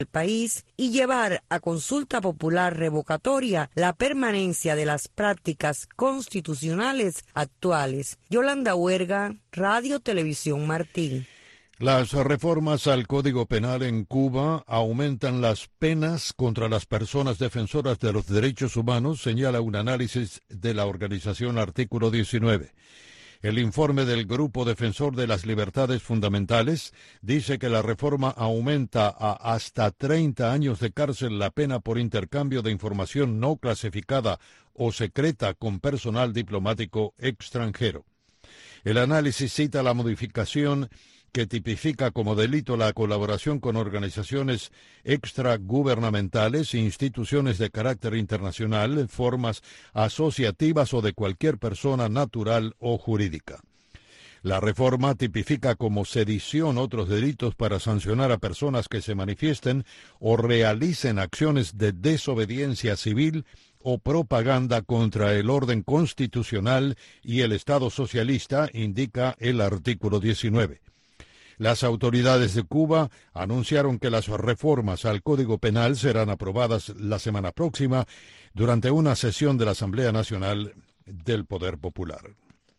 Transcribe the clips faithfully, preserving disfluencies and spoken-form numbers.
país y llevar a consulta popular revocatoria la permanencia de las prácticas constitucionales actuales. Yolanda Huerga, Radio Televisión Martín. Las reformas al Código Penal en Cuba aumentan las penas contra las personas defensoras de los derechos humanos, señala un análisis de la organización Artículo diecinueve. El informe del Grupo Defensor de las Libertades Fundamentales dice que la reforma aumenta a hasta treinta años de cárcel la pena por intercambio de información no clasificada o secreta con personal diplomático extranjero. El análisis cita la modificación que tipifica como delito la colaboración con organizaciones extragubernamentales, instituciones de carácter internacional, formas asociativas o de cualquier persona natural o jurídica. La reforma tipifica como sedición otros delitos para sancionar a personas que se manifiesten o realicen acciones de desobediencia civil o propaganda contra el orden constitucional y el Estado socialista, indica el artículo diecinueve. Las autoridades de Cuba anunciaron que las reformas al Código Penal serán aprobadas la semana próxima durante una sesión de la Asamblea Nacional del Poder Popular.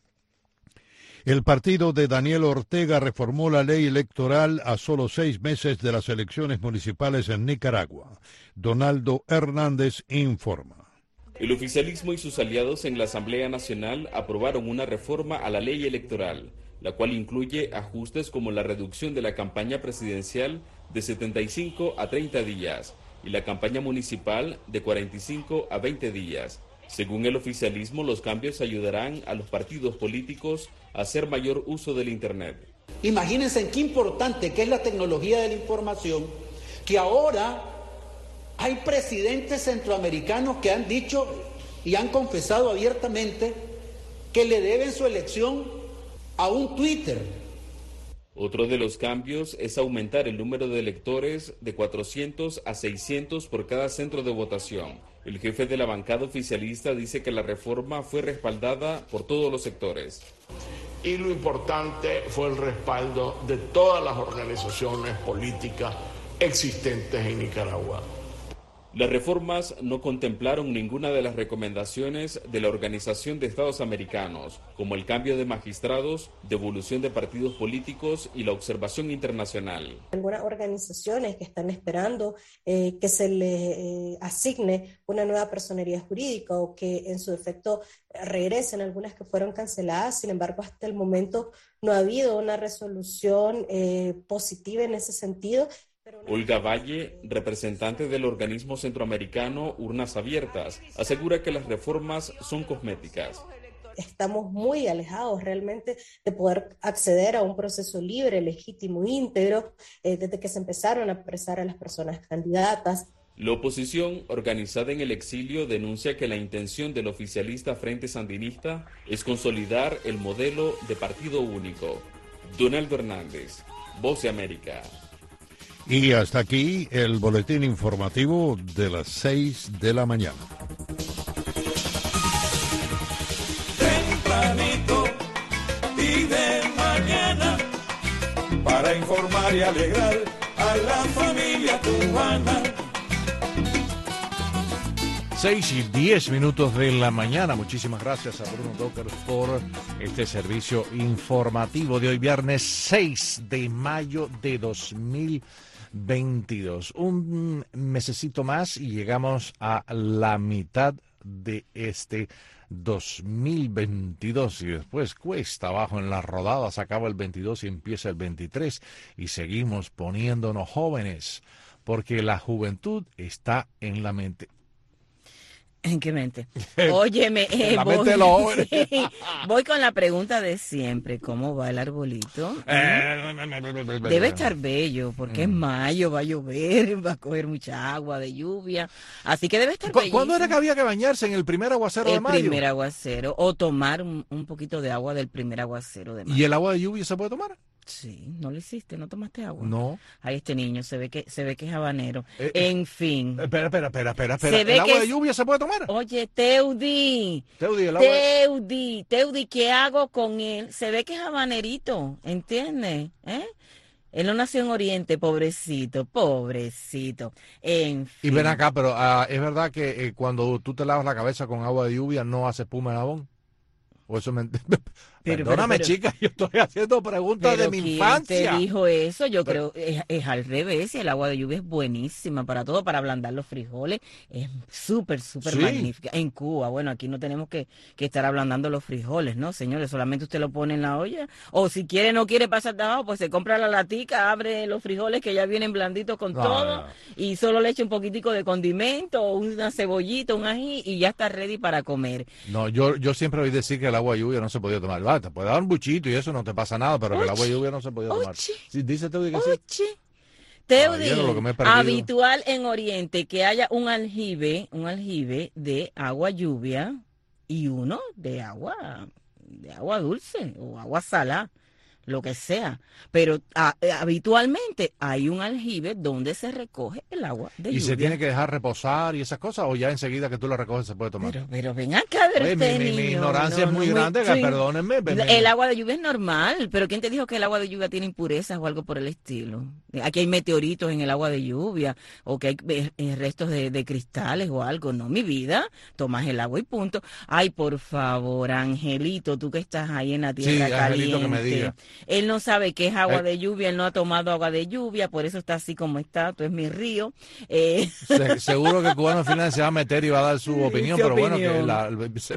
El partido de Daniel Ortega reformó la ley electoral a solo seis meses de las elecciones municipales en Nicaragua. Donaldo Hernández informa. El oficialismo y sus aliados en la Asamblea Nacional aprobaron una reforma a la ley electoral, la cual incluye ajustes como la reducción de la campaña presidencial de setenta y cinco a treinta días y la campaña municipal de cuarenta y cinco a veinte días. Según el oficialismo, los cambios ayudarán a los partidos políticos a hacer mayor uso del Internet. Imagínense qué importante que es la tecnología de la información, que ahora hay presidentes centroamericanos que han dicho y han confesado abiertamente que le deben su elección a un Twitter. Otro de los cambios es aumentar el número de electores de cuatrocientos a seiscientos por cada centro de votación. El jefe de la bancada oficialista dice que la reforma fue respaldada por todos los sectores. Y lo importante fue el respaldo de todas las organizaciones políticas existentes en Nicaragua. Las reformas no contemplaron ninguna de las recomendaciones de la Organización de Estados Americanos, como el cambio de magistrados, devolución de partidos políticos y la observación internacional. Algunas organizaciones que están esperando eh, que se les eh, asigne una nueva personería jurídica o que en su defecto regresen algunas que fueron canceladas. Sin embargo, hasta el momento no ha habido una resolución eh, positiva en ese sentido. Olga Valle, representante del organismo centroamericano Urnas Abiertas, asegura que las reformas son cosméticas. Estamos muy alejados realmente de poder acceder a un proceso libre, legítimo, íntegro, eh, desde que se empezaron a apresar a las personas candidatas. La oposición, organizada en el exilio, denuncia que la intención del oficialista Frente Sandinista es consolidar el modelo de partido único. Donaldo Hernández, Voz de América. Y hasta aquí el boletín informativo de las seis de la mañana. Tempranito y de mañana, para informar y alegrar a la familia cubana. Seis y diez minutos de la mañana. Muchísimas gracias a Bruno Dockers por este servicio informativo de hoy, viernes seis de mayo de dos mil veintidós. Un mesecito más y llegamos a la mitad de este dos mil veintidós y después cuesta abajo en las rodadas. Acaba el veintidós y empieza el veintitrés y seguimos poniéndonos jóvenes porque la juventud está en la mente. ¿En qué mente? Óyeme, eh, la voy, mente de los jóvenes. Sí, voy con la pregunta de siempre. ¿Cómo va el arbolito? Debe estar bello, porque mm. es mayo, va a llover, va a coger mucha agua de lluvia. Así que debe estar bello. ¿Cuándo era que había que bañarse? ¿En el primer aguacero el de mayo? El primer aguacero, o tomar un, un poquito de agua del primer aguacero de mayo. ¿Y el agua de lluvia se puede tomar? Sí, no lo hiciste, no tomaste agua. No. Ay, este niño se ve que se ve que es habanero. Eh, en fin. Espera, espera, espera, espera, espera. ¿El agua de lluvia se puede tomar? Oye, Teudi. Teudi, el agua. Teudi, Teudi, ¿qué hago con él? Se ve que es habanerito, ¿entiendes? ¿Eh? Él no nació en Oriente, pobrecito, pobrecito. En fin. Y ven acá, pero uh, es verdad que eh, cuando tú te lavas la cabeza con agua de lluvia no hace espuma de jabón. O eso me... Pero, Perdóname, pero, pero, chica, yo estoy haciendo preguntas de mi ¿quién infancia. te dijo eso? Yo pero, creo es, es al revés. El agua de lluvia es buenísima para todo, para ablandar los frijoles. Es súper, súper sí. magnífica. En Cuba, bueno, aquí no tenemos que, que estar ablandando los frijoles, ¿no, señores? Solamente usted lo pone en la olla. O si quiere, no quiere pasar de abajo, pues se compra la latica, abre los frijoles que ya vienen blanditos con no, todo no. y solo le echa un poquitico de condimento, una cebollita, un ají y ya está ready para comer. No, yo, yo siempre oí decir que el agua de lluvia no se podía tomar. Va, te puede dar un buchito y eso no te pasa nada, pero Oche, que el agua de lluvia no se podía tomar. Oche, Sí, dice Teudi que oche. sí. Teudi, ah, habitual en Oriente que haya un aljibe, un aljibe de agua lluvia y uno de agua, de agua dulce o agua salada, lo que sea. Pero a, habitualmente hay un aljibe donde se recoge el agua de ¿Y lluvia. se tiene que dejar reposar y esas cosas o ya enseguida que tú la recoges se puede tomar? Pero, pero ven acá, ver Oye, este mi, niño. mi, mi ignorancia no, es muy no, grande, sí. perdónenme. El agua de lluvia es normal, pero ¿quién te dijo que el agua de lluvia tiene impurezas o algo por el estilo? Aquí hay meteoritos en el agua de lluvia o que hay eh, restos de, de cristales o algo. No, mi vida, tomas el agua y punto. Ay, por favor, Angelito, tú que estás ahí en la tierra sí, caliente. Angelito, que me diga. Él no sabe qué es agua eh. de lluvia, él no ha tomado agua de lluvia, por eso está así como está, tú es mi río. Eh. Se, seguro que el cubano al final se va a meter y va a dar su opinión, pero opinión? bueno, que la,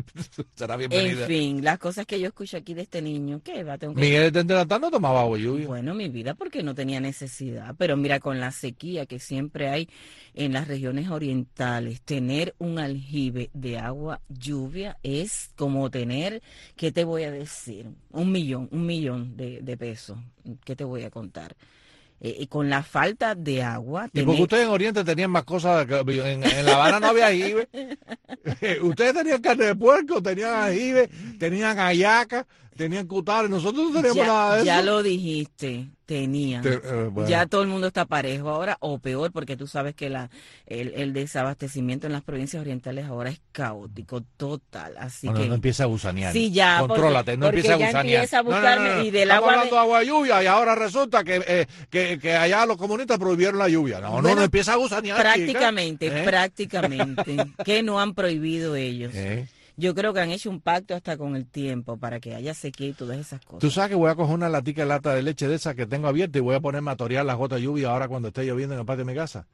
será bienvenida. En fin, las cosas que yo escucho aquí de este niño, ¿qué va? Tengo que... Miguel de Natal no tomaba agua de lluvia. Bueno, mi vida, porque no tenía necesidad, pero mira, con la sequía que siempre hay en las regiones orientales, tener un aljibe de agua lluvia es como tener, ¿qué te voy a decir? Un millón, un millón de, de pesos. ¿Qué te voy a contar? Eh, y con la falta de agua... Y tener... porque ustedes en Oriente tenían más cosas, que en, en La Habana no había ajibe. Ustedes tenían carne de puerco, tenían ajibe, tenían hallaca, tenían cutales, nosotros no teníamos ya, nada de eso. Ya lo dijiste, tenían. Te, eh, bueno. Ya todo el mundo está parejo ahora, o peor, porque tú sabes que la el, el desabastecimiento en las provincias orientales ahora es caótico, total. Así bueno, que... no empieza a gusanear. Sí, ya. Contrólate, porque, no empieza a gusanear. Empieza a buscarme no, no, no, no. y del Estamos agua hablando de... de agua de lluvia y ahora resulta que, eh, que, que allá los comunistas prohibieron la lluvia. No, bueno, no, no empieza a gusanear. Prácticamente, chica. ¿Eh? prácticamente. ¿Qué no han prohibido ellos? ¿Eh? Yo creo que han hecho un pacto hasta con el tiempo para que haya sequía y todas esas cosas. Tú sabes que voy a coger una latica de lata de leche de esa que tengo abierta y voy a ponerme a torear las gotas de lluvia ahora cuando esté lloviendo en el patio de mi casa.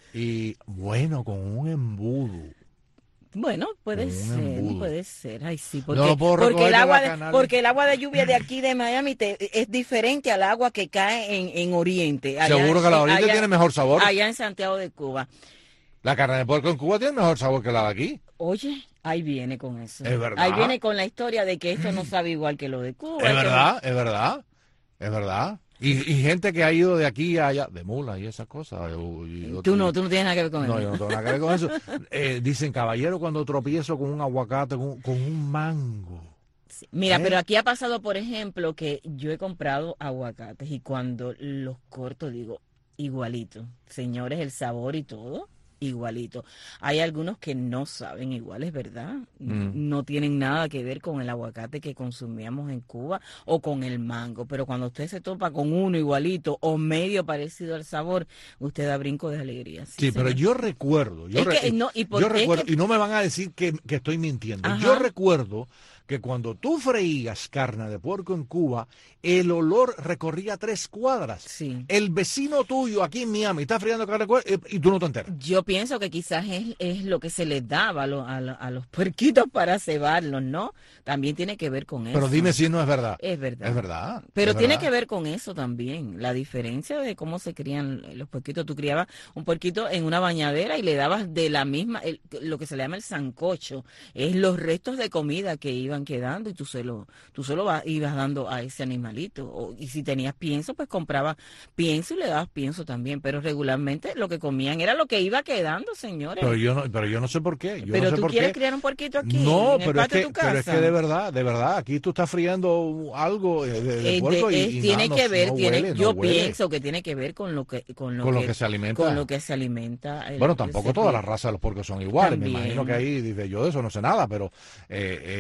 Y bueno, con un embudo. Bueno, puede un ser, embudo. puede ser. Ay, sí, porque, No lo puedo porque, el agua de, de, porque el agua de lluvia de aquí de Miami te, es diferente al agua que cae en, en Oriente. Allá, seguro que la de Oriente allá, tiene mejor sabor. Allá en Santiago de Cuba. La carne de puerco en Cuba tiene mejor sabor que la de aquí. Oye, ahí viene con eso. Es verdad. Ahí viene con la historia de que esto no sabe igual que lo de Cuba. Es verdad, no... es verdad, es verdad. Y, y gente que ha ido de aquí a allá, de mula y esas cosas. Y otro, tú no, tú no tienes nada que ver con eso. No, yo no tengo nada que ver con eso. Eh, dicen, caballero, cuando tropiezo con un aguacate, con, con un mango. Sí. Mira, ¿Eh? pero aquí ha pasado, por ejemplo, que yo he comprado aguacates y cuando los corto digo, igualito. Señores, el sabor y todo, igualito. Hay algunos que no saben iguales, ¿verdad? Mm. No tienen nada que ver con el aguacate que consumíamos en Cuba o con el mango, pero cuando usted se topa con uno igualito o medio parecido al sabor, usted da brinco de alegría. Sí, sí pero yo recuerdo, yo, es re que, no, ¿y por yo qué recuerdo, que... y no me van a decir que, que estoy mintiendo, Ajá. Yo recuerdo que cuando tú freías carne de puerco en Cuba, el olor recorría tres cuadras. Sí. El vecino tuyo aquí en Miami está friendo carne de puerco y tú no te enteras. Yo pienso que quizás es, es lo que se les daba a, lo, a, lo, a los puerquitos para cebarlos, ¿no? También tiene que ver con eso. Pero dime si no es verdad. Es verdad. Es verdad. Pero es tiene verdad. que ver con eso también, la diferencia de cómo se crían los puerquitos. Tú criabas un puerquito en una bañadera y le dabas de la misma, el, lo que se le llama el sancocho, es los restos de comida que iban quedando y tú se lo, tú solo va, ibas dando a ese animalito. O, y si tenías pienso, pues comprabas pienso y le dabas pienso también. Pero regularmente lo que comían era lo que iba quedando, señores. Pero yo no, pero yo no sé por qué. Yo pero no sé tú por quieres qué. criar un puerquito aquí, no, en el pero es patio que, de tu casa. pero es que de verdad, de verdad, aquí tú estás friendo algo de, de Eh, puerco de, y, eh, y tiene no, que no, ver, no tiene, huele, yo no huele. pienso que tiene que ver con lo que con lo, con que, lo que se alimenta. con lo que se alimenta. El, Bueno, tampoco el todas las razas de los puercos son iguales. También. Me imagino que ahí, dice, yo de eso no sé nada, pero eh, eh,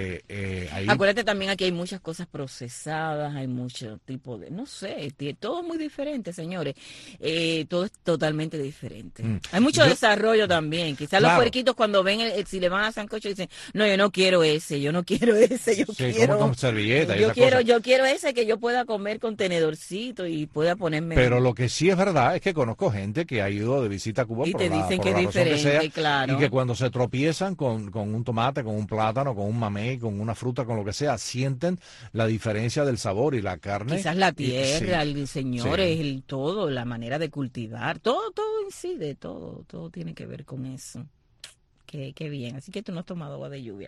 eh, ahí... Acuérdate también aquí hay muchas cosas procesadas, hay mucho tipo de, no sé, todo es muy diferente, señores. Eh, todo es totalmente diferente. Mm. Hay mucho yo, desarrollo también. Quizás claro. Los puerquitos cuando ven, el, el, si le van a sancocho dicen, no, yo no quiero ese, yo no quiero ese, yo sí, quiero... Como con servilleta y yo quiero, cosa. yo quiero ese que yo pueda comer con tenedorcito y pueda ponerme... Pero lo que sí es verdad es que conozco gente que ha ido de visita a Cuba y por te la, dicen por que la es razón diferente, que sea, claro. Y que cuando se tropiezan con, con un tomate, con un plátano, con un mamey, con una fruta, con lo que sea, sienten la diferencia del sabor y la carne. Quizás la tierra, y, sí, el señor, sí. el todo, la manera de cultivar, todo, todo incide, todo, todo tiene que ver con eso. Qué, qué bien, así que tú no has tomado agua de lluvia.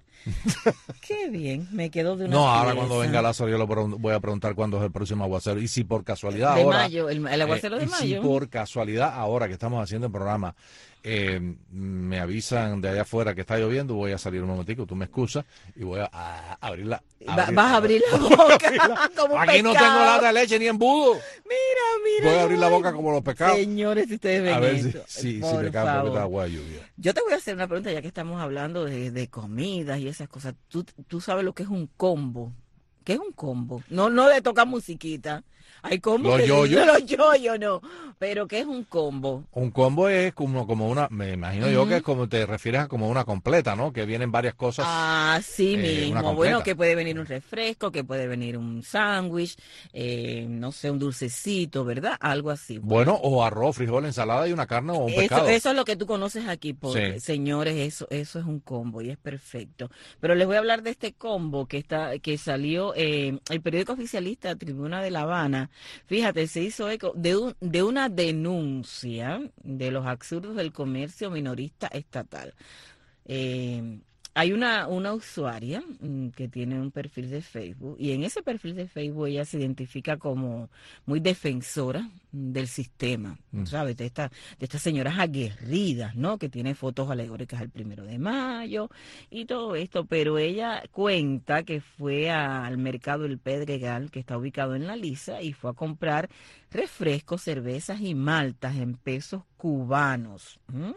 Qué bien, me quedo de una No, pieza. ahora cuando venga Lázaro yo le voy a preguntar cuándo es el próximo aguacero. Y si por casualidad de ahora... mayo, el, el aguacero eh, de y mayo. si por casualidad ahora que estamos haciendo el programa, eh, me avisan de allá afuera que está lloviendo, voy a salir un momentico, tú me excusas y voy a, a, a abrir la... Va, vas a abrir la boca como un Aquí pescado. No tengo lata de leche ni embudo. Mira, mira. Voy a abrir la boca como los pescados. Señores, si ustedes ven a ver esto, si, si, por si me cae un poquito de favor. agua de lluvia. Yo te voy a hacer una pregunta ya que estamos hablando de, de comidas y esas cosas. ¿Tú, tú sabes lo que es un combo? ¿Qué es un combo? No, no de tocar musiquita. Hay combos. Los yoyos. Los yoyos no. Pero ¿qué es un combo? Un combo es como, como una, me imagino uh-huh. yo que es como te refieres a como una completa, ¿no? Que vienen varias cosas. Ah, sí eh, mismo. Bueno, que puede venir un refresco, que puede venir un sándwich, eh, no sé, un dulcecito, ¿verdad? Algo así. Bueno, o arroz, frijol, ensalada y una carne o un eso, pescado. Eso es lo que tú conoces aquí, por, sí. Señores, eso, eso es un combo y es perfecto. Pero les voy a hablar de este combo que está, que salió eh, el periódico oficialista Tribuna de La Habana. Fíjate, se hizo eco de, un, de una denuncia de los absurdos del comercio minorista estatal. Eh, hay una, una usuaria mm, que tiene un perfil de Facebook y en ese perfil de Facebook ella se identifica como muy defensora del sistema, mm. ¿sabes? De, esta, de estas señoras aguerridas, ¿no? Que tiene fotos alegóricas al primero de mayo y todo esto, pero ella cuenta que fue a, al mercado El Pedregal, que está ubicado en La Lisa, y fue a comprar refrescos, cervezas y maltas en pesos cubanos. ¿Mm?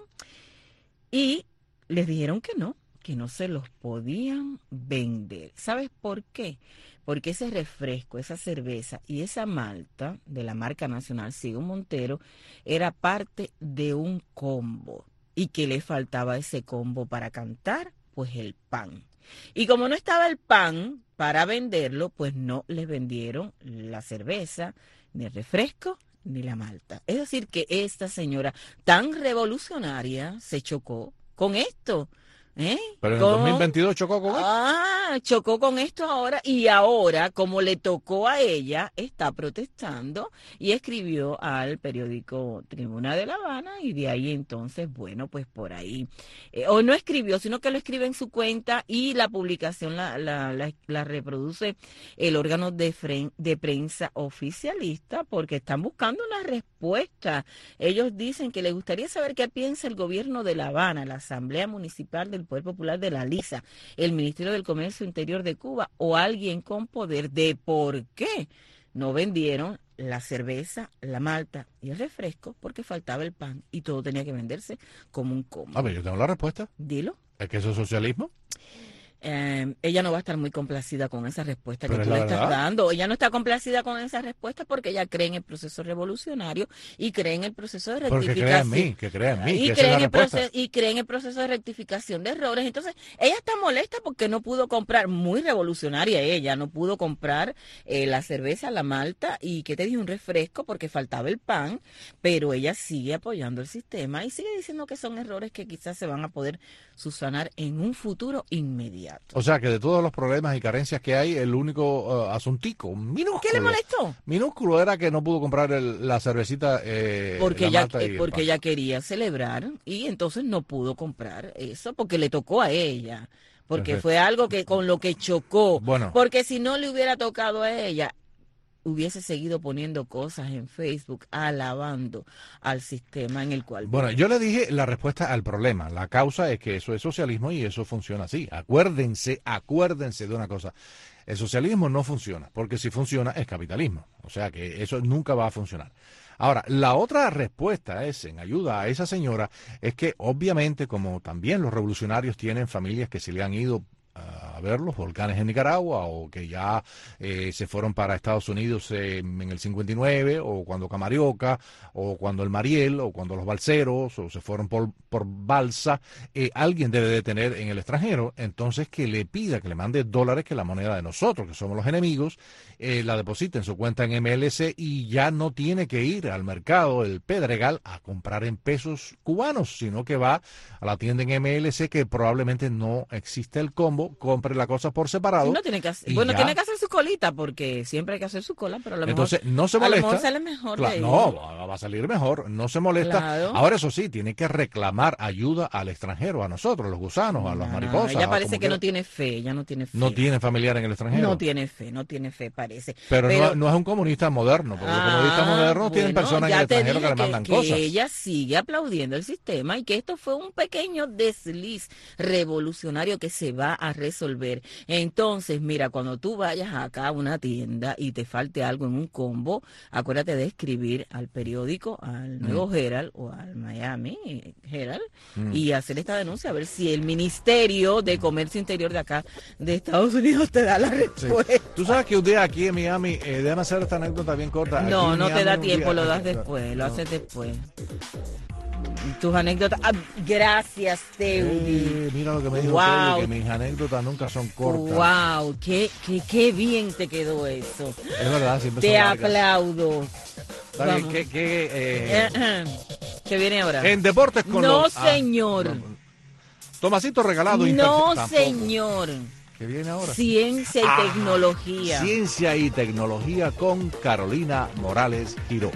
Y les dijeron que no, que no se los podían vender. ¿Sabes por qué? Porque ese refresco, esa cerveza y esa malta de la marca nacional Sigo Montero era parte de un combo. ¿Y que le faltaba ese combo para cantar? Pues el pan. Y como no estaba el pan para venderlo, pues no les vendieron la cerveza, ni el refresco, ni la malta. Es decir, que esta señora tan revolucionaria se chocó con esto. ¿Eh? Pero en con... el dos mil veintidós chocó con esto. Ah, chocó con esto ahora y ahora, como le tocó a ella, está protestando y escribió al periódico Tribuna de La Habana y de ahí entonces, bueno, pues por ahí. Eh, o no escribió, sino que lo escribe en su cuenta y la publicación la, la, la, la reproduce el órgano de, fren, de prensa oficialista porque están buscando una respuesta. Ellos dicen que les gustaría saber qué piensa el gobierno de La Habana, la Asamblea Municipal del Poder Popular de La Lisa, el Ministerio del Comercio Interior de Cuba o alguien con poder de por qué no vendieron la cerveza, la malta y el refresco porque faltaba el pan y todo tenía que venderse como un combo. A ver, yo tengo la respuesta. Dilo. ¿Es que eso es socialismo? Eh, ella no va a estar muy complacida con esa respuesta Pero que tú le verdad. estás dando. Ella no está complacida con esa respuesta porque ella cree en el proceso revolucionario y cree en el proceso de rectificación. Porque cree en mí, que cree en mí. Y, que cree esa en es el la proceso, y cree en el proceso de rectificación de errores. Entonces, ella está molesta porque no pudo comprar, muy revolucionaria ella, no pudo comprar eh, la cerveza, la malta y, ¿qué te dije? Un refresco porque faltaba el pan, pero ella sigue apoyando el sistema y sigue diciendo que son errores que quizás se van a poder subsanar en un futuro inmediato. O sea, que de todos los problemas y carencias que hay, el único uh, asuntico, minúsculo. ¿Qué le molestó? Minúsculo era que no pudo comprar el, la cervecita. Eh, porque la ella, malta y porque el ella quería celebrar y entonces no pudo comprar eso porque le tocó a ella. Porque Perfecto. fue algo que con lo que chocó. Bueno. Porque si no le hubiera tocado a ella, hubiese seguido poniendo cosas en Facebook alabando al sistema en el cual Bueno, vive. yo le dije la respuesta al problema. La causa es que eso es socialismo y eso funciona así. Acuérdense, acuérdense de una cosa. El socialismo no funciona, porque si funciona es capitalismo. O sea que eso nunca va a funcionar. Ahora, la otra respuesta es, en ayuda a esa señora, es que obviamente, como también los revolucionarios tienen familias que se le han ido uh, a ver los volcanes en Nicaragua, o que ya eh, se fueron para Estados Unidos eh, en el cincuenta y nueve, o cuando Camarioca, o cuando el Mariel, o cuando los balseros, o se fueron por, por balsa, eh, alguien debe de tener en el extranjero, entonces que le pida, que le mande dólares, que la moneda de nosotros, que somos los enemigos, eh, la deposita en su cuenta en M L C y ya no tiene que ir al mercado, el Pedregal, a comprar en pesos cubanos, sino que va a la tienda en M L C, que probablemente no existe el combo, compre la cosa por separado. No tiene que hacer, bueno, ya. tiene que hacer su colita, porque siempre hay que hacer su cola, pero a lo mejor, entonces, no se molesta. A lo mejor sale mejor. Claro, de no, va a salir mejor, no se molesta. Claro. Ahora, eso sí, tiene que reclamar ayuda al extranjero, a nosotros, los gusanos, a las mariposas. Ella parece que quiera. no tiene fe, ella no tiene fe. No tiene familiar en el extranjero. No tiene fe, no tiene fe, parece. Pero, pero no, no es un comunista moderno, porque ah, los comunistas modernos bueno, tienen personas en el extranjero que le mandan que, cosas. Que ella sigue aplaudiendo el sistema y que esto fue un pequeño desliz revolucionario que se va a resolver. Entonces, mira, cuando tú vayas acá a una tienda y te falte algo en un combo, acuérdate de escribir al periódico, al Nuevo mm. Herald o al Miami Herald mm. y hacer esta denuncia, a ver si el Ministerio de Comercio Interior de acá, de Estados Unidos, te da la respuesta. Sí. Tú sabes que un día aquí en Miami, eh, déjame hacer esta anécdota bien corta. No, no Miami, te da tiempo, día, lo das después, no. lo haces después. Tus anécdotas. Ah, gracias, Teudi. Eh, mira lo que me dijo wow. Teudi, que mis anécdotas nunca son cortas. Wow, qué, qué, qué bien te quedó eso. Es verdad, siempre te son aplaudo. Bien, ¿qué, qué, eh, eh, ¿Qué viene ahora? En deportes con No, los, señor. Ah, no. Tomasito regalado. No, Tampoco. señor. ¿Qué viene ahora? Ciencia y ah, tecnología. Ciencia y tecnología con Carolina Morales Giró.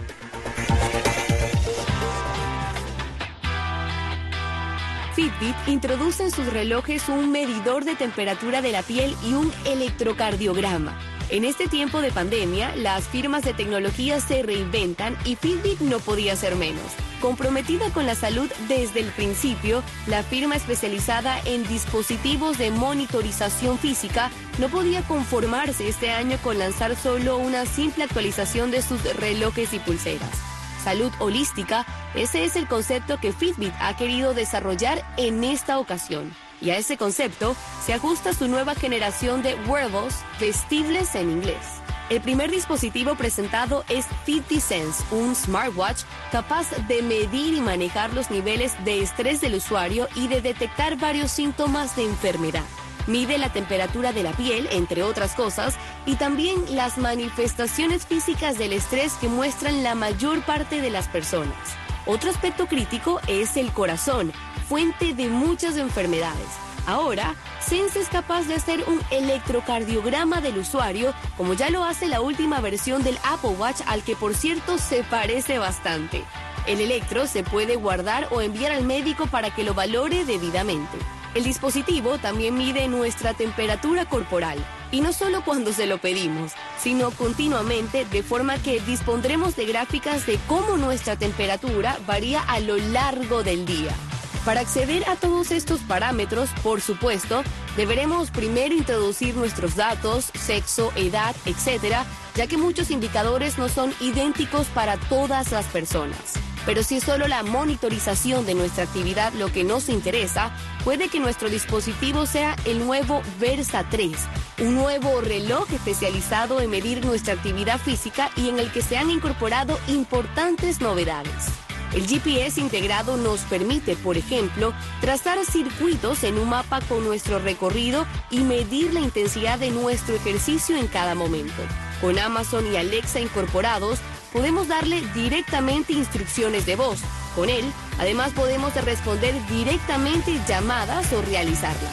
Fitbit introduce en sus relojes un medidor de temperatura de la piel y un electrocardiograma. En este tiempo de pandemia, las firmas de tecnología se reinventan y Fitbit no podía ser menos. Comprometida con la salud desde el principio, la firma especializada en dispositivos de monitorización física no podía conformarse este año con lanzar solo una simple actualización de sus relojes y pulseras. Salud holística, ese es el concepto que Fitbit ha querido desarrollar en esta ocasión. Y a ese concepto se ajusta su nueva generación de wearables, vestibles en inglés. El primer dispositivo presentado es Fitbit Sense, un smartwatch capaz de medir y manejar los niveles de estrés del usuario y de detectar varios síntomas de enfermedad. Mide la temperatura de la piel, entre otras cosas, y también las manifestaciones físicas del estrés que muestran la mayor parte de las personas. Otro aspecto crítico es el corazón, fuente de muchas enfermedades. Ahora, Sense es capaz de hacer un electrocardiograma del usuario, como ya lo hace la última versión del Apple Watch, al que por cierto se parece bastante. El electro se puede guardar o enviar al médico para que lo valore debidamente. El dispositivo también mide nuestra temperatura corporal, y no solo cuando se lo pedimos, sino continuamente, de forma que dispondremos de gráficas de cómo nuestra temperatura varía a lo largo del día. Para acceder a todos estos parámetros, por supuesto, deberemos primero introducir nuestros datos, sexo, edad, etcétera, ya que muchos indicadores no son idénticos para todas las personas. Pero si es solo la monitorización de nuestra actividad lo que nos interesa, puede que nuestro dispositivo sea el nuevo Versa tres, un nuevo reloj especializado en medir nuestra actividad física y en el que se han incorporado importantes novedades. El G P S integrado nos permite, por ejemplo, trazar circuitos en un mapa con nuestro recorrido y medir la intensidad de nuestro ejercicio en cada momento. Con Amazon y Alexa incorporados, podemos darle directamente instrucciones de voz. Con él, además podemos responder directamente llamadas o realizarlas.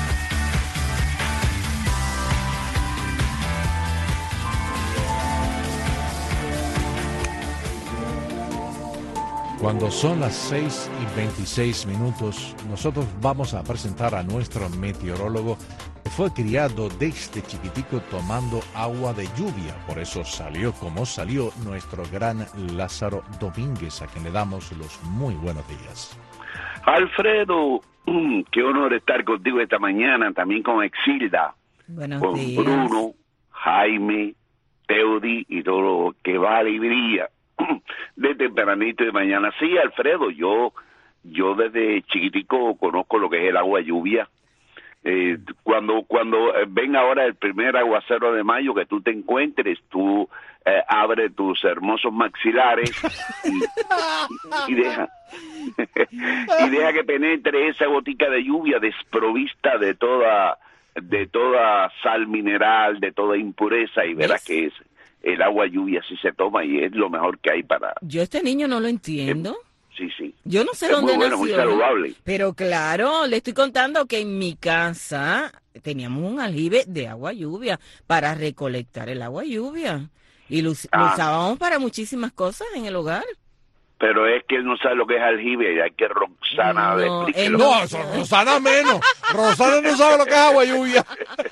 Cuando son las seis y veintiséis minutos, nosotros vamos a presentar a nuestro meteorólogo que fue criado desde chiquitico tomando agua de lluvia. Por eso salió como salió nuestro gran Lázaro Domínguez, a quien le damos los muy buenos días. Alfredo, qué honor estar contigo esta mañana, también con Exilda, buenos con días. Bruno, Jaime, Teudi y todo lo que vale y brilla. De tempranito de mañana. Sí, Alfredo, yo yo desde chiquitico conozco lo que es el agua lluvia. Eh, cuando cuando venga ahora el primer aguacero de mayo que tú te encuentres, tú eh, abre tus hermosos maxilares y, y, y deja y deja que penetre esa gotica de lluvia desprovista de toda de toda sal mineral, de toda impureza, y verás que es el agua lluvia si se toma y es lo mejor que hay para... Yo este niño no lo entiendo. Eh, Sí, sí. Yo no sé es dónde muy bueno, nació. Muy saludable. Pero claro, le estoy contando que en mi casa teníamos un aljibe de agua lluvia para recolectar el agua lluvia. Y lo, ah. lo usábamos para muchísimas cosas en el hogar. Pero es que él no sabe lo que es aljibe y hay que Roxana no, le explique. No, no eso, Rosana menos. Rosana no sabe lo que es agua lluvia.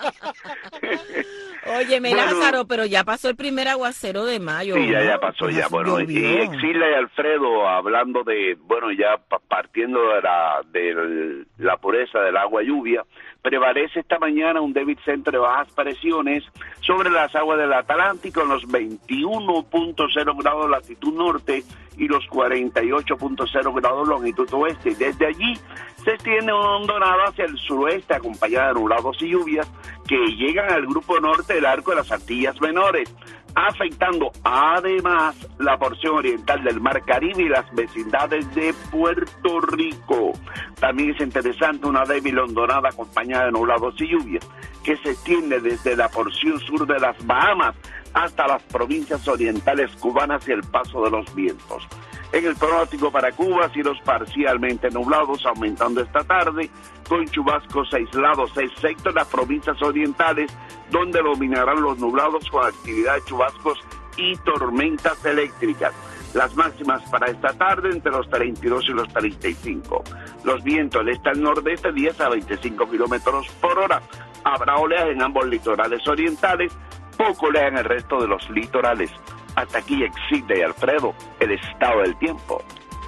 Óyeme, bueno, Lázaro, pero ya pasó el primer aguacero de mayo. Sí, ya, ¿no? ya pasó, ya. Bueno, llovió. y Exila y Alfredo hablando de, bueno, ya partiendo de la, de la pureza del agua lluvia, prevalece esta mañana un débil centro de bajas presiones sobre las aguas del Atlántico en los veintiuno punto cero grados latitud norte y los cuarenta y ocho punto cero grados longitud oeste. Desde allí se extiende una hondonada hacia el suroeste acompañada de nublados y lluvias que llegan al grupo norte del arco de las Antillas Menores, afectando además la porción oriental del Mar Caribe y las vecindades de Puerto Rico. También es interesante una débil hondonada acompañada de nublados y lluvias que se extiende desde la porción sur de las Bahamas hasta las provincias orientales cubanas y el paso de los vientos. En el pronóstico para Cuba, cielos parcialmente nublados, aumentando esta tarde, con chubascos aislados, excepto en las provincias orientales, donde dominarán los nublados con actividad de chubascos y tormentas eléctricas. Las máximas para esta tarde entre los treinta y dos y los treinta y cinco. Los vientos del este al nordeste diez a veinticinco kilómetros por hora. Habrá oleaje en ambos litorales orientales, poco oleaje en el resto de los litorales. Hasta aquí Exilda y Alfredo, el estado del tiempo.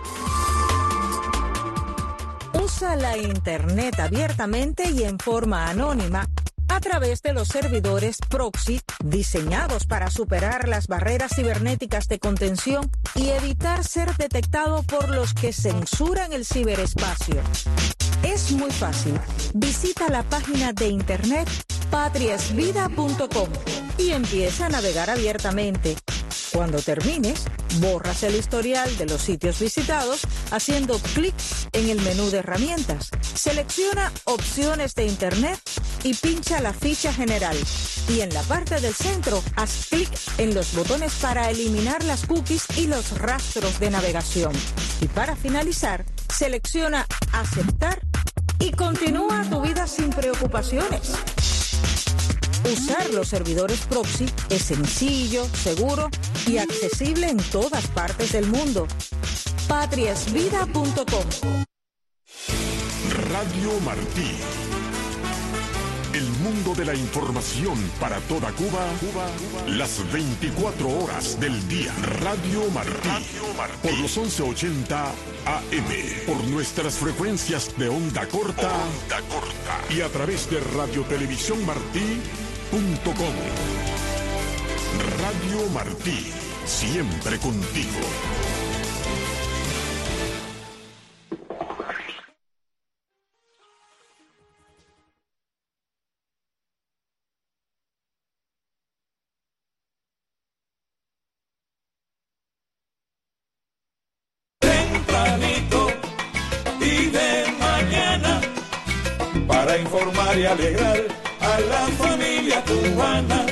Usa la Internet abiertamente y en forma anónima a través de los servidores proxy diseñados para superar las barreras cibernéticas de contención y evitar ser detectado por los que censuran el ciberespacio. Es muy fácil. Visita la página de internet patriasvida punto com y empieza a navegar abiertamente. Cuando termines, borras el historial de los sitios visitados haciendo clic en el menú de herramientas. Selecciona opciones de internet y pincha la ficha general. Y en la parte del centro, haz clic en los botones para eliminar las cookies y los rastros de navegación. Y para finalizar, selecciona aceptar y continúa tu vida sin preocupaciones. Usar los servidores proxy es sencillo, seguro y accesible en todas partes del mundo. patriasvida punto com. Radio Martí. El mundo de la información para toda Cuba, Cuba, Cuba, las veinticuatro horas del día. Radio Martí. Radio Martí. Por los once ochenta A M. Por nuestras frecuencias de onda corta. Onda corta. Y a través de Radio Televisión Martí. Punto com. Radio Martí, siempre contigo. Tempranito y de mañana para informar y alegrar a la familia cubana.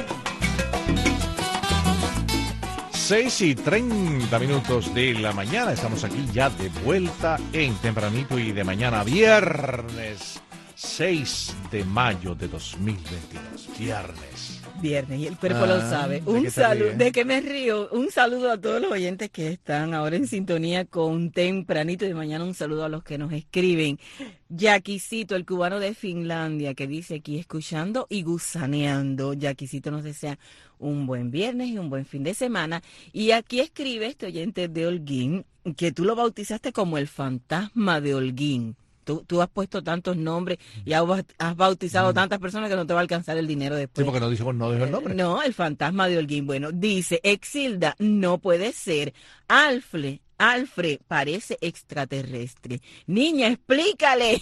seis y treinta minutos de la mañana, estamos aquí ya de vuelta en Tempranito y de mañana, viernes seis de mayo de dos mil veintidós, viernes. Viernes, y el cuerpo ah, lo sabe. Un saludo, ¿de qué me río? Un saludo a todos los oyentes que están ahora en sintonía con Tempranito y de mañana. Un saludo a los que nos escriben. Yaquisito, el cubano de Finlandia, que dice aquí escuchando y gusaneando. Yaquisito nos desea un buen viernes y un buen fin de semana. Y aquí escribe este oyente de Holguín, que tú lo bautizaste como el fantasma de Holguín. Tú, tú has puesto tantos nombres y has, has bautizado mm. tantas personas que no te va a alcanzar el dinero después. Sí, porque no dijo, no dijo el nombre. No, el fantasma de Holguín. Bueno, dice, Exilda, no puede ser. Alfle, Alfred parece extraterrestre. Niña, explícale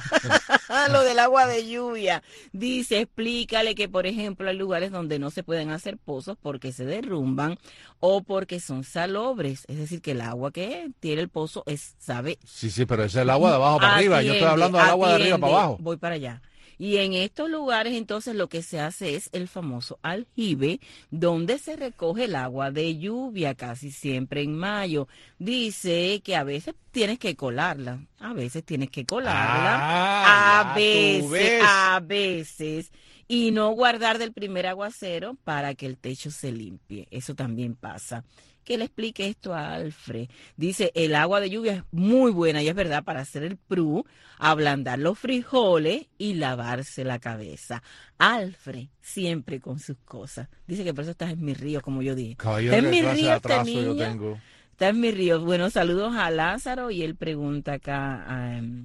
lo del agua de lluvia. Dice, explícale que, por ejemplo, hay lugares donde no se pueden hacer pozos porque se derrumban o porque son salobres. Es decir, que el agua que tiene el pozo es, ¿sabe? Sí, sí, pero es el agua de abajo para atiende, arriba. Yo estoy hablando del atiende, agua de arriba para abajo. Voy para allá. Y en estos lugares, entonces, lo que se hace es el famoso aljibe, donde se recoge el agua de lluvia, casi siempre en mayo. Dice que a veces tienes que colarla, a veces tienes que colarla, ah, a veces, a veces, y no guardar del primer aguacero para que el techo se limpie. Eso también pasa. Que le explique esto a Alfred. Dice, el agua de lluvia es muy buena, y es verdad, para hacer el prú, ablandar los frijoles y lavarse la cabeza. Alfred, siempre con sus cosas. Dice que por eso estás en mi río, como yo dije. Caballero, está en mi río esta niña. Yo tengo. Está en mi río. Bueno, saludos a Lázaro, y él pregunta acá... Um,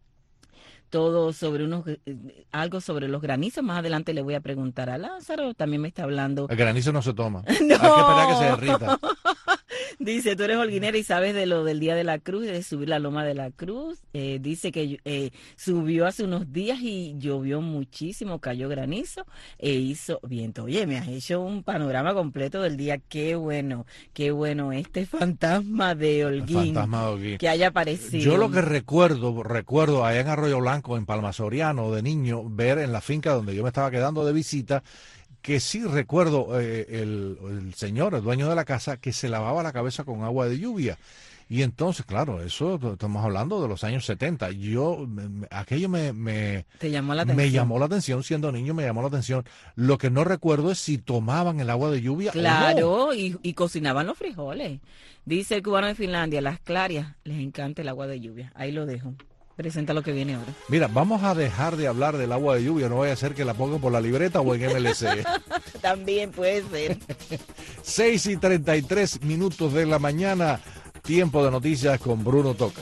todo sobre unos algo sobre los granizos. Más adelante le voy a preguntar a Lázaro. También me está hablando. El granizo no se toma. No. Hay que esperar que se derrita. Dice, tú eres holguinera y sabes de lo del Día de la Cruz y de subir la Loma de la Cruz. Eh, dice que eh, subió hace unos días y llovió muchísimo, cayó granizo e hizo viento. Oye, me has hecho un panorama completo del día. Qué bueno, qué bueno este fantasma de Holguín, fantasma de Holguín que haya aparecido. Yo lo que recuerdo, recuerdo allá en Arroyo Blanco, en Palma Soriano, de niño, ver en la finca donde yo me estaba quedando de visita, que sí recuerdo eh, el, el señor, el dueño de la casa, que se lavaba la cabeza con agua de lluvia. Y entonces, claro, eso estamos hablando de los años setenta. Yo, me, aquello me, me, ¿Te llamó la atención? me llamó la atención, siendo niño me llamó la atención. Lo que no recuerdo es si tomaban el agua de lluvia claro, o no. y, y cocinaban los frijoles. Dice el cubano de Finlandia, las clarias les encanta el agua de lluvia. Ahí lo dejo. Presenta lo que viene ahora. Mira, vamos a dejar de hablar del agua de lluvia, no vaya a ser que la pongan por la libreta o en M L C. También puede ser. seis y treinta y tres minutos de la mañana, tiempo de noticias con Bruno Tocas.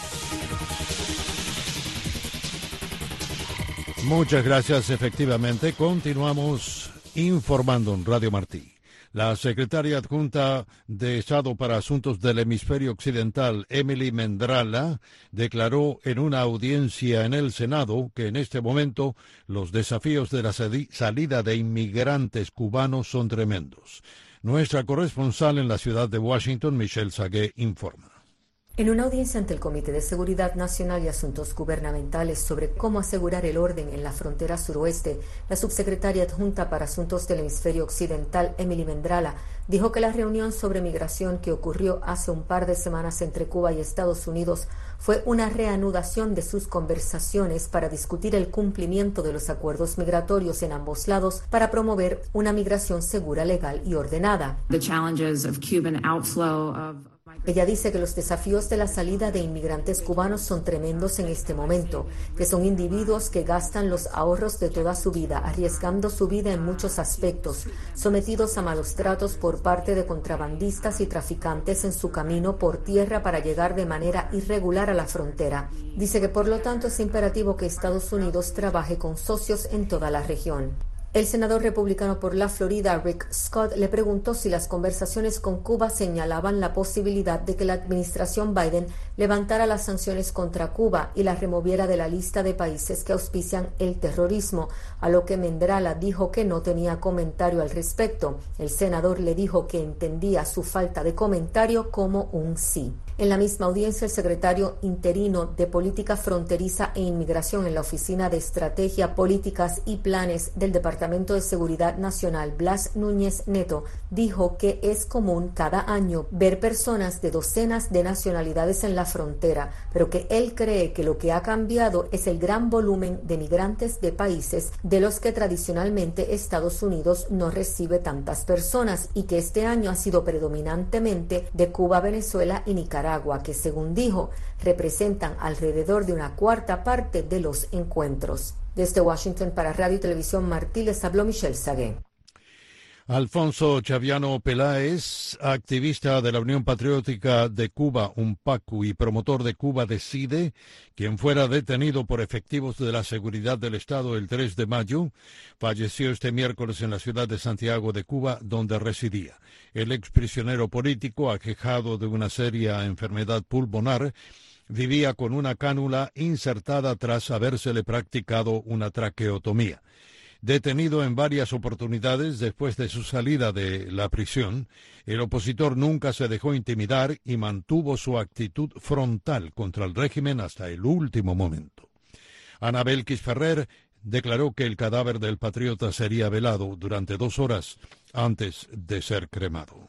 Muchas gracias, efectivamente. Continuamos informando en Radio Martí. La secretaria adjunta de Estado para Asuntos del Hemisferio Occidental, Emily Mendrala, declaró en una audiencia en el Senado que en este momento los desafíos de la salida de inmigrantes cubanos son tremendos. Nuestra corresponsal en la ciudad de Washington, Michelle Sagué, informa. En una audiencia ante el Comité de Seguridad Nacional y Asuntos Gubernamentales sobre cómo asegurar el orden en la frontera suroeste, la subsecretaria adjunta para Asuntos del Hemisferio Occidental, Emily Mendrala, dijo que la reunión sobre migración que ocurrió hace un par de semanas entre Cuba y Estados Unidos fue una reanudación de sus conversaciones para discutir el cumplimiento de los acuerdos migratorios en ambos lados para promover una migración segura, legal y ordenada. The challenges of Cuban outflow of Ella dice que los desafíos de la salida de inmigrantes cubanos son tremendos en este momento, que son individuos que gastan los ahorros de toda su vida, arriesgando su vida en muchos aspectos, sometidos a malos tratos por parte de contrabandistas y traficantes en su camino por tierra para llegar de manera irregular a la frontera. Dice que por lo tanto es imperativo que Estados Unidos trabaje con socios en toda la región. El senador republicano por la Florida, Rick Scott, le preguntó si las conversaciones con Cuba señalaban la posibilidad de que la administración Biden levantara las sanciones contra Cuba y la removiera de la lista de países que auspician el terrorismo, a lo que Mendrala dijo que no tenía comentario al respecto. El senador le dijo que entendía su falta de comentario como un sí. En la misma audiencia, el secretario interino de Política Fronteriza e Inmigración en la Oficina de Estrategia, Políticas y Planes del Departamento de Seguridad Nacional, Blas Núñez Neto, dijo que es común cada año ver personas de docenas de nacionalidades en la frontera, pero que él cree que lo que ha cambiado es el gran volumen de migrantes de países de los que tradicionalmente Estados Unidos no recibe tantas personas y que este año ha sido predominantemente de Cuba, Venezuela y Nicaragua. que según dijo, representan alrededor de una cuarta parte de los encuentros. Desde Washington para Radio y Televisión Martí les habló Michelle Sagué. Alfonso Chaviano Peláez, activista de la Unión Patriótica de Cuba, UNPACU, y promotor de Cuba Decide, quien fuera detenido por efectivos de la seguridad del Estado el tres de mayo, falleció este miércoles en la ciudad de Santiago de Cuba, donde residía. El exprisionero político, aquejado de una seria enfermedad pulmonar, vivía con una cánula insertada tras habérsele practicado una traqueotomía. Detenido en varias oportunidades después de su salida de la prisión, el opositor nunca se dejó intimidar y mantuvo su actitud frontal contra el régimen hasta el último momento. Ana Belkis Ferrer declaró que el cadáver del patriota sería velado durante dos horas antes de ser cremado.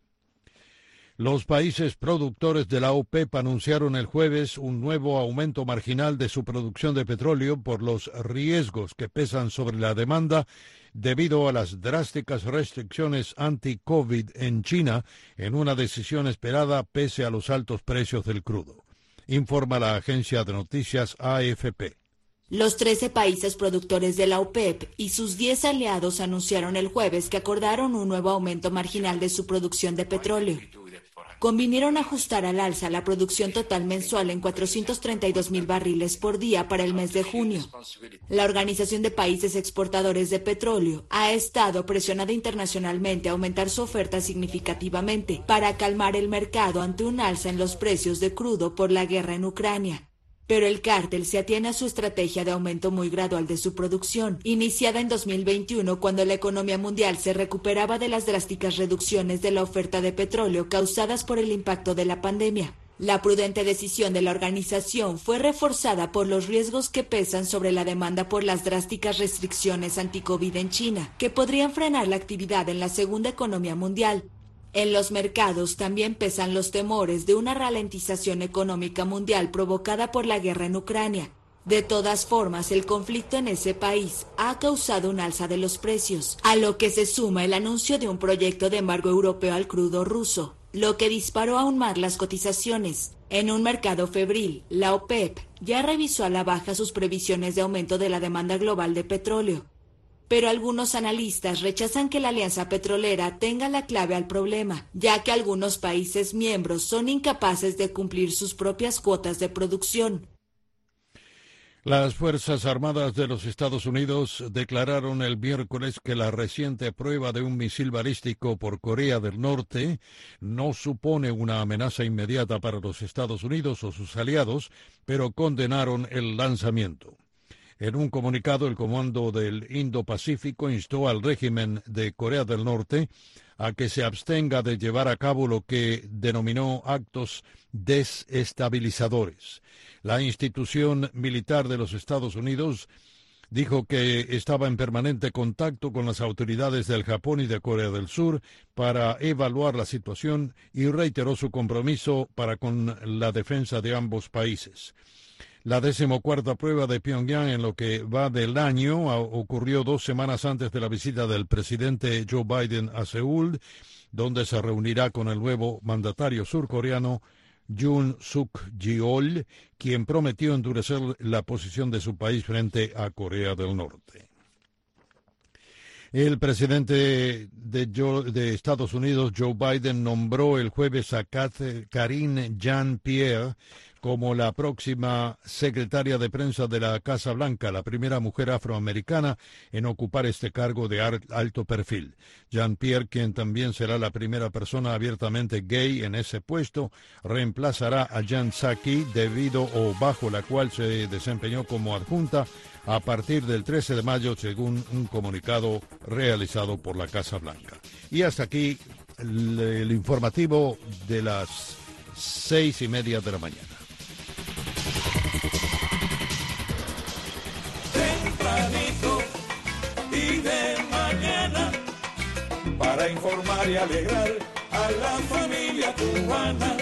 Los países productores de la OPEP anunciaron el jueves un nuevo aumento marginal de su producción de petróleo por los riesgos que pesan sobre la demanda debido a las drásticas restricciones anti-COVID en China, en una decisión esperada pese a los altos precios del crudo. Informa la agencia de noticias A F P. Los trece países productores de la OPEP y sus diez aliados anunciaron el jueves que acordaron un nuevo aumento marginal de su producción de petróleo. Convinieron ajustar al alza la producción total mensual en cuatrocientos treinta y dos mil barriles por día para el mes de junio. La Organización de Países Exportadores de Petróleo ha estado presionada internacionalmente a aumentar su oferta significativamente para calmar el mercado ante un alza en los precios de crudo por la guerra en Ucrania. Pero el cártel se atiene a su estrategia de aumento muy gradual de su producción, iniciada en dos mil veintiuno cuando la economía mundial se recuperaba de las drásticas reducciones de la oferta de petróleo causadas por el impacto de la pandemia. La prudente decisión de la organización fue reforzada por los riesgos que pesan sobre la demanda por las drásticas restricciones anti-COVID en China, que podrían frenar la actividad en la segunda economía mundial. En los mercados también pesan los temores de una ralentización económica mundial provocada por la guerra en Ucrania. De todas formas, el conflicto en ese país ha causado un alza de los precios, a lo que se suma el anuncio de un proyecto de embargo europeo al crudo ruso, lo que disparó aún más las cotizaciones. En un mercado febril, la OPEP ya revisó a la baja sus previsiones de aumento de la demanda global de petróleo. Pero algunos analistas rechazan que la alianza petrolera tenga la clave al problema, ya que algunos países miembros son incapaces de cumplir sus propias cuotas de producción. Las Fuerzas Armadas de los Estados Unidos declararon el miércoles que la reciente prueba de un misil balístico por Corea del Norte no supone una amenaza inmediata para los Estados Unidos o sus aliados, pero condenaron el lanzamiento. En un comunicado, el Comando del Indo-Pacífico instó al régimen de Corea del Norte a que se abstenga de llevar a cabo lo que denominó actos desestabilizadores. La institución militar de los Estados Unidos dijo que estaba en permanente contacto con las autoridades del Japón y de Corea del Sur para evaluar la situación y reiteró su compromiso para con la defensa de ambos países. La decimocuarta prueba de Pyongyang en lo que va del año ocurrió dos semanas antes de la visita del presidente Joe Biden a Seúl, donde se reunirá con el nuevo mandatario surcoreano Yoon Suk-yeol, quien prometió endurecer la posición de su país frente a Corea del Norte. El presidente de, Joe, de Estados Unidos, Joe Biden, nombró el jueves a Karine Jean-Pierre como la próxima secretaria de prensa de la Casa Blanca, la primera mujer afroamericana en ocupar este cargo de alto perfil. Jean-Pierre, quien también será la primera persona abiertamente gay en ese puesto, reemplazará a Jen Psaki, debido o bajo la cual se desempeñó como adjunta a partir del trece de mayo, según un comunicado realizado por la Casa Blanca. Y hasta aquí el, el informativo de las seis y media de la mañana. Tempranito y de mañana, para informar y alegrar a la familia cubana.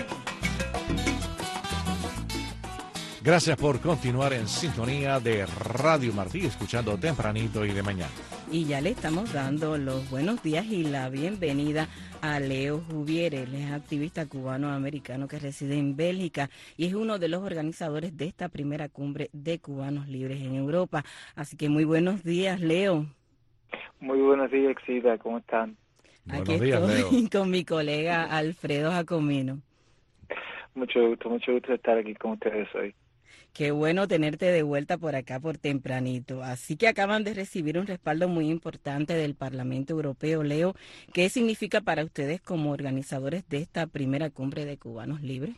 Gracias por continuar en sintonía de Radio Martí, escuchando Tempranito y de mañana. Y ya le estamos dando los buenos días y la bienvenida a Leo Juvier. Él es activista cubano-americano que reside en Bélgica y es uno de los organizadores de esta primera cumbre de cubanos libres en Europa. Así que muy buenos días, Leo. Muy buenos días, Exida, ¿cómo están? Aquí Buenos días, estoy Leo. Con mi colega Alfredo Jacomino. Mucho gusto, mucho gusto estar aquí con ustedes hoy. Qué bueno tenerte de vuelta por acá por tempranito. Así que acaban de recibir un respaldo muy importante del Parlamento Europeo. Leo, ¿qué significa para ustedes como organizadores de esta primera cumbre de cubanos libres?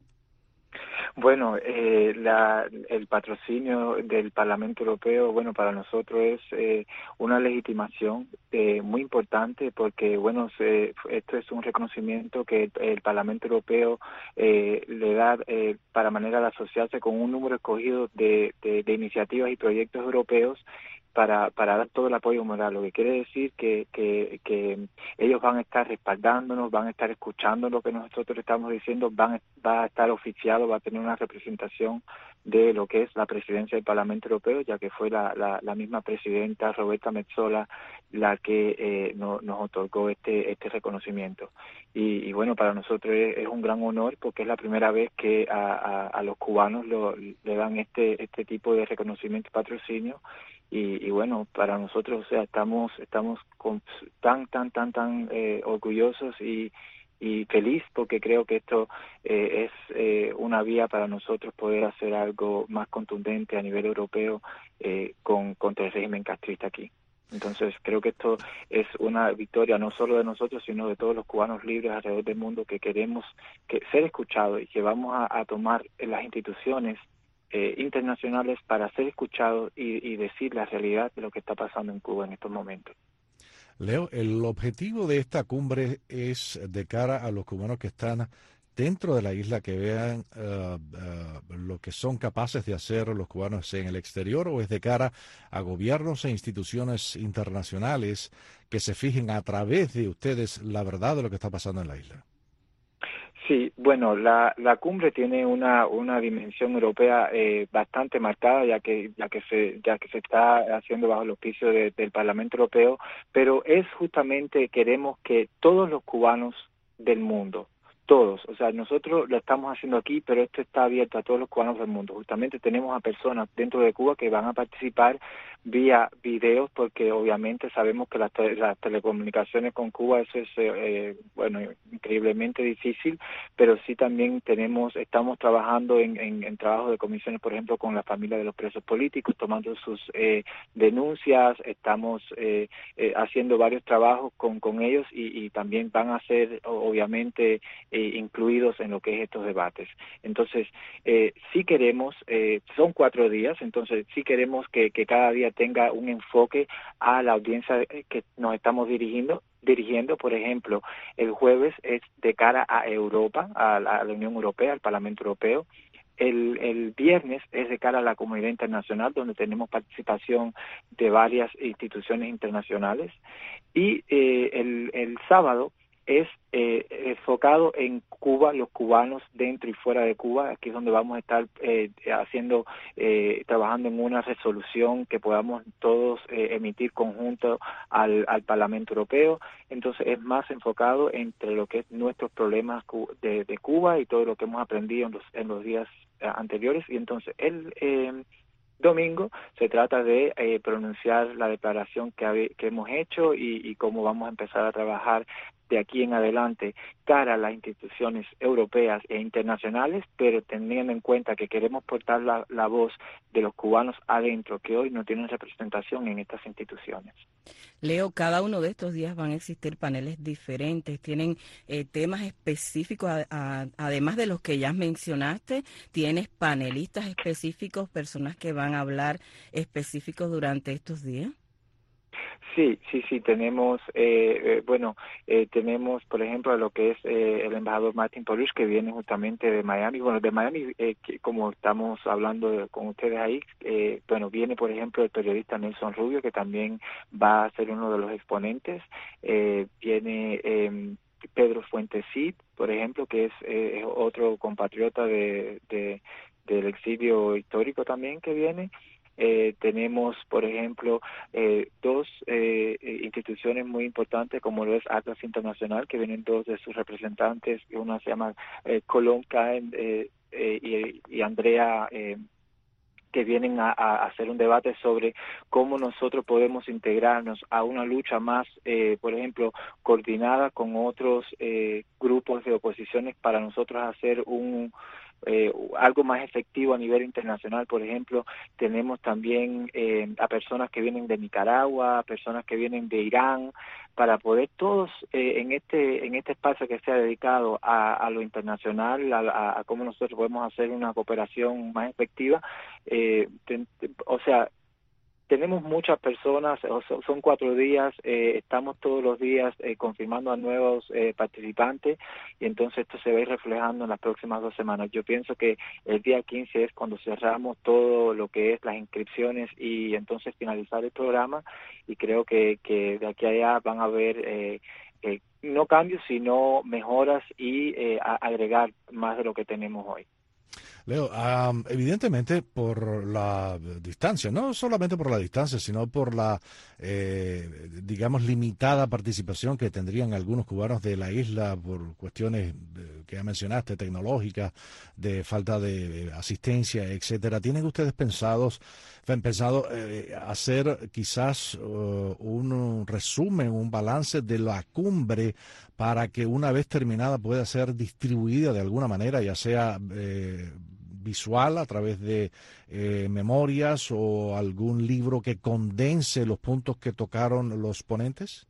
Bueno, eh, la, el patrocinio del Parlamento Europeo, bueno, para nosotros es eh, una legitimación eh, muy importante porque, bueno, se, esto es un reconocimiento que el, el Parlamento Europeo eh, le da eh, para manera de asociarse con un número escogido de, de, de iniciativas y proyectos europeos para para dar todo el apoyo moral, lo que quiere decir que, que que ellos van a estar respaldándonos, van a estar escuchando lo que nosotros estamos diciendo, van va a estar oficiado, va a tener una representación de lo que es la presidencia del Parlamento Europeo, ya que fue la, la, la misma presidenta Roberta Metsola la que eh, no, nos otorgó este este reconocimiento. Y, y bueno, para nosotros es, es un gran honor porque es la primera vez que a, a, a los cubanos lo, le dan este este tipo de reconocimiento y patrocinio. Y, y bueno, para nosotros, o sea, estamos estamos con, tan, tan, tan, tan eh, orgullosos y, y feliz porque creo que esto eh, es eh, una vía para nosotros poder hacer algo más contundente a nivel europeo eh, con contra el régimen castrista aquí. Entonces, creo que esto es una victoria no solo de nosotros, sino de todos los cubanos libres alrededor del mundo que queremos que ser escuchados y que vamos a, a tomar en las instituciones Eh, internacionales para ser escuchados y, y decir la realidad de lo que está pasando en Cuba en estos momentos. Leo, el objetivo de esta cumbre es de cara a los cubanos que están dentro de la isla, que vean uh, uh, lo que son capaces de hacer los cubanos en el exterior, o es de cara a gobiernos e instituciones internacionales que se fijen a través de ustedes la verdad de lo que está pasando en la isla. Sí, bueno, la, la cumbre tiene una una dimensión europea eh, bastante marcada, ya que ya que se ya que se está haciendo bajo el auspicio de, del Parlamento Europeo, pero es justamente queremos que todos los cubanos del mundo, todos, o sea, nosotros lo estamos haciendo aquí, pero esto está abierto a todos los cubanos del mundo. Justamente tenemos a personas dentro de Cuba que van a participar vía videos, porque obviamente sabemos que las, te las telecomunicaciones con Cuba, eso es, eh, bueno, increíblemente difícil, pero sí también tenemos, estamos trabajando en, en, en trabajo de comisiones, por ejemplo, con la familia de los presos políticos, tomando sus eh, denuncias, estamos eh, eh, haciendo varios trabajos con, con ellos y, y también van a ser, obviamente, eh, incluidos en lo que es estos debates. Entonces, eh, sí queremos, eh, son cuatro días, entonces sí queremos que, que cada día tenga un enfoque a la audiencia que nos estamos dirigiendo, dirigiendo, por ejemplo, el jueves es de cara a Europa, a la, a la Unión Europea, al Parlamento Europeo. El, el viernes es de cara a la comunidad internacional, donde tenemos participación de varias instituciones internacionales. Y eh, el, el sábado es eh, enfocado en Cuba, los cubanos dentro y fuera de Cuba. Aquí es donde vamos a estar eh, haciendo, eh, trabajando en una resolución que podamos todos eh, emitir conjunto al, al Parlamento Europeo. Entonces es más enfocado entre lo que es nuestros problemas de, de Cuba y todo lo que hemos aprendido en los, en los días anteriores. Y entonces el eh, domingo se trata de eh, pronunciar la declaración que, habe, que hemos hecho y, y cómo vamos a empezar a trabajar de aquí en adelante cara a las instituciones europeas e internacionales, pero teniendo en cuenta que queremos portar la, la voz de los cubanos adentro, que hoy no tienen representación en estas instituciones. Leo, cada uno de estos días van a existir paneles diferentes, tienen eh, temas específicos, a, a, además de los que ya mencionaste, tienes panelistas específicos, personas que van a hablar específicos durante estos días. Sí, sí, sí, tenemos, eh, eh, bueno, eh, tenemos, por ejemplo, lo que es eh, el embajador Martin Polush, que viene justamente de Miami. Bueno, de Miami, eh, que, como estamos hablando de, con ustedes ahí, eh, bueno, viene, por ejemplo, el periodista Nelson Rubio, que también va a ser uno de los exponentes. Eh, viene eh, Pedro Fuentecid, por ejemplo, que es eh, otro compatriota de, de del exilio histórico también que viene. Eh, tenemos, por ejemplo, eh, dos eh, instituciones muy importantes como lo es Atlas Internacional, que vienen dos de sus representantes, una se llama eh, Colón Caen eh, eh, y, y Andrea eh, que vienen a, a hacer un debate sobre cómo nosotros podemos integrarnos a una lucha más, eh, por ejemplo, coordinada con otros eh, grupos de oposiciones para nosotros hacer un eh, algo más efectivo a nivel internacional. Por ejemplo, tenemos también eh, a personas que vienen de Nicaragua, personas que vienen de Irán, para poder todos eh, en este en este espacio que sea dedicado a, a lo internacional, a, a, a cómo nosotros podemos hacer una cooperación más efectiva. Eh, te, te, o sea, tenemos muchas personas, o so, son cuatro días, eh, estamos todos los días eh, confirmando a nuevos eh, participantes, y entonces esto se va a ir reflejando en las próximas dos semanas. Yo pienso que el día quince es cuando cerramos todo lo que es las inscripciones y entonces finalizar el programa, y creo que, que de aquí a allá van a haber eh, eh, no cambios, sino mejoras y eh, a agregar más de lo que tenemos hoy. Leo, um, evidentemente por la distancia, no solamente por la distancia, sino por la, eh, digamos, limitada participación que tendrían algunos cubanos de la isla por cuestiones de, que ya mencionaste, tecnológicas, de falta de asistencia, etcétera. ¿Tienen ustedes pensados, pensado eh, hacer quizás uh, un resumen, un balance de la cumbre para que una vez terminada pueda ser distribuida de alguna manera, ya sea eh, visual a través de eh, memorias o algún libro que condense los puntos que tocaron los ponentes?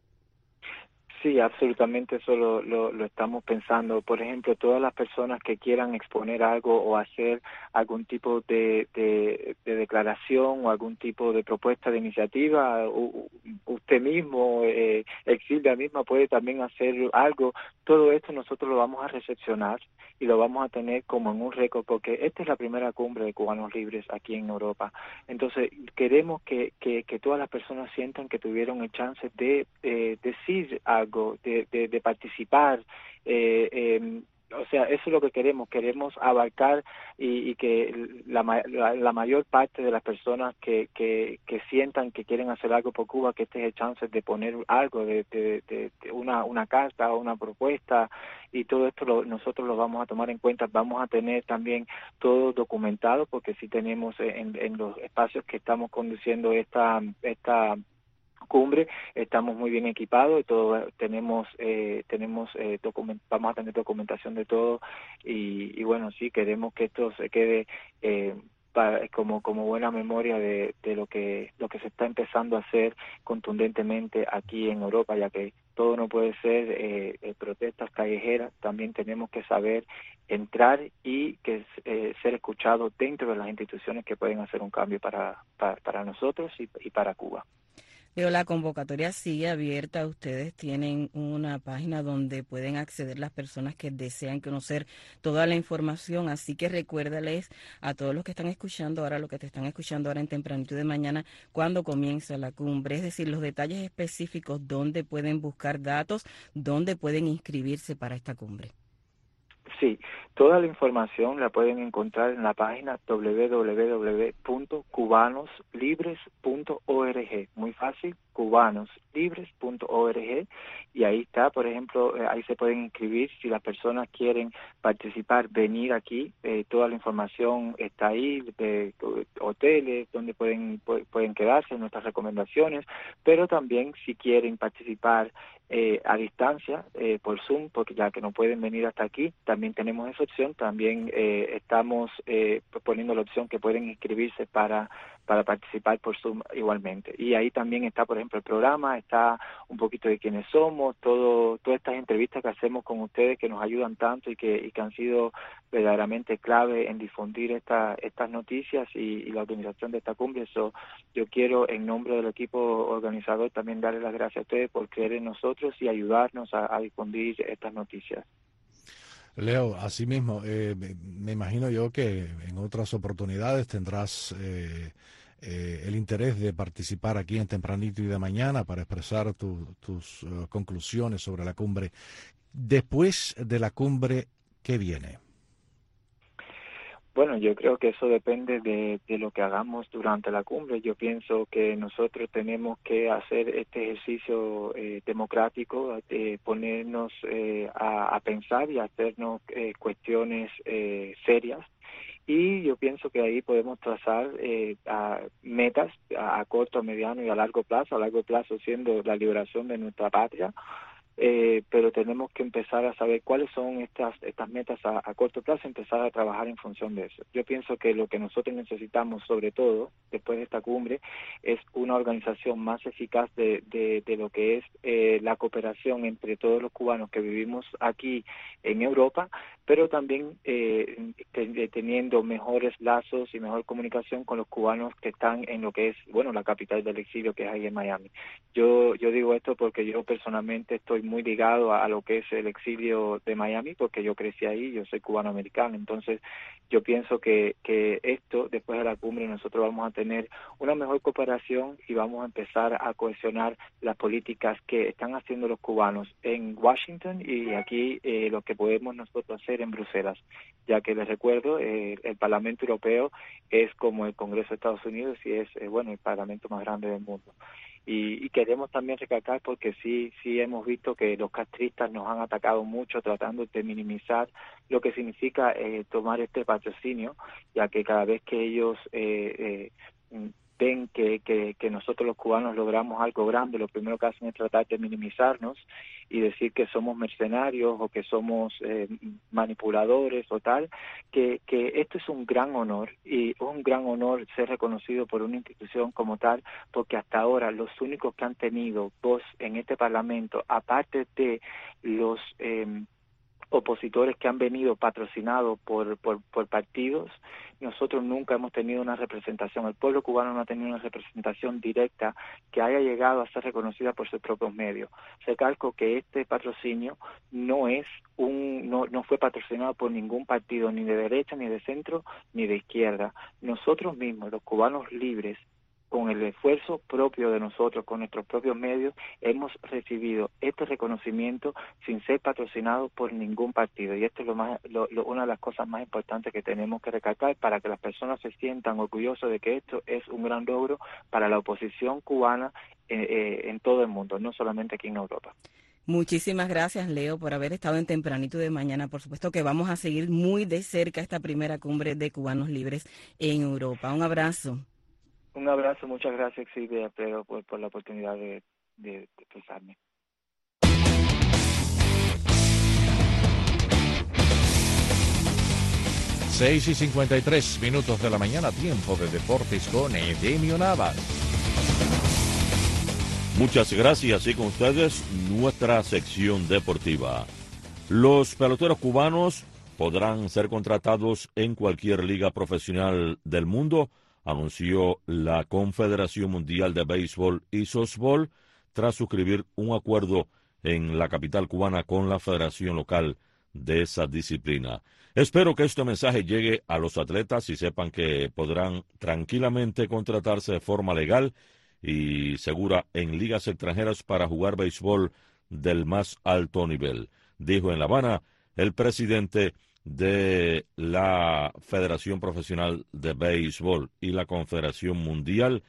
Sí, absolutamente, eso lo, lo, lo estamos pensando. Por ejemplo, todas las personas que quieran exponer algo o hacer algún tipo de, de, de declaración o algún tipo de propuesta de iniciativa, u, usted mismo, eh, Exilvia misma puede también hacer algo. Todo esto nosotros lo vamos a recepcionar y lo vamos a tener como en un récord, porque esta es la primera cumbre de cubanos libres aquí en Europa. Entonces, queremos que, que, que todas las personas sientan que tuvieron el chance de eh, decir algo, de, de, de participar, eh, eh, o sea, eso es lo que queremos, queremos abarcar y, y que la, la, la mayor parte de las personas que, que, que sientan que quieren hacer algo por Cuba, que este es el chance de poner algo, de, de, de, de una, una carta o una propuesta, y todo esto lo, nosotros lo vamos a tomar en cuenta. Vamos a tener también todo documentado, porque sí tenemos en, en los espacios que estamos conduciendo esta esta cumbre, estamos muy bien equipados y todo, tenemos eh, tenemos eh, document, vamos a tener documentación de todo, y, y bueno, sí queremos que esto se quede eh, para, como como buena memoria de, de lo que lo que se está empezando a hacer contundentemente aquí en Europa, ya que todo no puede ser eh, eh, protestas callejeras. También tenemos que saber entrar y que eh, ser escuchados dentro de las instituciones que pueden hacer un cambio para para, para nosotros y, y para Cuba. Pero la convocatoria sigue abierta. Ustedes tienen una página donde pueden acceder las personas que desean conocer toda la información. Así que recuérdales a todos los que están escuchando ahora, los que te están escuchando ahora en tempranito de mañana, cuando comienza la cumbre. Es decir, los detalles específicos, dónde pueden buscar datos, dónde pueden inscribirse para esta cumbre. Sí, toda la información la pueden encontrar en la página doble u doble u doble u punto cubanos libres punto org. Muy fácil, cubanos libres punto org, y ahí está, por ejemplo, eh, ahí se pueden inscribir si las personas quieren participar, venir aquí, eh, toda la información está ahí, de, de hoteles donde pueden pueden quedarse, nuestras recomendaciones, pero también si quieren participar eh, a distancia, eh, por Zoom, porque ya que no pueden venir hasta aquí, también tenemos esa opción. También eh, estamos eh, poniendo la opción que pueden inscribirse para para participar por Zoom igualmente. Y ahí también está, por ejemplo, el programa, está un poquito de quiénes somos, todo todas estas entrevistas que hacemos con ustedes que nos ayudan tanto y que y que han sido verdaderamente clave en difundir esta, estas noticias y, y la organización de esta cumbre. So, yo quiero, en nombre del equipo organizador, también darles las gracias a ustedes por creer en nosotros y ayudarnos a, a difundir estas noticias. Leo, asimismo, eh, me, me imagino yo que en otras oportunidades tendrás eh, eh, el interés de participar aquí en Tempranito y de Mañana para expresar tu, tus uh, conclusiones sobre la cumbre. Después de la cumbre, ¿qué viene? Bueno, yo creo que eso depende de, de lo que hagamos durante la cumbre. Yo pienso que nosotros tenemos que hacer este ejercicio eh, democrático, de ponernos eh, a, a pensar y hacernos eh, cuestiones eh, serias. y yo pienso que ahí podemos trazar eh, a metas a, a corto, mediano y a largo plazo, a largo plazo siendo la liberación de nuestra patria. Eh, pero tenemos que empezar a saber cuáles son estas estas metas a, a corto plazo, empezar a trabajar en función de eso. Yo pienso que lo que nosotros necesitamos, sobre todo después de esta cumbre, es una organización más eficaz de, de, de lo que es eh, la cooperación entre todos los cubanos que vivimos aquí en Europa, pero también eh, te, teniendo mejores lazos y mejor comunicación con los cubanos que están en lo que es, bueno, la capital del exilio, que es ahí en Miami. Yo yo digo esto porque yo personalmente estoy muy ligado a, a lo que es el exilio de Miami, porque yo crecí ahí, yo soy cubano-americano, entonces yo pienso que, que esto, después de la cumbre, nosotros vamos a tener una mejor cooperación y vamos a empezar a cohesionar las políticas que están haciendo los cubanos en Washington y aquí eh, lo que podemos nosotros hacer en Bruselas, ya que les recuerdo, eh, el Parlamento Europeo es como el Congreso de Estados Unidos y es, eh, bueno, el parlamento más grande del mundo. Y, y queremos también recalcar, porque sí sí hemos visto que los castristas nos han atacado mucho tratando de minimizar lo que significa eh, tomar este patrocinio, ya que cada vez que ellos eh, eh, ven que, que, que nosotros los cubanos logramos algo grande, lo primero que hacen es tratar de minimizarnos y decir que somos mercenarios o que somos eh, manipuladores o tal, que, que esto es un gran honor y un gran honor ser reconocido por una institución como tal, porque hasta ahora los únicos que han tenido voz en este Parlamento, aparte de los eh, opositores que han venido patrocinados por, por, por partidos, nosotros nunca hemos tenido una representación, el pueblo cubano no ha tenido una representación directa que haya llegado a ser reconocida por sus propios medios. Recalco que este patrocinio no es un no, no fue patrocinado por ningún partido, ni de derecha, ni de centro, ni de izquierda. Nosotros mismos, los cubanos libres, con el esfuerzo propio de nosotros, con nuestros propios medios, hemos recibido este reconocimiento sin ser patrocinado por ningún partido. Y esto es lo más, lo, lo, una de las cosas más importantes que tenemos que recalcar para que las personas se sientan orgullosas de que esto es un gran logro para la oposición cubana eh, eh, en todo el mundo, no solamente aquí en Europa. Muchísimas gracias, Leo, por haber estado en Tempranito de Mañana. Por supuesto que vamos a seguir muy de cerca esta primera cumbre de cubanos libres en Europa. Un abrazo. Un abrazo, muchas gracias, Silvia, Alfredo, por, por la oportunidad de, de, de expresarme. seis y cincuenta y tres minutos de la mañana, tiempo de deportes con Edemio Navas. Muchas gracias y con ustedes nuestra sección deportiva. Los peloteros cubanos podrán ser contratados en cualquier liga profesional del mundo, anunció la Confederación Mundial de Béisbol y Softball tras suscribir un acuerdo en la capital cubana con la federación local de esa disciplina. Espero que este mensaje llegue a los atletas y sepan que podrán tranquilamente contratarse de forma legal y segura en ligas extranjeras para jugar béisbol del más alto nivel, dijo en La Habana el presidente de la Federación Profesional de Béisbol y la Confederación Mundial,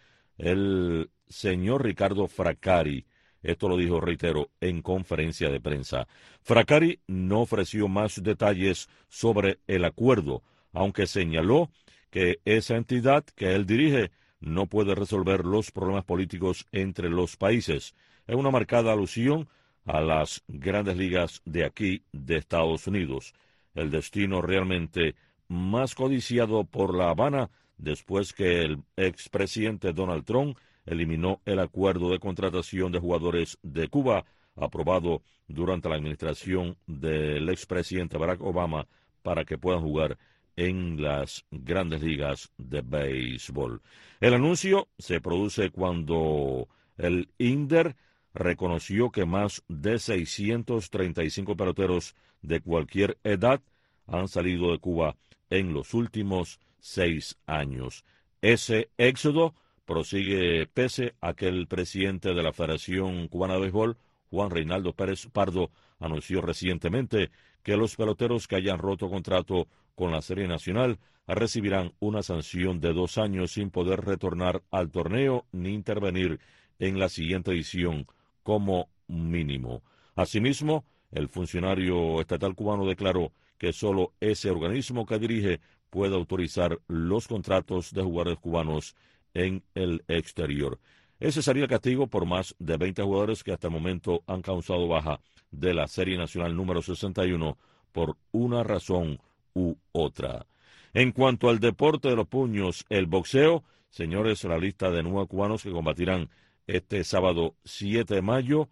el señor Ricardo Fraccari. Esto lo dijo, reitero, en conferencia de prensa. Fraccari no ofreció más detalles sobre el acuerdo, aunque señaló que esa entidad que él dirige no puede resolver los problemas políticos entre los países. Es una marcada alusión a las grandes ligas de aquí, de Estados Unidos. El destino realmente más codiciado por La Habana después que el expresidente Donald Trump eliminó el acuerdo de contratación de jugadores de Cuba aprobado durante la administración del expresidente Barack Obama para que puedan jugar en las grandes ligas de béisbol. El anuncio se produce cuando el I N D E R reconoció que más de seiscientos treinta y cinco peloteros de cualquier edad han salido de Cuba en los últimos seis años. Ese éxodo prosigue pese a que el presidente de la Federación Cubana de Béisbol, Juan Reinaldo Pérez Pardo, anunció recientemente que los peloteros que hayan roto contrato con la Serie Nacional recibirán una sanción de dos años sin poder retornar al torneo ni intervenir en la siguiente edición como mínimo. Asimismo, el funcionario estatal cubano declaró que solo ese organismo que dirige puede autorizar los contratos de jugadores cubanos en el exterior. Ese sería el castigo por más de veinte jugadores que hasta el momento han causado baja de la Serie Nacional número sesenta y uno por una razón u otra. En cuanto al deporte de los puños, el boxeo, señores, la lista de nueve cubanos que combatirán este sábado siete de mayo,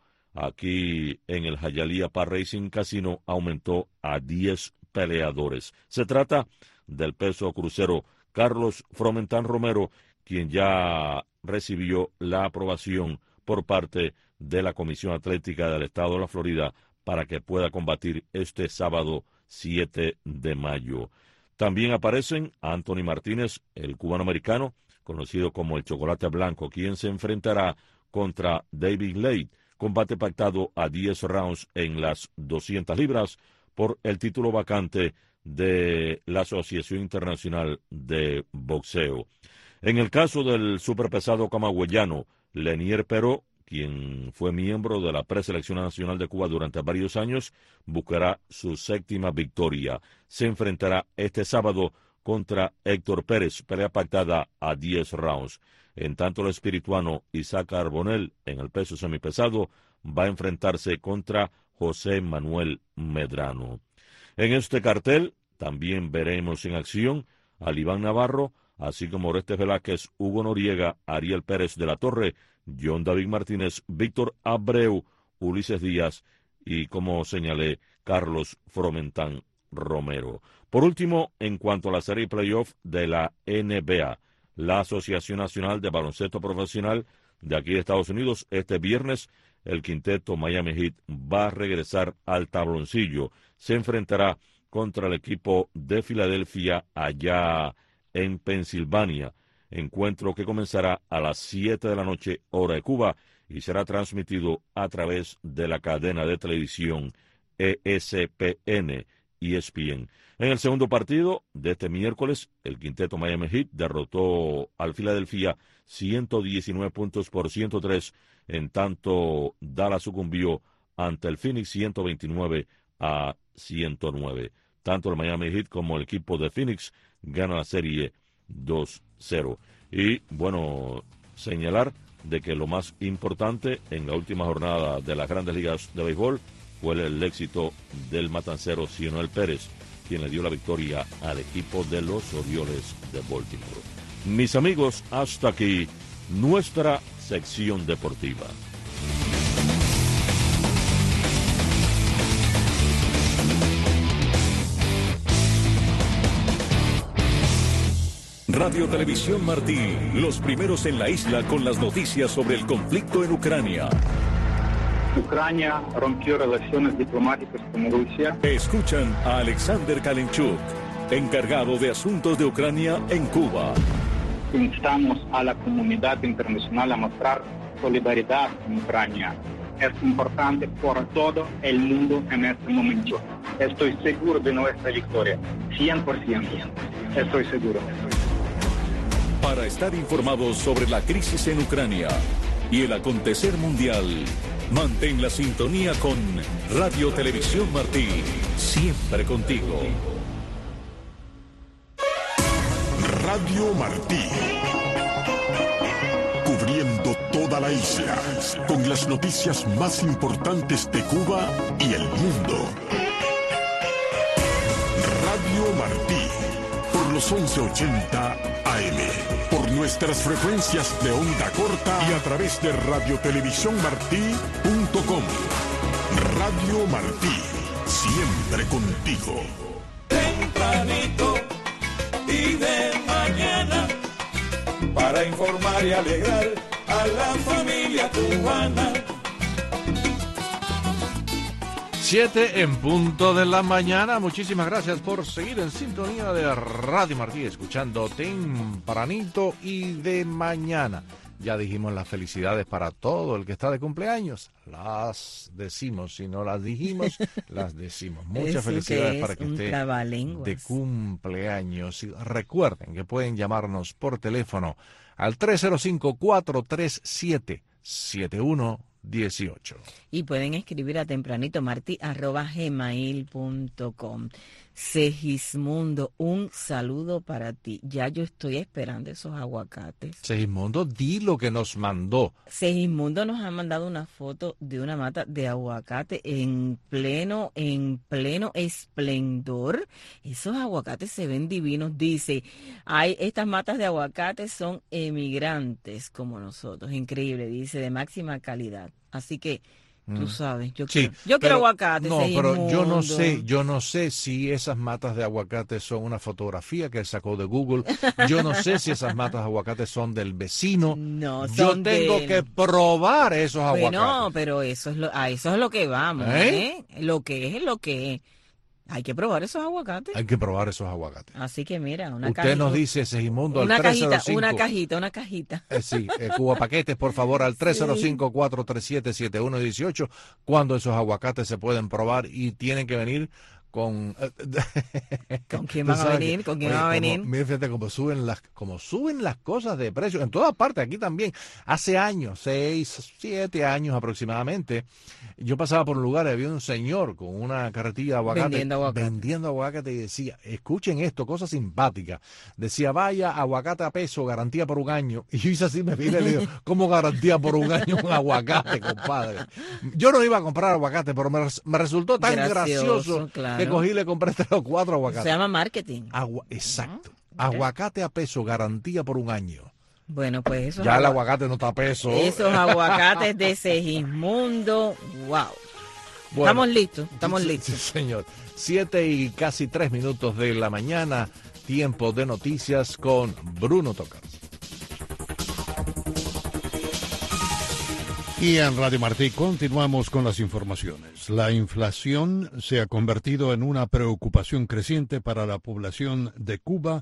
aquí en el Hialeah Park Racing Casino, aumentó a diez peleadores. Se trata del peso crucero Carlos Fromentán Romero, quien ya recibió la aprobación por parte de la Comisión Atlética del Estado de la Florida para que pueda combatir este sábado siete de mayo. También aparecen Anthony Martínez, el cubano-americano, conocido como el Chocolate Blanco, quien se enfrentará contra David Lade, combate pactado a diez rounds en las doscientas libras por el título vacante de la Asociación Internacional de Boxeo. En el caso del superpesado camagüeyano Lenier Peró, quien fue miembro de la preselección nacional de Cuba durante varios años, buscará su séptima victoria. Se enfrentará este sábado contra Héctor Pérez, pelea pactada a diez rounds. En tanto, el espirituano Isaac Arbonell, en el peso semipesado, va a enfrentarse contra José Manuel Medrano. En este cartel también veremos en acción a Iván Navarro, así como Orestes Velázquez, Hugo Noriega, Ariel Pérez de la Torre, John David Martínez, Víctor Abreu, Ulises Díaz y, como señalé, Carlos Fromentán Romero. Por último, en cuanto a la serie playoff de la N B A, la Asociación Nacional de Baloncesto Profesional de aquí de Estados Unidos, este viernes, el quinteto Miami Heat va a regresar al tabloncillo. Se enfrentará contra el equipo de Filadelfia allá en Pensilvania. Encuentro que comenzará a las siete de la noche, hora de Cuba, y será transmitido a través de la cadena de televisión E S P N, E S P N. En el segundo partido de este miércoles, el quinteto Miami Heat derrotó al Filadelfia ciento diecinueve puntos por ciento tres, en tanto Dallas sucumbió ante el Phoenix ciento veintinueve a ciento nueve. Tanto el Miami Heat como el equipo de Phoenix ganan la serie dos cero. Y, bueno, señalar de que lo más importante en la última jornada de las Grandes Ligas de Béisbol fue el éxito del matancero Cionel Pérez, quien le dio la victoria al equipo de los Orioles de Baltimore. Mis amigos, hasta aquí nuestra sección deportiva. Radio Televisión Martí, los primeros en la isla con las noticias sobre el conflicto en Ucrania. Ucrania rompió relaciones diplomáticas con Rusia. Escuchan a Alexander Kalinchuk, encargado de asuntos de Ucrania en Cuba. Instamos a la comunidad internacional a mostrar solidaridad con Ucrania. Es importante por todo el mundo en este momento. Estoy seguro de nuestra victoria, cien por ciento. Estoy seguro. Para estar informados sobre la crisis en Ucrania y el acontecer mundial, mantén la sintonía con Radio Televisión Martí, siempre contigo. Radio Martí, cubriendo toda la isla, con las noticias más importantes de Cuba y el mundo. Radio Martí, por los once ochenta A M, por nuestras frecuencias de onda corta y a través de radio televisión martí punto com. Radio Martí, siempre contigo. Tempranito y de mañana, para informar y alegrar a la familia cubana. Siete en punto de la mañana. Muchísimas gracias por seguir en sintonía de Radio Martí, escuchando Tempranito y de mañana. Ya dijimos las felicidades para todo el que está de cumpleaños. Las decimos, si no las dijimos, las decimos. Muchas felicidades para que esté de cumpleaños. Y recuerden que pueden llamarnos por teléfono al tres cero cinco, cuatro tres siete, siete uno dieciocho. Y pueden escribir a tempranitomarti arroba gmail punto com. Segismundo, un saludo para ti. Ya yo estoy esperando esos aguacates. Segismundo, di lo que nos mandó. Segismundo nos ha mandado una foto de una mata de aguacate en pleno, en pleno esplendor. Esos aguacates se ven divinos. Dice, hay estas matas de aguacate son emigrantes como nosotros. Increíble, dice, de máxima calidad. Así que tú sabes, yo sí, quiero, yo quiero aguacate. No, Segismundo. pero yo no sé, yo no sé si esas matas de aguacate son una fotografía que él sacó de Google. Yo no sé si esas matas de aguacate son del vecino. No, yo son tengo del... que probar esos aguacates. Bueno, pero eso es lo, a eso es lo que vamos, ¿eh? ¿eh? Lo que es es lo que es. Hay que probar esos aguacates. Hay que probar esos aguacates. Así que mira, una Usted cajita. nos dice, Segismundo, una al tres cero cajita, cinco. una cajita, una cajita. Eh, sí, eh, Cuba Paquetes, por favor, al tres cero cinco, cuatro tres siete, siete uno uno ocho, cuando esos aguacates se pueden probar y tienen que venir con... ¿Con quién van a venir? ¿Con quién Oye, van a como, venir? mire, fíjate cómo suben las, como suben las cosas de precio, en todas partes, aquí también. Hace años, seis, siete años aproximadamente, yo pasaba por un lugar y había un señor con una carretilla de aguacate, Vendiendo aguacate. vendiendo aguacate y decía, escuchen esto, cosa simpática. Decía, vaya, aguacate a peso, garantía por un año. Y yo hice así, me vine y le digo, ¿cómo garantía por un año un aguacate, compadre? Yo no iba a comprar aguacate, pero me, me resultó tan gracioso, gracioso claro. que cogí y le compré tres o cuatro aguacates. Se llama marketing. Agua, exacto. Aguacate a peso, garantía por un año. Bueno, pues eso. Ya el aguacate no está a peso. Esos aguacates de Segismundo, wow. Bueno, estamos listos, estamos sí, listos. Sí, señor. Siete y casi tres minutos de la mañana, tiempo de noticias con Bruno Tocar. Y en Radio Martí continuamos con las informaciones. La inflación se ha convertido en una preocupación creciente para la población de Cuba,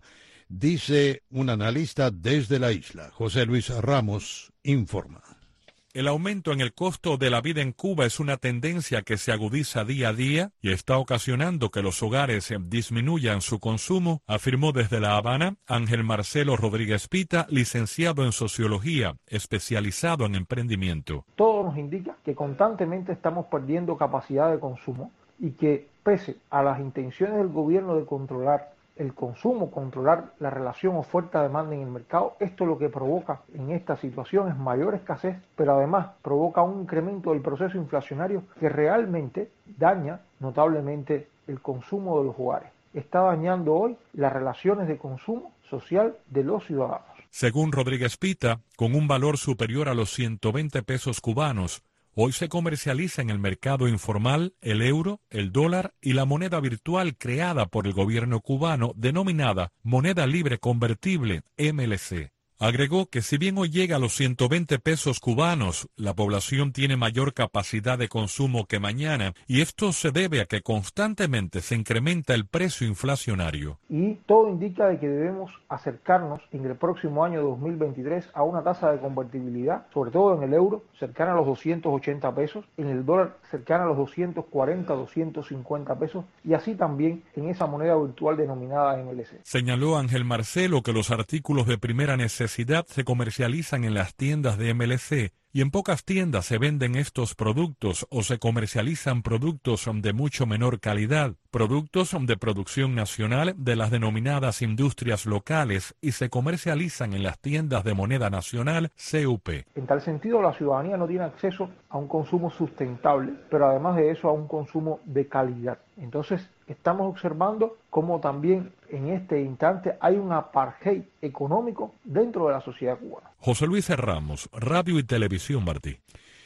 dice un analista desde la isla. José Luis Ramos informa. El aumento en el costo de la vida en Cuba es una tendencia que se agudiza día a día y está ocasionando que los hogares disminuyan su consumo, afirmó desde La Habana Ángel Marcelo Rodríguez Pita, licenciado en Sociología, especializado en emprendimiento. Todo nos indica que constantemente estamos perdiendo capacidad de consumo y que, pese a las intenciones del gobierno de controlar el consumo, controlar la relación oferta-demanda en el mercado, esto lo que provoca en esta situación es mayor escasez, pero además provoca un incremento del proceso inflacionario que realmente daña notablemente el consumo de los hogares. Está dañando hoy las relaciones de consumo social de los ciudadanos. Según Rodríguez Pita, con un valor superior a los ciento veinte pesos cubanos, hoy se comercializa en el mercado informal el euro, el dólar y la moneda virtual creada por el gobierno cubano denominada Moneda Libre Convertible, M L C. Agregó que si bien hoy llega a los ciento veinte pesos cubanos, la población tiene mayor capacidad de consumo que mañana y esto se debe a que constantemente se incrementa el precio inflacionario. Y todo indica de que debemos acercarnos en el próximo año dos mil veintitrés a una tasa de convertibilidad, sobre todo en el euro, cercana a los doscientos ochenta pesos, en el dólar cercana a los doscientos cuarenta, doscientos cincuenta pesos y así también en esa moneda virtual denominada M L C. Señaló Ángel Marcelo que los artículos de primera necesidad se comercializan en las tiendas de M L C y en pocas tiendas se venden estos productos o se comercializan productos de mucho menor calidad, productos de producción nacional de las denominadas industrias locales y se comercializan en las tiendas de moneda nacional C U P. En tal sentido, la ciudadanía no tiene acceso a un consumo sustentable, pero además de eso a un consumo de calidad. Entonces, estamos observando cómo también en este instante hay un apartheid económico dentro de la sociedad cubana. José Luis Ramos, Radio y Televisión Martí.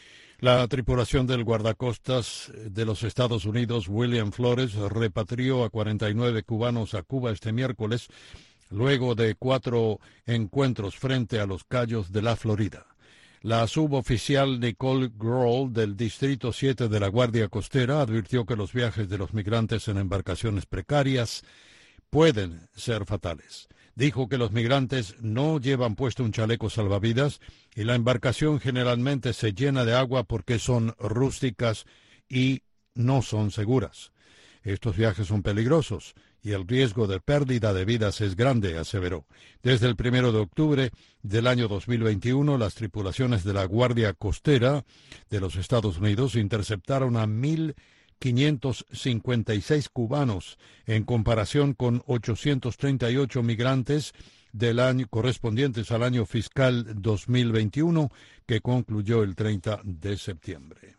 La tripulación del guardacostas de los Estados Unidos, William Flores, repatrió a cuarenta y nueve cubanos a Cuba este miércoles, luego de cuatro encuentros frente a los Cayos de la Florida. La suboficial Nicole Grohl del Distrito siete de la Guardia Costera advirtió que los viajes de los migrantes en embarcaciones precarias pueden ser fatales. Dijo que los migrantes no llevan puesto un chaleco salvavidas y la embarcación generalmente se llena de agua porque son rústicas y no son seguras. Estos viajes son peligrosos y el riesgo de pérdida de vidas es grande, aseveró. Desde el primero de octubre del año dos mil veintiuno, las tripulaciones de la Guardia Costera de los Estados Unidos interceptaron a mil quinientos cincuenta y seis cubanos, en comparación con ochocientos treinta y ocho migrantes del año correspondientes al año fiscal dos mil veintiuno, que concluyó el treinta de septiembre.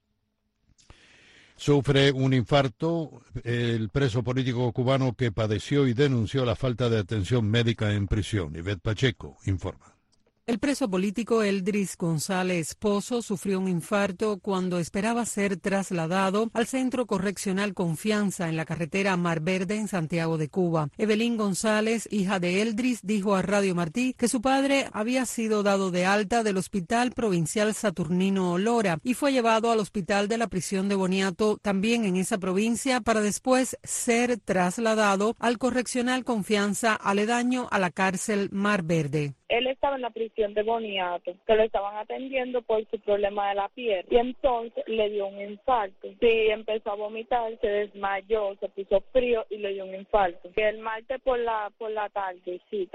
Sufre un infarto el preso político cubano que padeció y denunció la falta de atención médica en prisión. Ivette Pacheco informa. El preso político Eldris González Pozo sufrió un infarto cuando esperaba ser trasladado al Centro Correccional Confianza en la carretera Mar Verde en Santiago de Cuba. Evelyn González, hija de Eldris, dijo a Radio Martí que su padre había sido dado de alta del Hospital Provincial Saturnino Olora y fue llevado al hospital de la prisión de Boniato, también en esa provincia, para después ser trasladado al Correccional Confianza aledaño a la cárcel Mar Verde. Él estaba en la prisión de Boniato, que lo estaban atendiendo por su problema de la piel, y entonces le dio un infarto. Sí, empezó a vomitar, se desmayó, se puso frío y le dio un infarto. Y el martes por la por la tardecita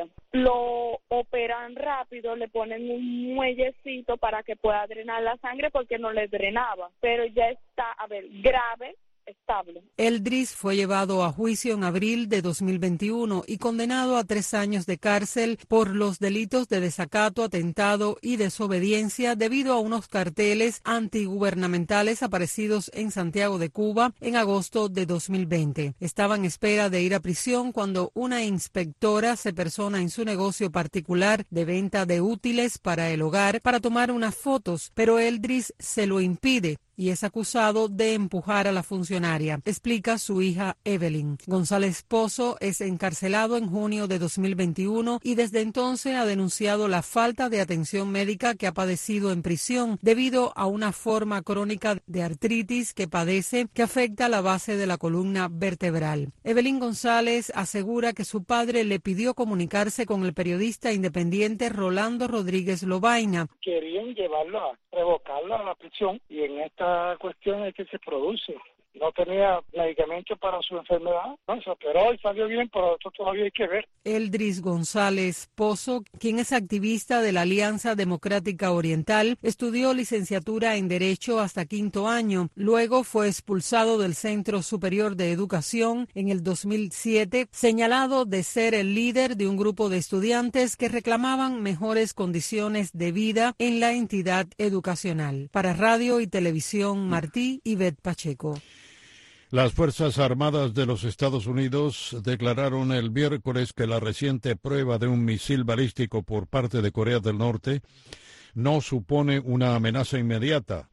lo operan rápido, le ponen un muellecito para que pueda drenar la sangre porque no le drenaba, pero ya está, a ver, grave. Estable. Eldris fue llevado a juicio en abril de dos mil veintiuno y condenado a tres años de cárcel por los delitos de desacato, atentado y desobediencia debido a unos carteles antigubernamentales aparecidos en Santiago de Cuba en agosto de dos mil veinte. Estaba en espera de ir a prisión cuando una inspectora se persona en su negocio particular de venta de útiles para el hogar para tomar unas fotos, pero Eldris se lo impide y es acusado de empujar a la funcionaria, explica su hija Evelyn. González Pozo es encarcelado en junio de dos mil veintiuno y desde entonces ha denunciado la falta de atención médica que ha padecido en prisión debido a una forma crónica de artritis que padece que afecta la base de la columna vertebral. Evelyn González asegura que su padre le pidió comunicarse con el periodista independiente Rolando Rodríguez Lobaina. Querían llevarlo a revocarlo a la prisión y en esta cuestión es que se produce. No tenía medicamento para su enfermedad, no, se operó y salió bien, pero esto todavía hay que ver. Eldris González Pozo, quien es activista de la Alianza Democrática Oriental, estudió licenciatura en Derecho hasta quinto año. Luego fue expulsado del Centro Superior de Educación en el dos mil siete, señalado de ser el líder de un grupo de estudiantes que reclamaban mejores condiciones de vida en la entidad educacional. Para Radio y Televisión Martí, Ivette Pacheco. Las Fuerzas Armadas de los Estados Unidos declararon el miércoles que la reciente prueba de un misil balístico por parte de Corea del Norte no supone una amenaza inmediata,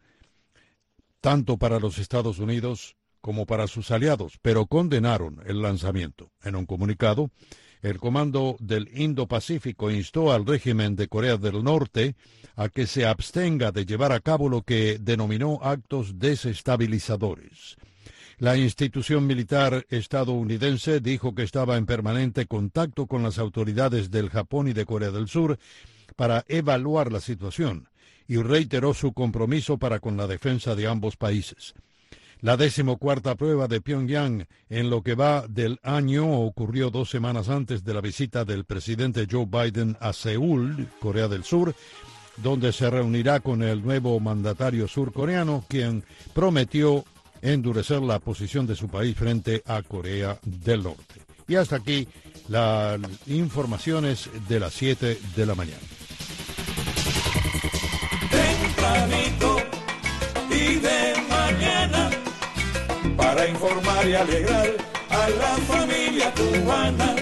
tanto para los Estados Unidos como para sus aliados, pero condenaron el lanzamiento. En un comunicado, el Comando del Indo-Pacífico instó al régimen de Corea del Norte a que se abstenga de llevar a cabo lo que denominó actos desestabilizadores. La institución militar estadounidense dijo que estaba en permanente contacto con las autoridades del Japón y de Corea del Sur para evaluar la situación y reiteró su compromiso para con la defensa de ambos países. La decimocuarta prueba de Pyongyang en lo que va del año ocurrió dos semanas antes de la visita del presidente Joe Biden a Seúl, Corea del Sur, donde se reunirá con el nuevo mandatario surcoreano, quien prometió endurecer la posición de su país frente a Corea del Norte. Y hasta aquí las informaciones de las siete de la mañana. Tempranito y de mañana, para informar y alegrar a la familia cubana.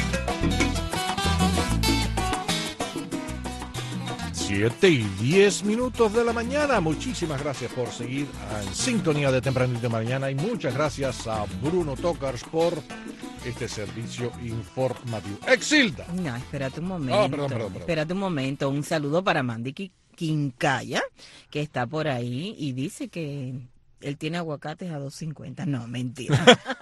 Siete y diez minutos de la mañana. Muchísimas gracias por seguir en sintonía de Tempranito de Mañana y muchas gracias a Bruno Tokars por este servicio informativo. ¡Exilda! No, espérate un momento. Oh, perdón, perdón, perdón. Espérate un momento. Un saludo para Mandy Quincaya, que está por ahí y dice que él tiene aguacates a dos cincuenta. No, mentira.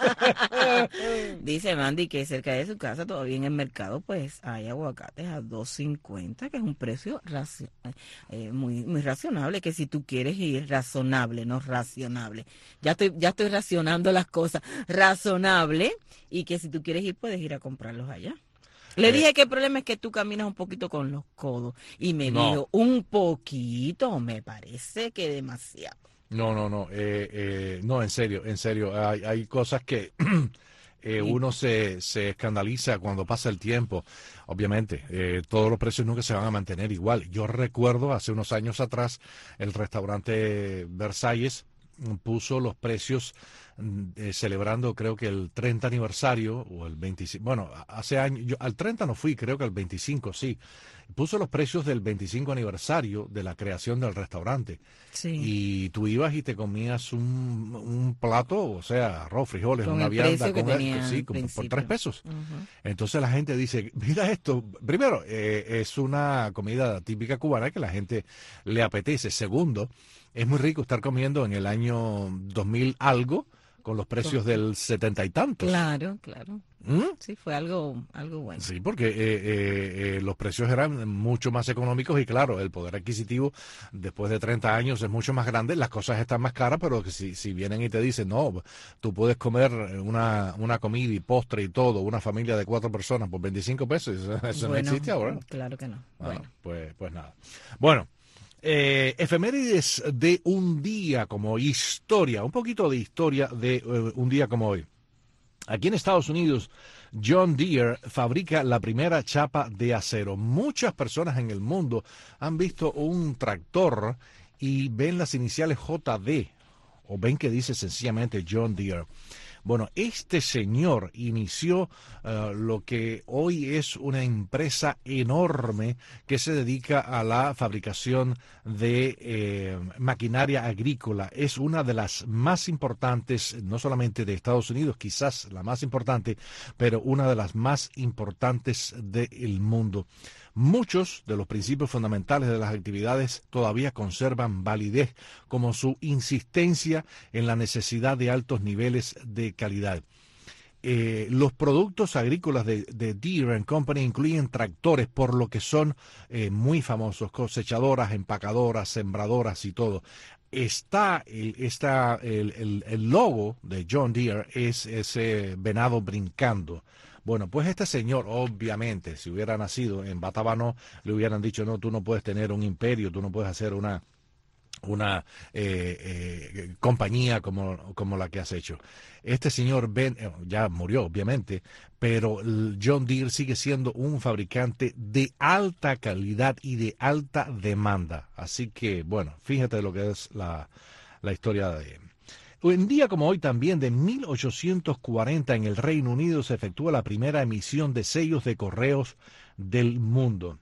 Dice Mandy que cerca de su casa, todavía en el mercado, pues hay aguacates a dos cincuenta, que es un precio raci- eh, muy muy razonable, que si tú quieres ir razonable, no racionable. Ya estoy ya estoy racionando las cosas. Razonable, y que si tú quieres ir, puedes ir a comprarlos allá. Le dije que el problema es que tú caminas un poquito con los codos. Y me No. dijo, un poquito, me parece que demasiado. No, no, no, eh, eh, no, en serio, en serio, hay, hay cosas que eh, uno se, se escandaliza cuando pasa el tiempo. Obviamente, eh, todos los precios nunca se van a mantener igual. Yo recuerdo hace unos años atrás, el restaurante Versalles puso los precios eh, celebrando creo que el treinta aniversario o el veinticinco, bueno, hace años, yo al treinta no fui, creo que al veinticinco sí, puso los precios del veinticinco aniversario de la creación del restaurante. Sí. Y tú ibas y te comías un, un plato, o sea, arroz, frijoles, con una el vianda, que con tenía esto, sí, al como por principio. tres pesos. Uh-huh. Entonces la gente dice, mira esto, primero, eh, es una comida típica cubana que la gente le apetece. Segundo, es muy rico estar comiendo en el año dos mil algo, con los precios del setenta y tantos. Claro, claro. ¿Mm? Sí, fue algo, algo bueno. Sí, porque eh, eh, eh, los precios eran mucho más económicos y claro, el poder adquisitivo después de treinta años es mucho más grande, las cosas están más caras, pero que si, si vienen y te dicen, no, tú puedes comer una, una comida y postre y todo, una familia de cuatro personas por veinticinco pesos, eso, eso Bueno, no existe ahora. Claro que no. Ah, Bueno. pues, pues nada. Bueno. Eh, efemérides de un día como historia, un poquito de historia de uh, un día como hoy. Aquí en Estados Unidos, John Deere fabrica la primera chapa de acero. Muchas personas en el mundo han visto un tractor y ven las iniciales J D o ven que dice sencillamente John Deere. Bueno, este señor inició uh, lo que hoy es una empresa enorme que se dedica a la fabricación de eh, maquinaria agrícola. Es una de las más importantes, no solamente de Estados Unidos, quizás la más importante, pero una de las más importantes del mundo. Muchos de los principios fundamentales de las actividades todavía conservan validez, como su insistencia en la necesidad de altos niveles de calidad. Eh, los productos agrícolas de, de Deere and Company incluyen tractores, por lo que son eh, muy famosos, cosechadoras, empacadoras, sembradoras y todo. Está el, está el, el, el logo de John Deere, es ese venado brincando. Bueno, pues este señor, obviamente, si hubiera nacido en Batabanó, le hubieran dicho, no, tú no puedes tener un imperio, tú no puedes hacer una, una eh, eh, compañía como, como la que has hecho. Este señor Ben, eh, ya murió, obviamente, pero John Deere sigue siendo un fabricante de alta calidad y de alta demanda. Así que, bueno, fíjate lo que es la, la historia de... Un día como hoy también, de mil ochocientos cuarenta, en el Reino Unido se efectúa la primera emisión de sellos de correos del mundo.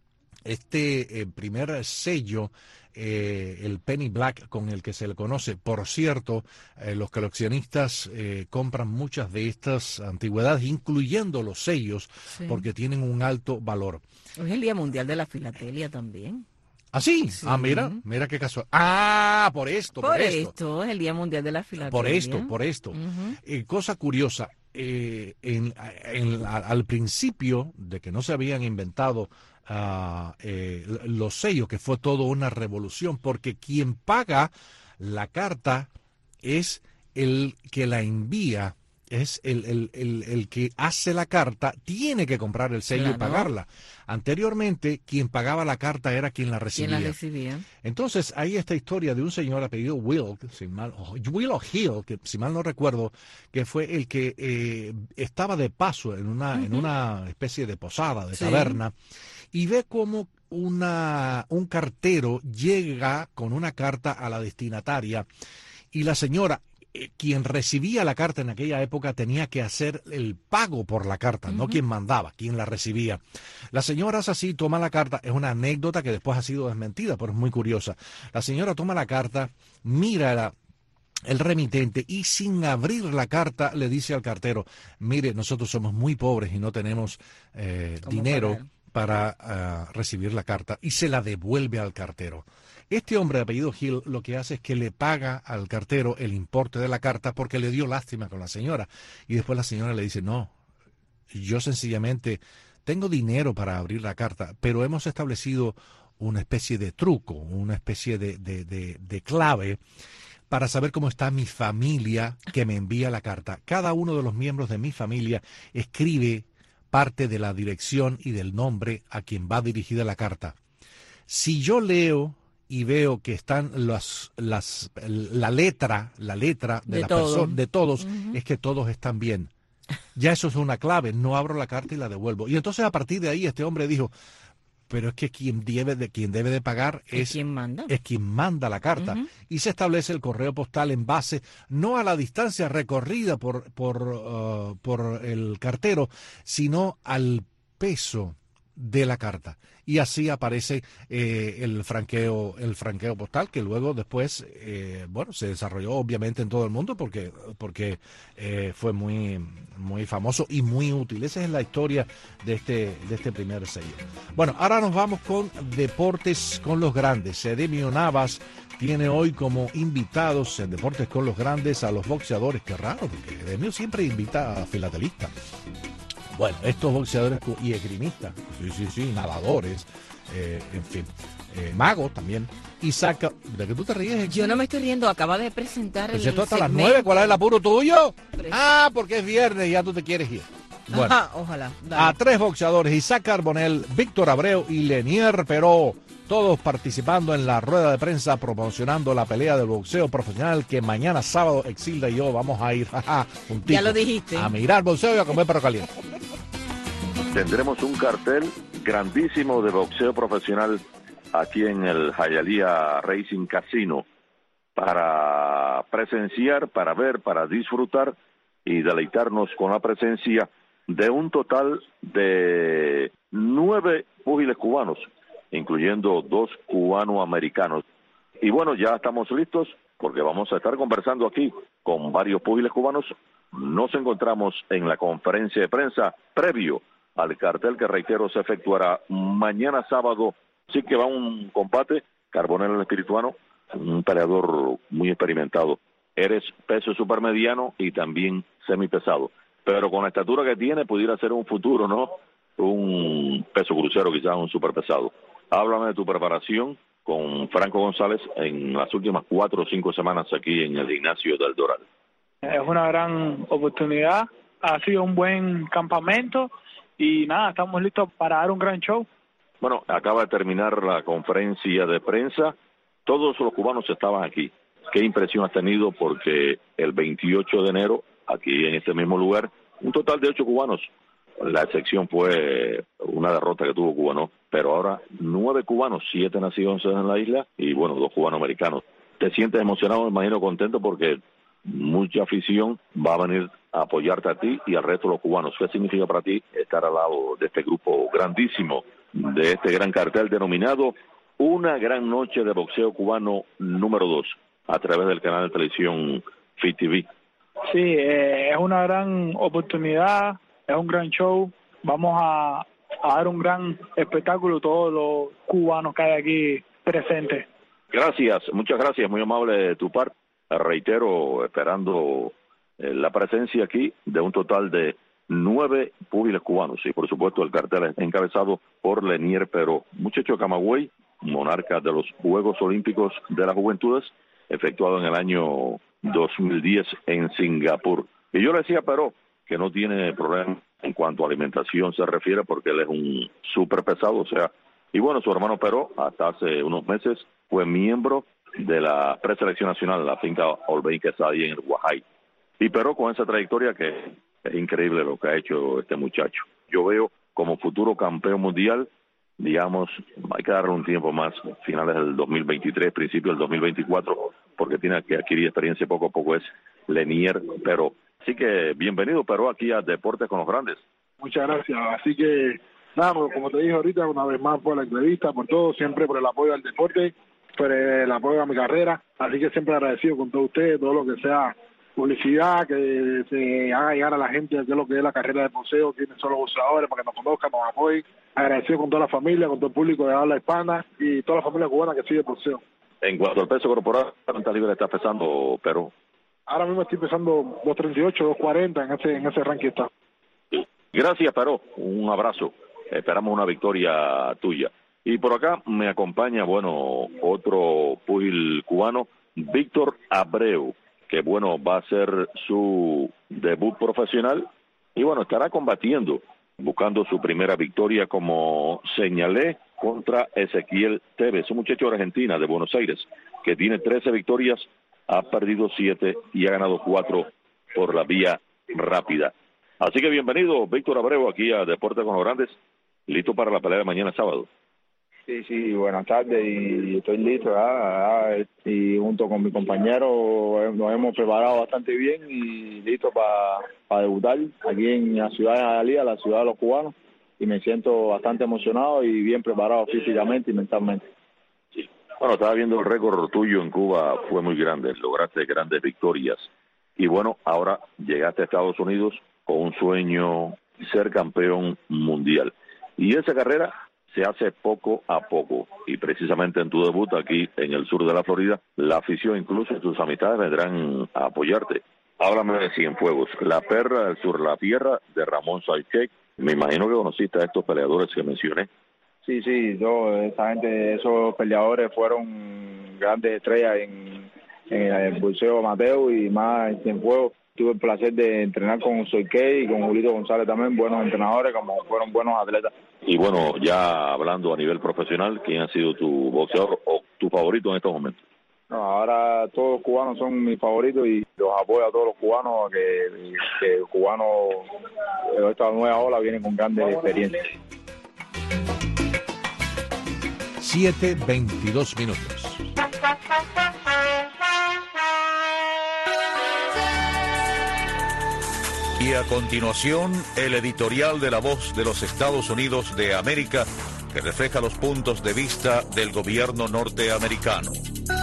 Este eh, primer sello, eh, el Penny Black, con el que se le conoce, por cierto, eh, los coleccionistas eh, compran muchas de estas antigüedades, incluyendo los sellos, Sí. porque tienen un alto valor. Hoy es el Día Mundial de la Filatelia también. ¿Ah, sí? Sí. Ah, mira, mira qué casual. Ah, por esto, por, Por esto. esto es el Día Mundial de la Filatelia. Por esto, por esto. Ujú. Eh, cosa curiosa, eh, en, en- a- al principio de que no se habían inventado ah, eh, los sellos, que fue toda una revolución, porque quien paga la carta es el que la envía, es el, el, el, el que hace la carta, tiene que comprar el sello y Claro. pagarla. Anteriormente, quien pagaba la carta era quien la ¿Quién recibía. la recibía? Entonces, hay esta historia de un señor apellido Will, que si mal, o Will o Hill, que si mal no recuerdo, que fue el que eh, estaba de paso en una, en Ujú. una especie de posada, de Sí. taberna, y ve como una, un cartero llega con una carta a la destinataria, y la señora, eh, quien recibía la carta en aquella época, tenía que hacer el pago por la carta, no Ujú. quien mandaba, quien la recibía. La señora hace así, toma la carta, es una anécdota que después ha sido desmentida, pero es muy curiosa. La señora toma la carta, mira la- el remitente y sin abrir la carta le dice al cartero, mire, nosotros somos muy pobres y no tenemos eh, ¿Cómo dinero pagar? para ah, recibir la carta, y se la devuelve al cartero. Este hombre de apellido Hill lo que hace es que le paga al cartero el importe de la carta porque le dio lástima con la señora, y después la señora le dice, no, yo sencillamente tengo dinero para abrir la carta, pero hemos establecido una especie de truco, una especie de, de, de, de clave para saber cómo está mi familia que me envía la carta. Cada uno de los miembros de mi familia escribe parte de la dirección y del nombre a quien va dirigida la carta. Si yo leo y veo que están las, las, la letra, la letra de, de las todo. personas, de todos, Uh-huh. es que todos están bien. Ya eso es una clave, no abro la carta y la devuelvo. Y entonces a partir de ahí este hombre dijo, pero es que quien debe de, quien debe de pagar es, ¿Es quien manda? es quien manda la carta. Uh-huh. Y se establece el correo postal en base no a la distancia recorrida por, por, uh, por el cartero, sino al peso de la carta. Y así aparece eh, el franqueo el franqueo postal, que luego después eh, bueno se desarrolló obviamente en todo el mundo porque porque eh, fue muy muy famoso y muy útil. Esa es la historia de este de este primer sello. Bueno, ahora nos vamos con Deportes con los Grandes. Edemio Navas tiene hoy como invitados en Deportes con los Grandes a los boxeadores. Qué raro, porque Edemio siempre invita a filatelistas. Bueno, estos boxeadores y esgrimistas, sí, sí, sí, nadadores, eh, en fin, eh, magos también. Y saca, ¿de qué tú te ríes? Yo no me estoy riendo, acaba de presentar el ¿Esto hasta las segmento. nueve? ¿Cuál es el apuro tuyo? Pero- Ah, porque es viernes y ya tú te quieres ir. Bueno, Ajá, ojalá. dale. a tres boxeadores, Isaac Carbonell, Víctor Abreu y Lenier Peró, todos participando en la rueda de prensa promocionando la pelea del boxeo profesional que mañana sábado Exilda y yo vamos a ir jaja, juntitos, Ya lo dijiste. a mirar boxeo y a comer perro caliente. Tendremos un cartel grandísimo de boxeo profesional aquí en el Hialeah Racing Casino para presenciar, para ver, para disfrutar y deleitarnos con la presencia de un total de nueve púgiles cubanos, incluyendo dos cubanoamericanos. Y bueno, ya estamos listos porque vamos a estar conversando aquí con varios púgiles cubanos. Nos encontramos en la conferencia de prensa previo al cartel que, reitero, se efectuará mañana sábado. Sí que va un combate, Carbonell el espirituano, un peleador muy experimentado. Eres peso supermediano y también semipesado. Pero con la estatura que tiene, pudiera ser un futuro, ¿no? Un peso crucero, quizás un superpesado. Háblame de tu preparación con Franco González en las últimas cuatro o cinco semanas aquí en el gimnasio del Doral. Es una gran oportunidad, ha sido un buen campamento y nada, estamos listos para dar un gran show. Bueno, acaba de terminar la conferencia de prensa, todos los cubanos estaban aquí. ¿Qué impresión has tenido? Porque el veintiocho de enero, aquí en este mismo lugar, un total de ocho cubanos. La excepción fue una derrota que tuvo Cuba, ¿no? Pero ahora nueve cubanos, siete nacidos en la isla y, bueno, dos cubanos americanos. ¿Te sientes emocionado? Me imagino contento porque mucha afición va a venir a apoyarte a ti y al resto de los cubanos. ¿Qué significa para ti estar al lado de este grupo grandísimo, de este gran cartel denominado Una Gran Noche de Boxeo Cubano número dos, a través del canal de televisión F I T V? Sí, eh, es una gran oportunidad, es un gran show, vamos a, a dar un gran espectáculo a todos los cubanos que hay aquí presentes. Gracias, muchas gracias, muy amable de tu parte. Reitero, esperando eh, la presencia aquí de un total de nueve púgiles cubanos y por supuesto el cartel es encabezado por Lenier Peró, muchacho de Camagüey, monarca de los Juegos Olímpicos de las Juventudes, efectuado en el año dos mil diez en Singapur. Y yo le decía a Peró que no tiene problema en cuanto a alimentación se refiere porque él es un súper pesado, o sea, y bueno, su hermano Peró hasta hace unos meses fue miembro de la preselección nacional, la finca Olvey que está ahí en el Guajay. Y Peró con esa trayectoria que es increíble lo que ha hecho este muchacho. Yo veo como futuro campeón mundial, digamos, hay que darle un tiempo más, finales del dos mil veintitrés, principios del dos mil veinticuatro, porque tiene que adquirir experiencia poco a poco, es Lenier Peró. Así que bienvenido Peró aquí a Deportes con los Grandes. Muchas gracias, así que nada, como te dije ahorita, una vez más por la entrevista, por todo, siempre por el apoyo al deporte, por el apoyo a mi carrera, así que siempre agradecido con todos ustedes, todo lo que sea publicidad, que se haga llegar a la gente de lo que es la carrera de boxeo, quiénes son los boxeadores, para que nos conozcan, nos apoyen. Agradecido con toda la familia, con todo el público de habla hispana y toda la familia cubana que sigue el boxeo. En cuanto al peso corporal, ¿cuántas libras estás pesando, Peró? Ahora mismo estoy pesando dos treinta y ocho, dos cuarenta, en ese, en ese ranking está. Gracias, Peró. Un abrazo. Esperamos una victoria tuya. Y por acá me acompaña, bueno, otro púgil cubano, Víctor Abreu, que bueno, va a hacer su debut profesional y bueno, estará combatiendo, buscando su primera victoria, como señalé contra Ezequiel Tevez, un muchacho de Argentina, de Buenos Aires, que tiene trece victorias, ha perdido siete y ha ganado cuatro por la vía rápida. Así que bienvenido, Víctor Abreu, aquí a Deportes con los Grandes, listo para la pelea de mañana sábado. Sí, sí, buenas tardes y estoy listo, ¿verdad? Y junto con mi compañero nos hemos preparado bastante bien y listo para pa debutar aquí en la ciudad de Hialeah, la ciudad de los cubanos, y me siento bastante emocionado y bien preparado físicamente y mentalmente. Sí. Bueno, estaba viendo el récord tuyo en Cuba, fue muy grande, lograste grandes victorias y bueno, ahora llegaste a Estados Unidos con un sueño, ser campeón mundial. Y esa carrera se hace poco a poco, y precisamente en tu debut aquí en el sur de la Florida, la afición, incluso tus amistades vendrán a apoyarte. Háblame de Cienfuegos, La Perra del Sur, La Tierra de Ramón Saycheck. Me imagino que conociste a estos peleadores que mencioné. Sí, sí, yo, esa gente, esos peleadores fueron grandes estrellas en, en el boxeo amateur y más en Cienfuegos. Tuve el placer de entrenar con Soyke y con Julito González también, buenos entrenadores, como fueron buenos atletas. Y bueno, ya hablando a nivel profesional, ¿quién ha sido tu boxeador o tu favorito en estos momentos? No, ahora todos los cubanos son mis favoritos y los apoyo a todos los cubanos, que, que los cubanos de esta nueva ola vienen con grandes experiencias. siete veintidós minutos. Y a continuación, el editorial de La Voz de los Estados Unidos de América, que refleja los puntos de vista del gobierno norteamericano.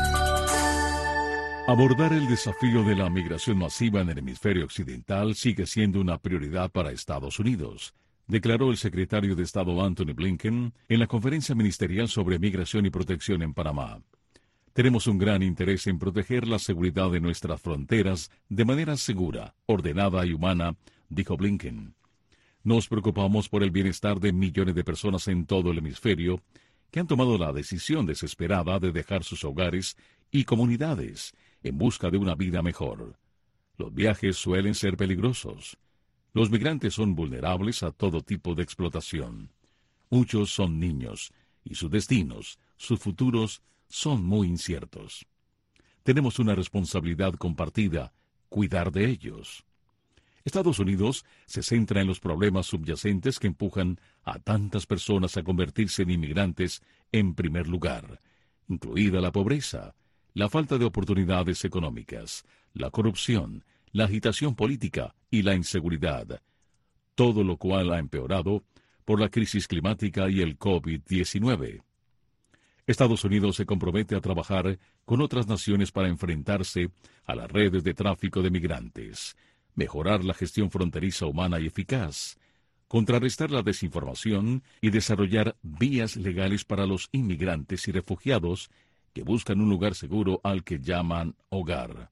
Abordar el desafío de la migración masiva en el hemisferio occidental sigue siendo una prioridad para Estados Unidos, declaró el secretario de Estado Antony Blinken en la conferencia ministerial sobre migración y protección en Panamá. Tenemos un gran interés en proteger la seguridad de nuestras fronteras de manera segura, ordenada y humana, dijo Blinken. Nos preocupamos por el bienestar de millones de personas en todo el hemisferio que han tomado la decisión desesperada de dejar sus hogares y comunidades en busca de una vida mejor. Los viajes suelen ser peligrosos. Los migrantes son vulnerables a todo tipo de explotación. Muchos son niños y sus destinos, sus futuros, son muy inciertos. Tenemos una responsabilidad compartida, cuidar de ellos. Estados Unidos se centra en los problemas subyacentes que empujan a tantas personas a convertirse en inmigrantes en primer lugar, incluida la pobreza, la falta de oportunidades económicas, la corrupción, la agitación política y la inseguridad, todo lo cual ha empeorado por la crisis climática y el COVID diecinueve. Estados Unidos se compromete a trabajar con otras naciones para enfrentarse a las redes de tráfico de migrantes, mejorar la gestión fronteriza humana y eficaz, contrarrestar la desinformación y desarrollar vías legales para los inmigrantes y refugiados que buscan un lugar seguro al que llaman hogar.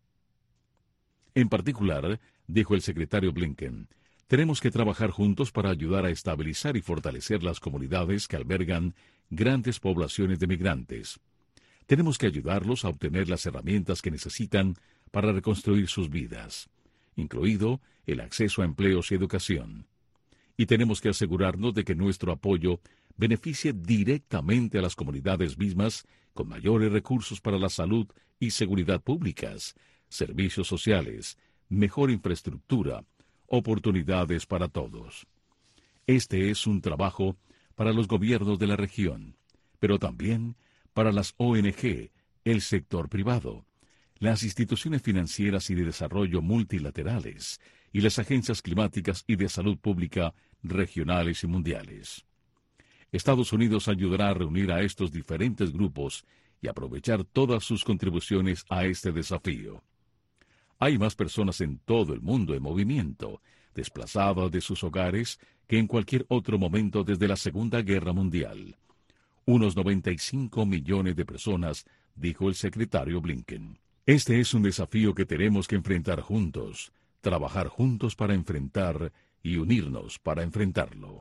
En particular, dijo el secretario Blinken, tenemos que trabajar juntos para ayudar a estabilizar y fortalecer las comunidades que albergan grandes poblaciones de migrantes. Tenemos que ayudarlos a obtener las herramientas que necesitan para reconstruir sus vidas, incluido el acceso a empleos y educación. Y tenemos que asegurarnos de que nuestro apoyo beneficie directamente a las comunidades mismas con mayores recursos para la salud y seguridad públicas, servicios sociales, mejor infraestructura, oportunidades para todos. Este es un trabajo para los gobiernos de la región, pero también para las O N Ge, el sector privado, las instituciones financieras y de desarrollo multilaterales y las agencias climáticas y de salud pública regionales y mundiales. Estados Unidos ayudará a reunir a estos diferentes grupos y aprovechar todas sus contribuciones a este desafío. Hay más personas en todo el mundo en movimiento, desplazadas de sus hogares, que en cualquier otro momento desde la Segunda Guerra Mundial. Unos noventa y cinco millones de personas, dijo el secretario Blinken. Este es un desafío que tenemos que enfrentar juntos, trabajar juntos para enfrentar y unirnos para enfrentarlo.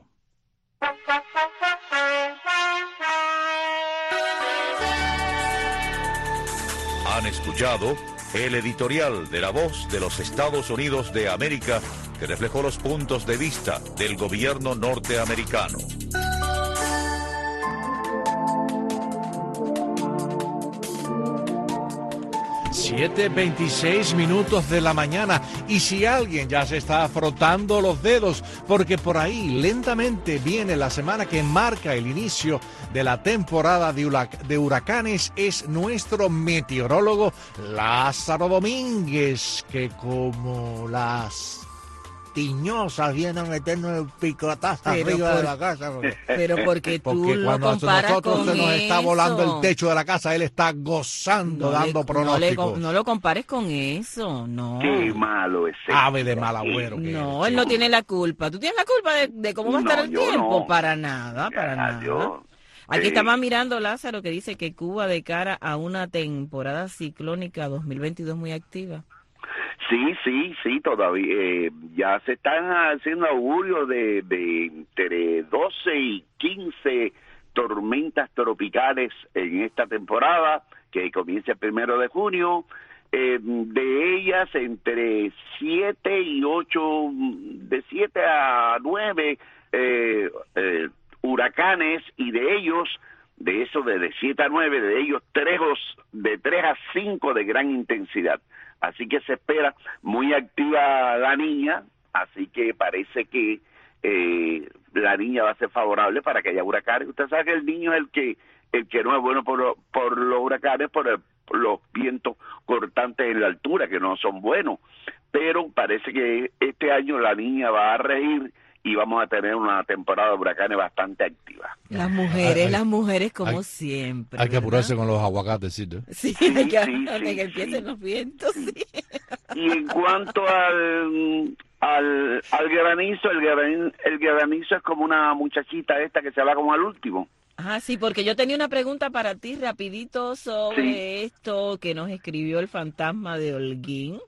Han escuchado el editorial de La Voz de los Estados Unidos de América, que reflejó los puntos de vista del gobierno norteamericano. siete veintiséis minutos de la mañana. Y si alguien ya se está frotando los dedos, porque por ahí lentamente viene la semana que marca el inicio de la temporada de, hurac- de huracanes, es nuestro meteorólogo Lázaro Domínguez, que como las tiñosas vienen a meternos el picotazo Pero arriba por- de la casa. Porque, Pero porque tú porque lo cuando a comparas nosotros con se nos está volando eso. el techo de la casa, él está gozando, No le- dando no, le, pronósticos. no lo compares con eso, no. Qué malo ese. Ave de mal agüero. que No, él no tiene la culpa. ¿Tú tienes la culpa de, de cómo va a No, estar el yo tiempo? no. Para nada, para nada. Yo, Aquí eh, estaba mirando Lázaro que dice que Cuba de cara a una temporada ciclónica dos mil veintidós muy activa. Sí, sí, sí, todavía eh, ya se están haciendo augurios de, de entre doce y quince tormentas tropicales en esta temporada, que comienza el primero de junio. Eh, de ellas, entre siete y ocho, de siete a nueve eh, eh, huracanes, y de ellos, de eso de siete a nueve, de ellos tres, de tres a cinco de gran intensidad. Así que se espera muy activa la niña, así que parece que eh, la niña va a ser favorable para que haya huracanes. Usted sabe que el niño es el que el que no es bueno por, lo- por los huracanes, por, el- por los vientos cortantes en la altura, que no son buenos. Pero parece que este año la niña va a regir y vamos a tener una temporada de huracanes bastante activa. Las mujeres, Hay- las mujeres como hay- siempre. Hay que ¿verdad? apurarse con los aguacates, ¿sí? ¿no? Sí, Sí, hay que, sí, hasta sí, que empiecen sí. los vientos, sí. Y en cuanto al al, al granizo, el granizo, el granizo es como una muchachita esta que se va como al último. Ah, sí, porque yo tenía una pregunta para ti rapidito sobre Sí. esto que nos escribió el fantasma de Holguín.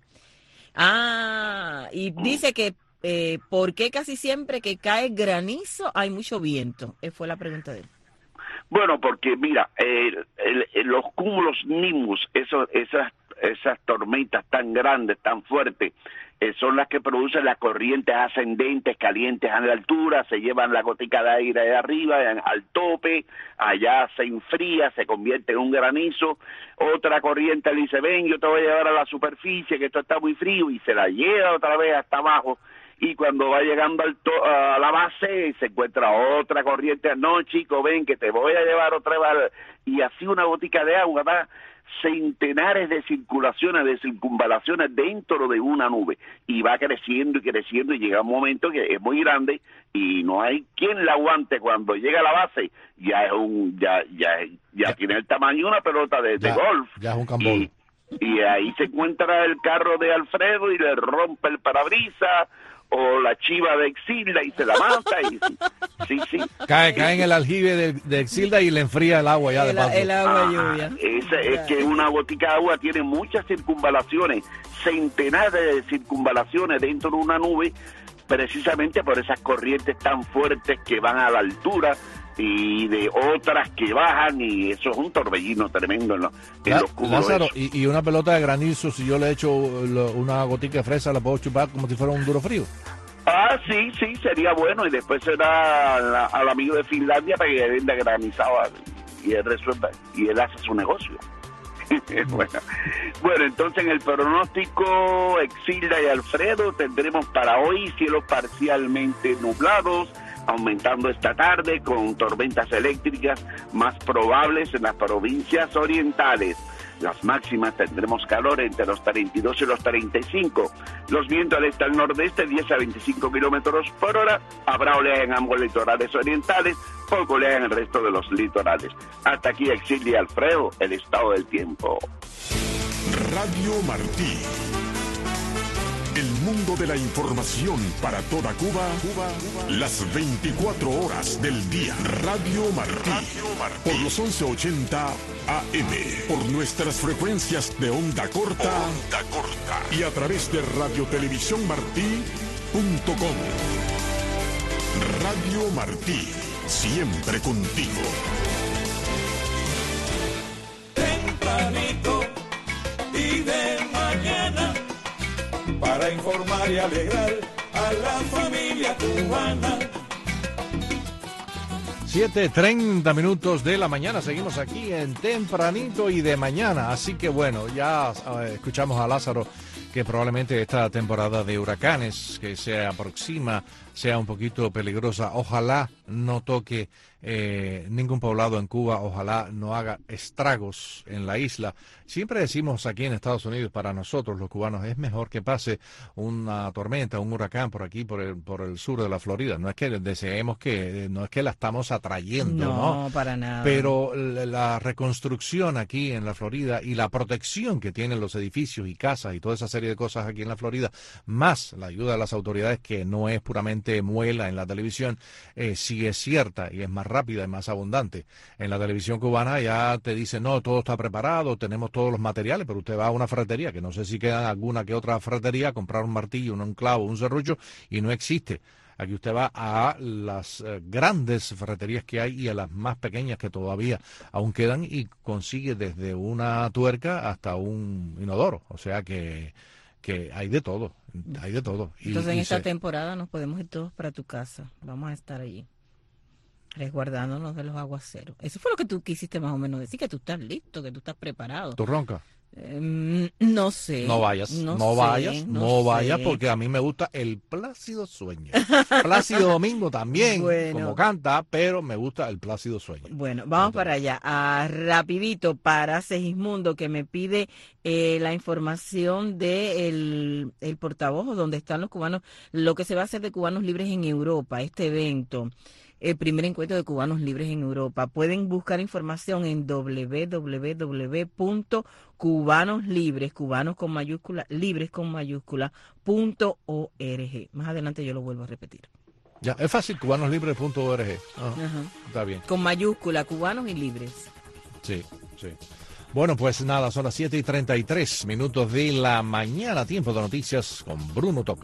Ah, y dice que eh, ¿por qué casi siempre que cae granizo hay mucho viento? Esa fue la pregunta de él. Bueno, porque mira, el- el- el- los cúmulos nimbus, esos, esas, esas tormentas tan grandes, tan fuertes, eh, son las que producen las corrientes ascendentes, calientes a la altura, se llevan la gotica de aire de arriba en- al tope, allá se enfría, se convierte en un granizo, otra corriente le dice, ven, yo te voy a llevar a la superficie, que esto está muy frío, y se la lleva otra vez hasta abajo, y cuando va llegando al to- a la base se encuentra otra corriente, no chico, ven que te voy a llevar otra vez, al-". Y así una gotica de agua da centenares de circulaciones, de circunvalaciones dentro de una nube, y va creciendo y creciendo, y llega un momento que es muy grande y no hay quien la aguante. Cuando llega a la base ya es un ya ya ya, Ya. tiene el tamaño de una pelota de, de Ya, golf. ya es un cambol. Y, y ahí se encuentra el carro de Alfredo y le rompe el parabrisas, o la chiva de Exilda y se la mata, y sí, sí. Cae, cae en el aljibe de, de Exilda y le enfría el agua ya de El, paso. el agua Ajá, lluvia. esa- es que una gotica de agua tiene muchas circunvalaciones, centenares de circunvalaciones dentro de una nube, precisamente por esas corrientes tan fuertes que van a la altura y de otras que bajan, y eso es un torbellino tremendo en, los- en La- los cúmulos. Lázaro, esos. y, y una pelota de granizo, si yo le echo lo- una gotica de fresa, la puedo chupar como si fuera un duro frío. Ah, sí, sí, sería bueno, y después será al, al amigo de Finlandia para que le venda granizado a- y él resuelva, y él hace su negocio. bueno, bueno, entonces en el pronóstico, Exilda y Alfredo, tendremos para hoy cielos parcialmente nublados, aumentando esta tarde con tormentas eléctricas más probables en las provincias orientales. Las máximas tendremos calor entre los treinta y dos y los treinta y cinco. Los vientos del este al nordeste, diez a veinticinco kilómetros por hora. Habrá oleaje en ambos litorales orientales, poco oleaje en el resto de los litorales. Hasta aquí, Exilio y Alfredo, el estado del tiempo. Radio Martí. El mundo de la información para toda Cuba, Cuba, las veinticuatro horas del día. Radio Martí. Por los once ochenta A M. Por nuestras frecuencias de onda corta. Onda corta. Y a través de radiotelevisiónmartí punto com. Radio Martí. Siempre contigo. Tempranito y de mañana, para informar y alegrar a la familia cubana. siete treinta minutos de la mañana, seguimos aquí en Tempranito y de Mañana, así que bueno, ya eh, escuchamos a Lázaro que probablemente esta temporada de huracanes que se aproxima sea un poquito peligrosa. Ojalá no toque eh, ningún poblado en Cuba, ojalá no haga estragos en la isla. Siempre decimos aquí en Estados Unidos, para nosotros los cubanos, es mejor que pase una tormenta, un huracán por aquí, por el, por el sur de la Florida. No es que deseemos que, no es que la estamos atrayendo, ¿no? No, para nada. Pero la, la reconstrucción aquí en la Florida y la protección que tienen los edificios y casas y toda esa serie de cosas aquí en la Florida, más la ayuda de las autoridades, que no es puramente muela en la televisión, eh, sí es cierta y es más rápida y más abundante. En la televisión cubana ya te dicen, no, todo está preparado, tenemos todos los materiales, pero usted va a una ferretería, que no sé si queda alguna que otra ferretería, a comprar un martillo, un clavo, un serrucho, y no existe. Aquí usted va a las eh, grandes ferreterías que hay y a las más pequeñas que todavía aún quedan, y consigue desde una tuerca hasta un inodoro. O sea que, que hay de todo, hay de todo. Y, Entonces en y esta se... temporada nos podemos ir todos para tu casa. Vamos a estar allí, resguardándonos de los aguaceros. Eso fue lo que tú quisiste más o menos decir, que tú estás listo, que tú estás preparado. ¿Tú roncas? Eh, no sé. No vayas, no, no sé, vayas, no, no vayas, porque a mí me gusta el Plácido Sueño. Plácido Domingo también, bueno, como canta, pero me gusta el Plácido Sueño. Bueno, vamos para allá. Ah, rapidito para Segismundo, que me pide eh, la información de el, el portavoz, donde están los cubanos, lo que se va a hacer de Cubanos Libres en Europa, este evento. El primer encuentro de cubanos libres en Europa. Pueden buscar información en doble u doble u doble u punto cubanos libres, cubanos con mayúscula, libres con mayúscula, punto org. Más adelante yo lo vuelvo a repetir. Ya, es fácil, cubanos libres punto org. Ajá. Ajá. Está bien. Con mayúscula, cubanos y libres. Sí, sí. Bueno, pues nada, son las siete y treinta y tres minutos de la mañana, tiempo de noticias con Bruno Toca.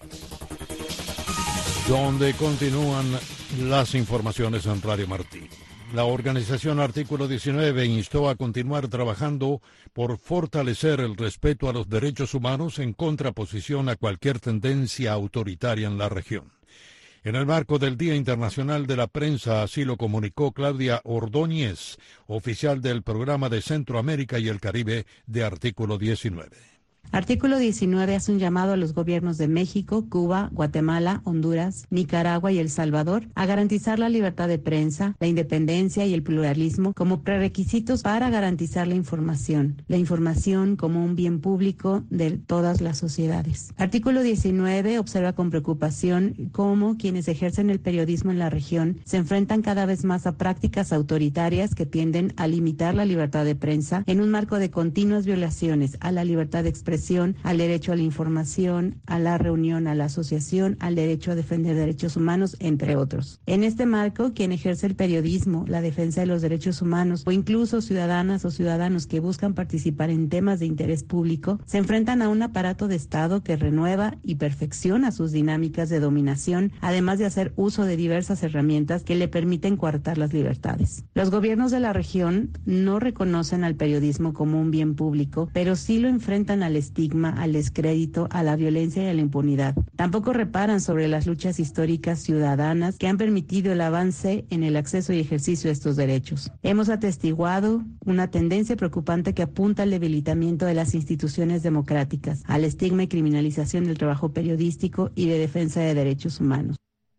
Donde continúan las informaciones en Radio Martí. La organización Artículo diecinueve instó a continuar trabajando por fortalecer el respeto a los derechos humanos en contraposición a cualquier tendencia autoritaria en la región. En el marco del Día Internacional de la Prensa, así lo comunicó Claudia Ordóñez, oficial del Programa de Centroamérica y el Caribe de Artículo diecinueve. Artículo diecinueve hace un llamado a los gobiernos de México, Cuba, Guatemala, Honduras, Nicaragua y El Salvador a garantizar la libertad de prensa, la independencia y el pluralismo como prerequisitos para garantizar la información, la información como un bien público de todas las sociedades. Artículo diecinueve observa con preocupación cómo quienes ejercen el periodismo en la región se enfrentan cada vez más a prácticas autoritarias que tienden a limitar la libertad de prensa en un marco de continuas violaciones a la libertad de expresión, al derecho a la información, a la reunión, a la asociación, al derecho a defender derechos humanos, entre otros. En este marco, quien ejerce el periodismo, la defensa de los derechos humanos o incluso ciudadanas o ciudadanos que buscan participar en temas de interés público, se enfrentan a un aparato de Estado que renueva y perfecciona sus dinámicas de dominación, además de hacer uso de diversas herramientas que le permiten coartar las libertades. Los gobiernos de la región no reconocen al periodismo como un bien público, pero sí lo enfrentan al estigma, al descrédito, a la violencia y a la impunidad. Tampoco reparan sobre las luchas históricas ciudadanas que han permitido el avance en el acceso y ejercicio de estos derechos. Hemos atestiguado una tendencia preocupante que apunta al debilitamiento de las instituciones democráticas, al estigma y criminalización del trabajo periodístico y de defensa de derechos humanos.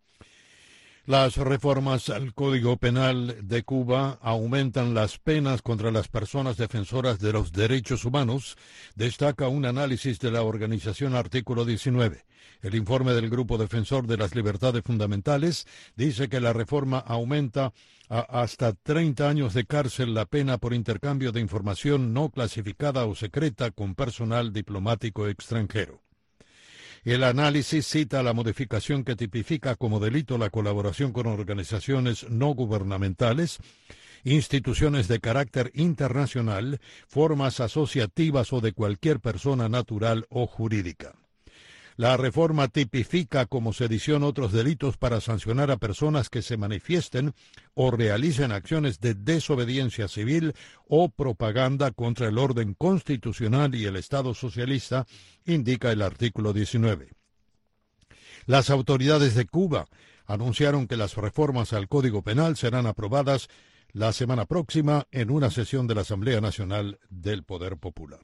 Las reformas al Código Penal de Cuba aumentan las penas contra las personas defensoras de los derechos humanos, destaca un análisis de la organización Artículo diecinueve. El informe del Grupo Defensor de las Libertades Fundamentales dice que la reforma aumenta a hasta treinta años de cárcel la pena por intercambio de información no clasificada o secreta con personal diplomático extranjero. El análisis cita la modificación que tipifica como delito la colaboración con organizaciones no gubernamentales, instituciones de carácter internacional, formas asociativas o de cualquier persona natural o jurídica. La reforma tipifica como sedición otros delitos para sancionar a personas que se manifiesten o realicen acciones de desobediencia civil o propaganda contra el orden constitucional y el Estado socialista, indica el artículo diecinueve. Las autoridades de Cuba anunciaron que las reformas al Código Penal serán aprobadas la semana próxima en una sesión de la Asamblea Nacional del Poder Popular.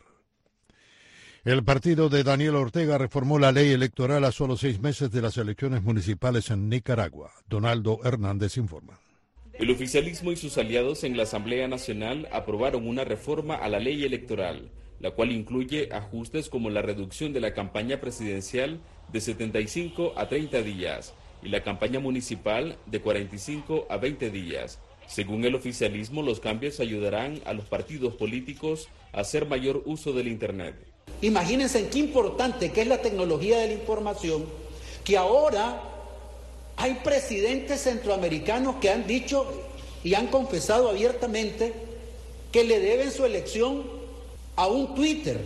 El partido de Daniel Ortega reformó la ley electoral a solo seis meses de las elecciones municipales en Nicaragua. Donaldo Hernández informa. El oficialismo y sus aliados en la Asamblea Nacional aprobaron una reforma a la ley electoral, la cual incluye ajustes como la reducción de la campaña presidencial de setenta y cinco a treinta días y la campaña municipal de cuarenta y cinco a veinte días. Según el oficialismo, los cambios ayudarán a los partidos políticos a hacer mayor uso del Internet. Imagínense qué importante que es la tecnología de la información, que ahora hay presidentes centroamericanos que han dicho y han confesado abiertamente que le deben su elección a un Twitter.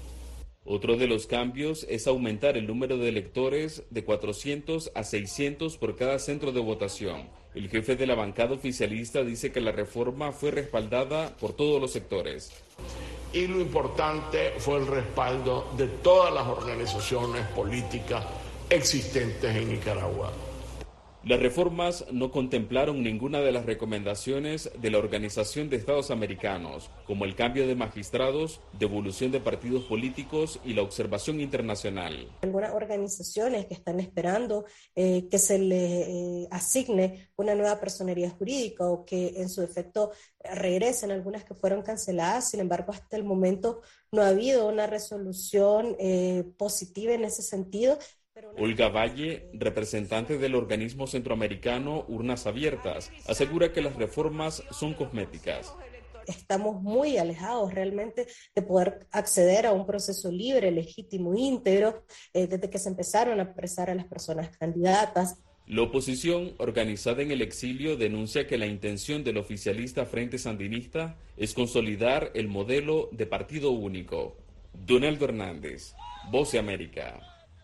Otro de los cambios es aumentar el número de electores de cuatrocientos a seiscientos por cada centro de votación. El jefe de la bancada oficialista dice que la reforma fue respaldada por todos los sectores. Y lo importante fue el respaldo de todas las organizaciones políticas existentes en Nicaragua. Las reformas no contemplaron ninguna de las recomendaciones de la Organización de Estados Americanos, como el cambio de magistrados, devolución de partidos políticos y la observación internacional. Algunas organizaciones que están esperando eh, que se le eh, asigne una nueva personería jurídica o que en su defecto regresen algunas que fueron canceladas. Sin embargo, hasta el momento no ha habido una resolución eh, positiva en ese sentido. Olga Valle, representante del organismo centroamericano Urnas Abiertas, asegura que las reformas son cosméticas. Estamos muy alejados realmente de poder acceder a un proceso libre, legítimo, íntegro, eh, desde que se empezaron a apresar a las personas candidatas. La oposición, organizada en el exilio, denuncia que la intención del oficialista Frente Sandinista es consolidar el modelo de partido único. Donaldo Hernández, Voz de América.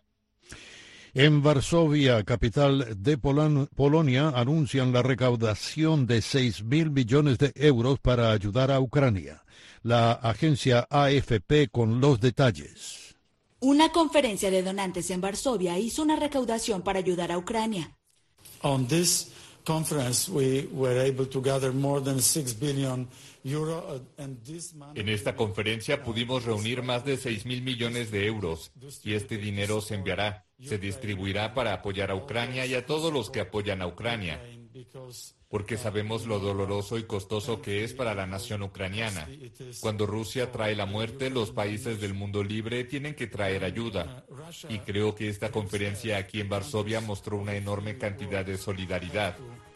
En Varsovia, capital de Polon- Polonia, anuncian la recaudación de seis mil millones de euros para ayudar a Ucrania. La agencia A F P con los detalles. Una conferencia de donantes en Varsovia hizo una recaudación para ayudar a Ucrania. On this conference we were able to gather more than six billion euro and this money... En esta conferencia pudimos reunir más de seis mil millones de euros y este dinero se enviará, se distribuirá para apoyar a Ucrania y a todos los que apoyan a Ucrania, porque sabemos lo doloroso y costoso que es para la nación ucraniana. Cuando Rusia trae la muerte, los países del mundo libre tienen que traer ayuda. Y creo que esta conferencia aquí en Varsovia mostró una enorme cantidad de solidaridad.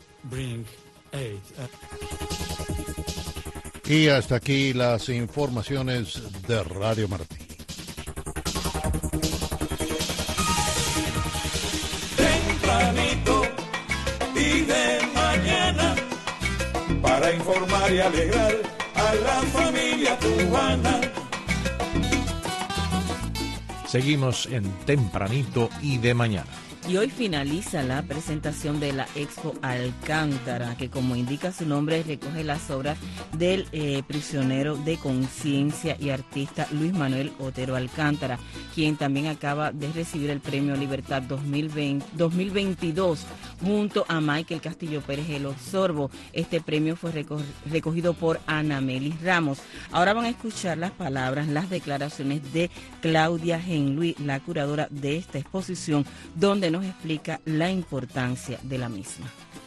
Y hasta aquí las informaciones de Radio Martí. Tempranito y de mañana, para informar y alegrar a la familia cubana. Seguimos en Tempranito y de mañana. Y hoy finaliza la presentación de la Expo Alcántara, que como indica su nombre recoge las obras del eh, prisionero de conciencia y artista Luis Manuel Otero Alcántara, quien también acaba de recibir el Premio Libertad dos mil veinte, dos mil veintidós junto a Michael Castillo Pérez el Osorbo. Este premio fue reco- recogido por Ana Melis Ramos. Ahora van a escuchar las palabras, las declaraciones de Claudia Genluí, la curadora de esta exposición, donde nos explica la importancia de la misma.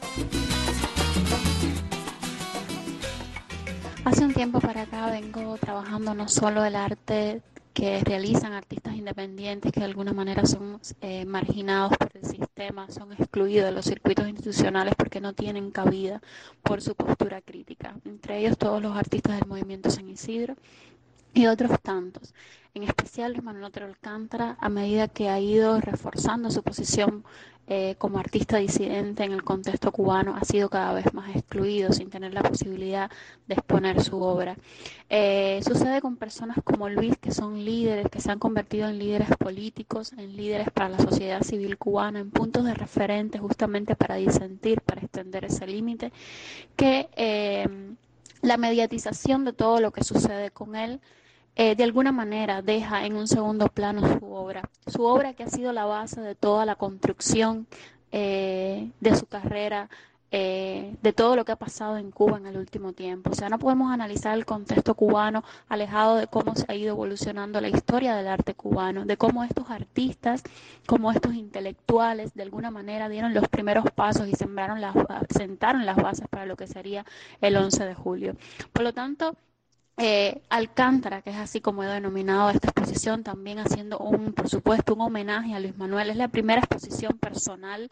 Hace un tiempo para acá vengo trabajando no solo el arte que realizan artistas independientes que de alguna manera son eh, marginados por el sistema, son excluidos de los circuitos institucionales porque no tienen cabida por su postura crítica. Entre ellos todos los artistas del movimiento San Isidro y otros tantos. En especial Luis Manuel Otero Alcántara, a medida que ha ido reforzando su posición eh, como artista disidente en el contexto cubano, ha sido cada vez más excluido sin tener la posibilidad de exponer su obra. Eh, sucede con personas como Luis, que son líderes, que se han convertido en líderes políticos, en líderes para la sociedad civil cubana, en puntos de referente justamente para disentir, para extender ese límite, que eh, la mediatización de todo lo que sucede con él Eh, de alguna manera deja en un segundo plano su obra, su obra que ha sido la base de toda la construcción eh, de su carrera, eh, de todo lo que ha pasado en Cuba en el último tiempo. O sea, no podemos analizar el contexto cubano alejado de cómo se ha ido evolucionando la historia del arte cubano, de cómo estos artistas, como estos intelectuales, de alguna manera dieron los primeros pasos y sembraron las, sentaron las bases para lo que sería el once de julio. Por lo tanto, Eh, Alcántara, que es así como he denominado esta exposición, también haciendo un, por supuesto, un homenaje a Luis Manuel. Es la primera exposición personal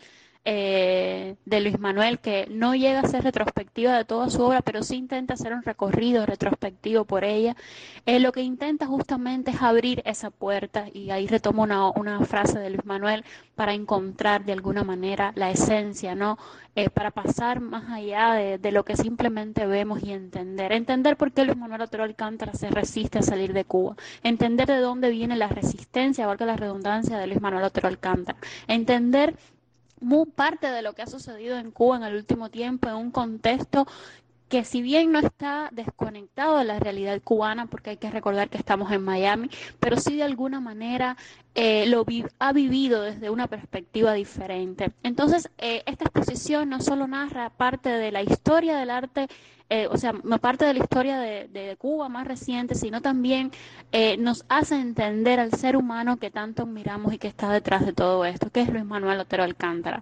eh, de Luis Manuel, que no llega a ser retrospectiva de toda su obra, pero sí intenta hacer un recorrido retrospectivo por ella. Eh, lo que intenta justamente es abrir esa puerta, y ahí retomo una, una frase de Luis Manuel, para encontrar de alguna manera la esencia, ¿no? Eh, para pasar más allá de, de lo que simplemente vemos y entender. Entender por qué Luis Manuel Otero Alcántara se resiste a salir de Cuba. Entender de dónde viene la resistencia, valga la redundancia, de Luis Manuel Otero Alcántara. Entender muy parte de lo que ha sucedido en Cuba en el último tiempo en un contexto que, si bien no está desconectado de la realidad cubana, porque hay que recordar que estamos en Miami, pero sí de alguna manera eh, lo vi ha vivido desde una perspectiva diferente. Entonces, eh, esta exposición no solo narra parte de la historia del arte, eh, o sea, no parte de la historia de, de Cuba más reciente, sino también eh, nos hace entender al ser humano que tanto admiramos y que está detrás de todo esto, que es Luis Manuel Otero Alcántara.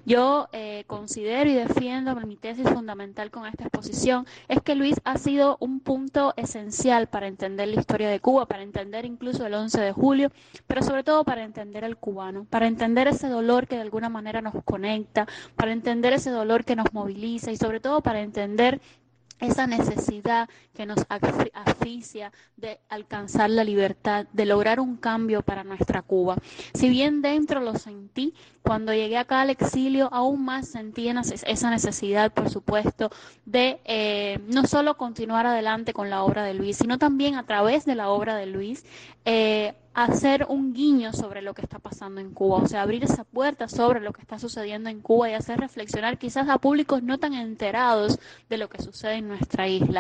Yo eh, considero y defiendo, mi tesis fundamental con esta exposición es que Luis ha sido un punto esencial para entender la historia de Cuba, para entender incluso el once de julio, pero sobre todo para entender al cubano, para entender ese dolor que de alguna manera nos conecta, para entender ese dolor que nos moviliza y sobre todo para entender esa necesidad que nos asfixia de alcanzar la libertad, de lograr un cambio para nuestra Cuba. Si bien dentro lo sentí, cuando llegué acá al exilio, aún más sentí esa necesidad, por supuesto, de eh, no solo continuar adelante con la obra de Luis, sino también a través de la obra de Luis, eh, hacer un guiño sobre lo que está pasando en Cuba, o sea, abrir esa puerta sobre lo que está sucediendo en Cuba y hacer reflexionar quizás a públicos no tan enterados de lo que sucede en nuestra isla.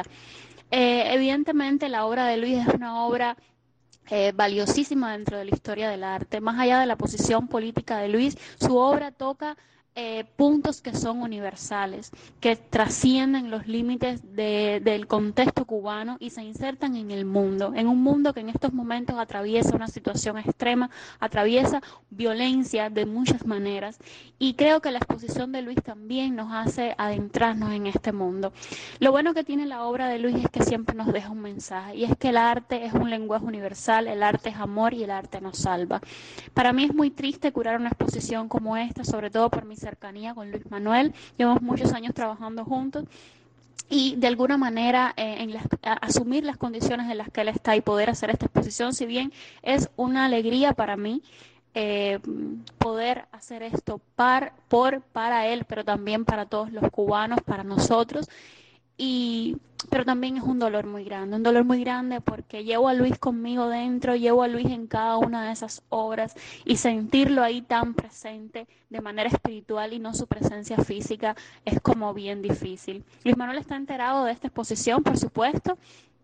Eh, evidentemente la obra de Luis es una obra eh, valiosísima dentro de la historia del arte. Más allá de la posición política de Luis, su obra toca Eh, puntos que son universales, que trascienden los límites de, del contexto cubano y se insertan en el mundo, en un mundo que en estos momentos atraviesa una situación extrema, atraviesa violencia de muchas maneras, y creo que la exposición de Luis también nos hace adentrarnos en este mundo. Lo bueno que tiene la obra de Luis es que siempre nos deja un mensaje, y es que el arte es un lenguaje universal, el arte es amor y el arte nos salva. Para mí es muy triste curar una exposición como esta, sobre todo por mis cercanía con Luis Manuel. Llevamos muchos años trabajando juntos y de alguna manera eh, en las, a, asumir las condiciones en las que él está y poder hacer esta exposición, si bien es una alegría para mí eh, poder hacer esto par, por, para él, pero también para todos los cubanos, para nosotros. Y, pero también es un dolor muy grande, un dolor muy grande porque llevo a Luis conmigo dentro, llevo a Luis en cada una de esas obras, y sentirlo ahí tan presente de manera espiritual y no su presencia física es como bien difícil. Luis Manuel está enterado de esta exposición, por supuesto.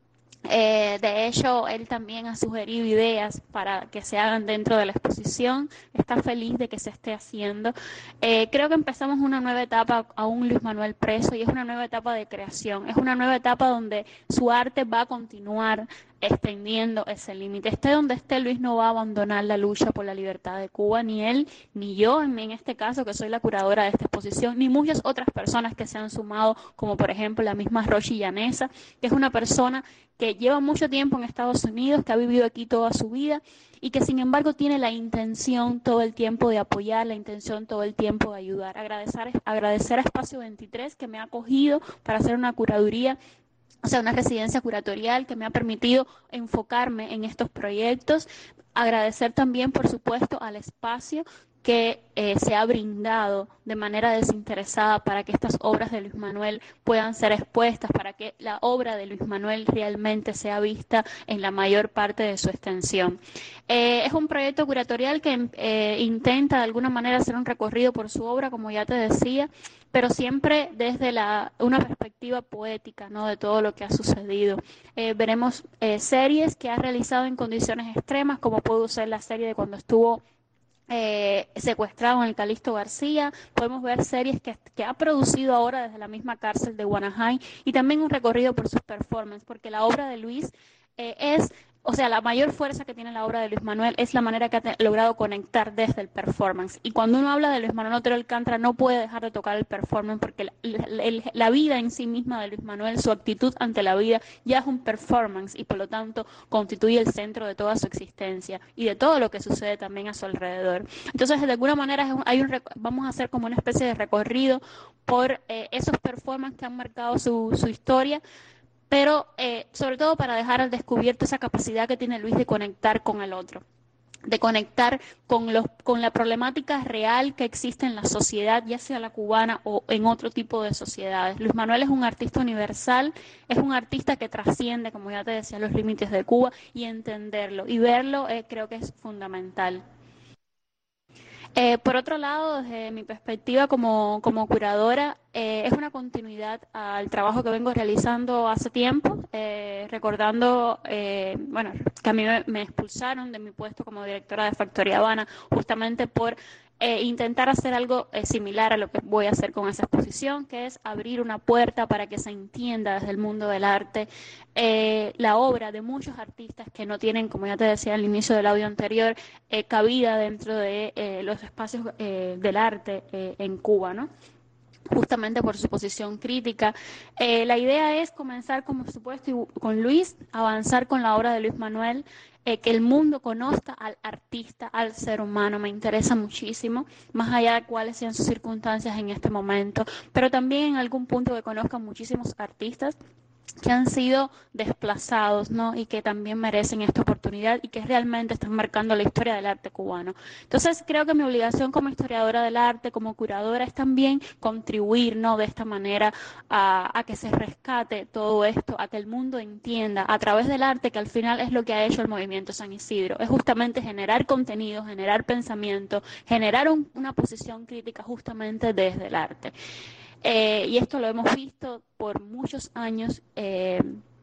Eh, de hecho, él también ha sugerido ideas para que se hagan dentro de la exposición. Está feliz de que se esté haciendo. Eh, creo que empezamos una nueva etapa a un Luis Manuel preso, y es una nueva etapa de creación. Es una nueva etapa donde su arte va a continuar extendiendo ese límite. Esté donde esté, Luis no va a abandonar la lucha por la libertad de Cuba, ni él, ni yo, en, en este caso, que soy la curadora de esta exposición, ni muchas otras personas que se han sumado, como por ejemplo la misma Rochi Llanesa, que es una persona que lleva mucho tiempo en Estados Unidos, que ha vivido aquí toda su vida y que sin embargo tiene la intención todo el tiempo de apoyar, la intención todo el tiempo de ayudar. Agradecer, agradecer a Espacio veintitrés, que me ha acogido para hacer una curaduría, o sea, una residencia curatorial que me ha permitido enfocarme en estos proyectos. Agradecer también, por supuesto, al espacio que eh, se ha brindado de manera desinteresada para que estas obras de Luis Manuel puedan ser expuestas, para que la obra de Luis Manuel realmente sea vista en la mayor parte de su extensión. Eh, es un proyecto curatorial que eh, intenta de alguna manera hacer un recorrido por su obra, como ya te decía, pero siempre desde la, una perspectiva poética, ¿no?, de todo lo que ha sucedido. Eh, veremos eh, series que ha realizado en condiciones extremas, como pudo ser la serie de cuando estuvo Eh, secuestrado en el Calixto García, podemos ver series que, que ha producido ahora desde la misma cárcel de Guanajay, y también un recorrido por sus performances, porque la obra de Luis eh, es, o sea, la mayor fuerza que tiene la obra de Luis Manuel es la manera que ha logrado conectar desde el performance. Y cuando uno habla de Luis Manuel Otero Alcántara, no puede dejar de tocar el performance, porque la, la, la vida en sí misma de Luis Manuel, su actitud ante la vida, ya es un performance, y por lo tanto constituye el centro de toda su existencia y de todo lo que sucede también a su alrededor. Entonces, de alguna manera, hay un, vamos a hacer como una especie de recorrido por eh, esos performances que han marcado su, su historia, pero eh, sobre todo para dejar al descubierto esa capacidad que tiene Luis de conectar con el otro, de conectar con, los, con la problemática real que existe en la sociedad, ya sea la cubana o en otro tipo de sociedades. Luis Manuel es un artista universal, es un artista que trasciende, como ya te decía, los límites de Cuba, y entenderlo y verlo eh, creo que es fundamental. Eh, por otro lado, desde mi perspectiva como, como curadora, eh, es una continuidad al trabajo que vengo realizando hace tiempo, eh, recordando, eh, bueno, que a mí me, me expulsaron de mi puesto como directora de Factoría Habana justamente por eh, intentar hacer algo eh, similar a lo que voy a hacer con esa exposición, que es abrir una puerta para que se entienda desde el mundo del arte eh, la obra de muchos artistas que no tienen, como ya te decía al inicio del audio anterior, eh, cabida dentro de eh, los espacios eh, del arte eh, en Cuba, ¿no? Justamente por su posición crítica. Eh, la idea es comenzar, como supuesto, con Luis, avanzar con la obra de Luis Manuel, eh, que el mundo conozca al artista, al ser humano, me interesa muchísimo, más allá de cuáles sean sus circunstancias en este momento, pero también en algún punto que conozcan muchísimos artistas que han sido desplazados, ¿no? Y que también merecen esta oportunidad y que realmente están marcando la historia del arte cubano. Entonces, creo que mi obligación como historiadora del arte, como curadora, es también contribuir, ¿no? De esta manera a, a que se rescate todo esto, a que el mundo entienda a través del arte, que al final es lo que ha hecho el movimiento San Isidro, es justamente generar contenido, generar pensamiento, generar un, una posición crítica justamente desde el arte. Eh, y esto lo hemos visto por muchos años eh,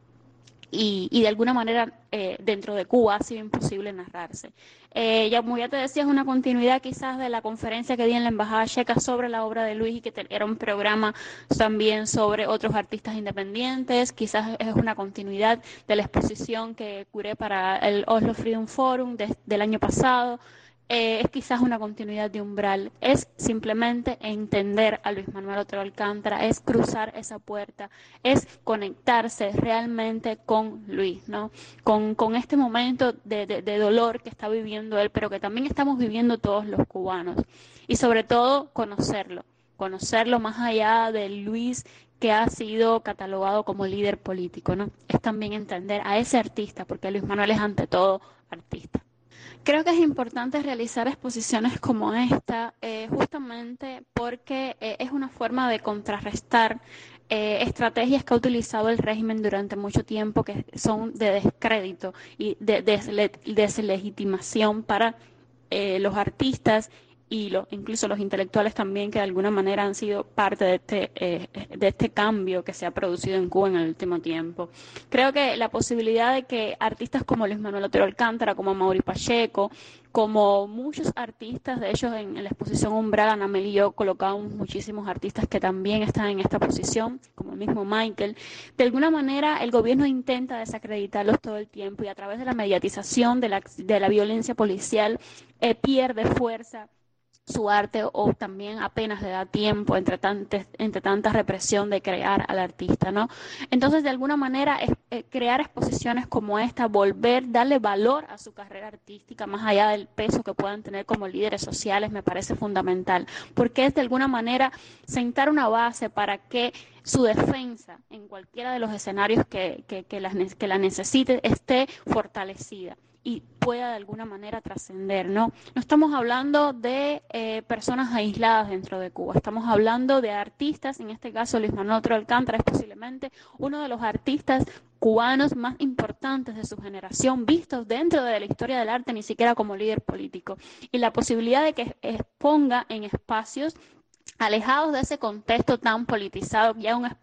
y, y de alguna manera eh, dentro de Cuba ha sido imposible narrarse. Eh, ya, como ya te decía, es una continuidad quizás de la conferencia que di en la Embajada Checa sobre la obra de Luis, y que te, era un programa también sobre otros artistas independientes. Quizás es una continuidad de la exposición que curé para el Oslo Freedom Forum de, del año pasado. Eh, es quizás una continuidad de Umbral, es simplemente entender a Luis Manuel Otero Alcántara, es cruzar esa puerta, es conectarse realmente con Luis, ¿no? Con, con este momento de, de, de dolor que está viviendo él, pero que también estamos viviendo todos los cubanos, y sobre todo conocerlo, conocerlo más allá de Luis, que ha sido catalogado como líder político, ¿no? Es también entender a ese artista, porque Luis Manuel es ante todo artista. Creo que es importante realizar exposiciones como esta, eh, justamente porque eh, es una forma de contrarrestar eh, estrategias que ha utilizado el régimen durante mucho tiempo, que son de descrédito y de, de deslegitimación para eh, los artistas y lo, incluso los intelectuales también, que de alguna manera han sido parte de este, eh, de este cambio que se ha producido en Cuba en el último tiempo. Creo que la posibilidad de que artistas como Luis Manuel Otero Alcántara, como Mauri Pacheco, como muchos artistas, de hecho en, en la exposición Umbral, Ana Mel y yo colocamos muchísimos artistas que también están en esta posición, como el mismo Michael. De alguna manera el gobierno intenta desacreditarlos todo el tiempo, y a través de la mediatización de la, de la violencia policial eh, pierde fuerza su arte, o también apenas le da tiempo entre, tantes, entre tanta represión de crear al artista, ¿no? Entonces, de alguna manera, es, eh, crear exposiciones como esta, volver, darle valor a su carrera artística, más allá del peso que puedan tener como líderes sociales, me parece fundamental, porque es de alguna manera sentar una base para que su defensa en cualquiera de los escenarios que, que, que, la, que la necesite esté fortalecida y pueda de alguna manera trascender, ¿no? No estamos hablando de eh, personas aisladas dentro de Cuba, estamos hablando de artistas. En este caso Luis Manuel Otero Alcántara es posiblemente uno de los artistas cubanos más importantes de su generación, vistos dentro de la historia del arte, ni siquiera como líder político, y la posibilidad de que exponga en espacios alejados de ese contexto tan politizado, ya un espacio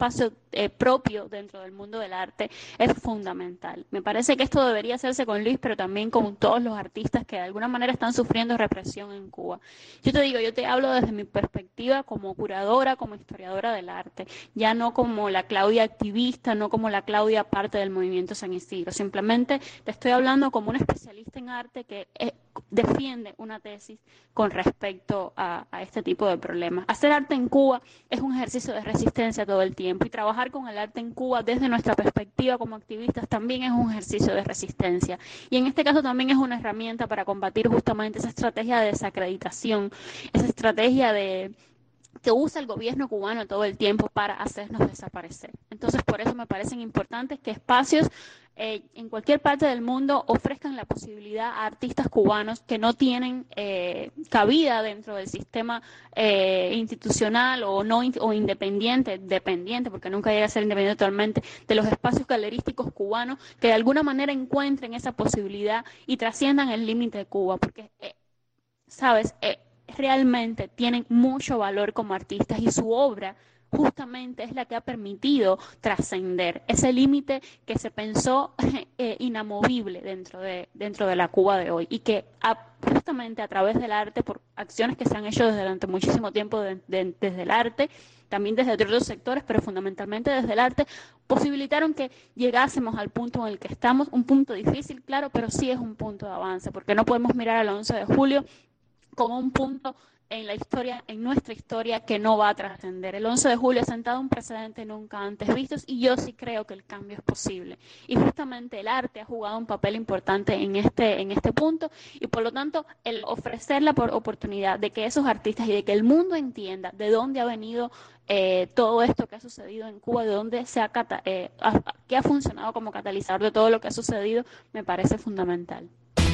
eh, propio dentro del mundo del arte es fundamental. Me parece que esto debería hacerse con Luis, pero también con todos los artistas que de alguna manera están sufriendo represión en Cuba. Yo te digo, yo te hablo desde mi perspectiva como curadora, como historiadora del arte, ya no como la Claudia activista, no como la Claudia parte del movimiento San Isidro. Simplemente te estoy hablando como una especialista en arte que eh, defiende una tesis con respecto a, a este tipo de problemas. Hacer arte en Cuba es un ejercicio de resistencia todo el tiempo, y trabajar con el arte en Cuba desde nuestra perspectiva como activistas también es un ejercicio de resistencia, y en este caso también es una herramienta para combatir justamente esa estrategia de desacreditación, esa estrategia de que usa el gobierno cubano todo el tiempo para hacernos desaparecer. Entonces, por eso me parecen importantes que espacios eh, en cualquier parte del mundo ofrezcan la posibilidad a artistas cubanos que no tienen eh, cabida dentro del sistema eh, institucional o no o independiente, dependiente, porque nunca llega a ser independiente totalmente, de los espacios galerísticos cubanos, que de alguna manera encuentren esa posibilidad y trasciendan el límite de Cuba, porque, eh, ¿sabes?, eh, realmente tienen mucho valor como artistas, y su obra justamente es la que ha permitido trascender ese límite que se pensó eh, inamovible dentro de, dentro de la Cuba de hoy, y que a, justamente a través del arte, por acciones que se han hecho desde durante muchísimo tiempo de, de, desde el arte, también desde otros sectores, pero fundamentalmente desde el arte, posibilitaron que llegásemos al punto en el que estamos, un punto difícil, claro, pero sí es un punto de avance, porque no podemos mirar al once de julio como un punto en la historia, en nuestra historia, que no va a trascender. El once de julio ha sentado un precedente nunca antes visto, y yo sí creo que el cambio es posible. Y justamente el arte ha jugado un papel importante en este, en este punto, y por lo tanto el ofrecer la oportunidad de que esos artistas y de que el mundo entienda de dónde ha venido eh, todo esto que ha sucedido en Cuba, de dónde se ha, eh, ha, que ha funcionado como catalizador de todo lo que ha sucedido, me parece fundamental.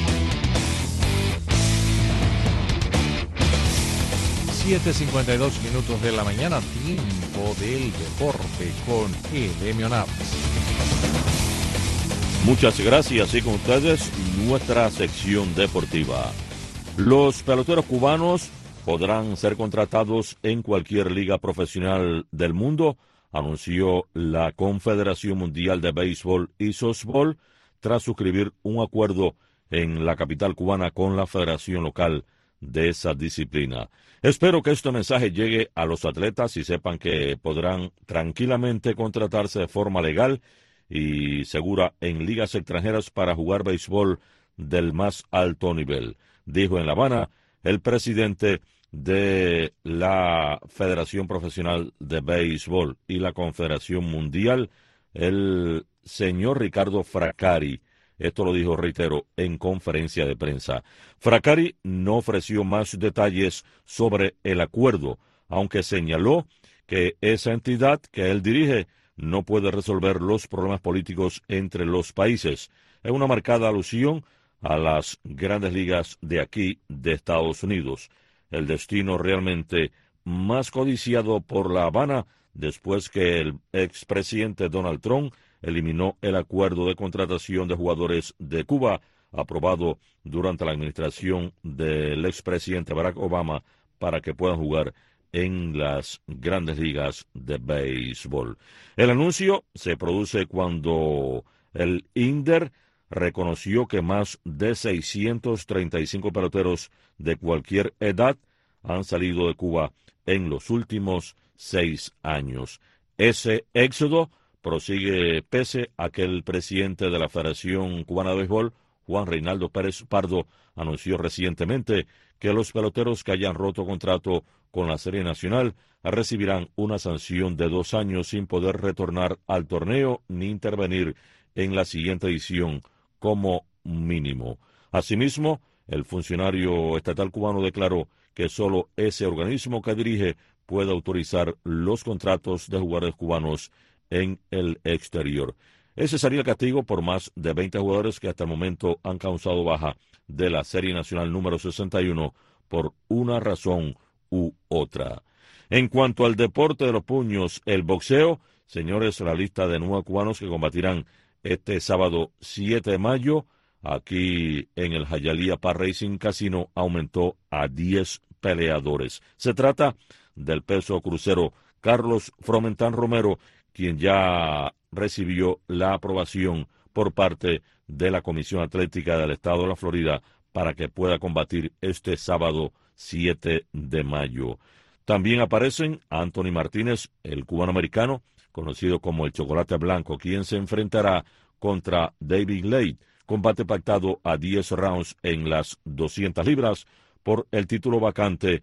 siete cincuenta y dos minutos de la mañana, tiempo del deporte con Edemio Navas. Muchas gracias, y con ustedes nuestra sección deportiva. Los peloteros cubanos podrán ser contratados en cualquier liga profesional del mundo, anunció la Confederación Mundial de Béisbol y Softball tras suscribir un acuerdo en la capital cubana con la federación local de esa disciplina. Espero que este mensaje llegue a los atletas y sepan que podrán tranquilamente contratarse de forma legal y segura en ligas extranjeras para jugar béisbol del más alto nivel, dijo en La Habana el presidente de la Federación Profesional de Béisbol y la Confederación Mundial, el señor Ricardo Fraccari. Esto lo dijo, reitero, en conferencia de prensa. Fraccari no ofreció más detalles sobre el acuerdo, aunque señaló que esa entidad que él dirige no puede resolver los problemas políticos entre los países. Es una marcada alusión a las grandes ligas de aquí, de Estados Unidos. El destino realmente más codiciado por La Habana después que el expresidente Donald Trump eliminó el acuerdo de contratación de jugadores de Cuba aprobado durante la administración del expresidente Barack Obama para que puedan jugar en las grandes ligas de béisbol. El anuncio se produce cuando el I N D E R reconoció que más de seiscientos treinta y cinco peloteros de cualquier edad han salido de Cuba en los últimos seis años. Ese éxodo prosigue pese a que el presidente de la Federación Cubana de Béisbol, Juan Reinaldo Pérez Pardo, anunció recientemente que los peloteros que hayan roto contrato con la Serie Nacional recibirán una sanción de dos años sin poder retornar al torneo ni intervenir en la siguiente edición como mínimo. Asimismo, el funcionario estatal cubano declaró que solo ese organismo que dirige puede autorizar los contratos de jugadores cubanos en el exterior. Ese sería el castigo por más de veinte jugadores que hasta el momento han causado baja de la Serie Nacional número sesenta y uno por una razón u otra. En cuanto al deporte de los puños, el boxeo, señores, la lista de nueve cubanos que combatirán este sábado siete de mayo aquí en el Hialeah Park Racing Casino aumentó a diez peleadores. Se trata del peso crucero Carlos Fromentán Romero, quien ya recibió la aprobación por parte de la Comisión Atlética del Estado de la Florida para que pueda combatir este sábado siete de mayo. También aparecen Anthony Martínez, el cubano-americano, conocido como el Chocolate Blanco, quien se enfrentará contra David Glade, combate pactado a diez rounds en las doscientas libras por el título vacante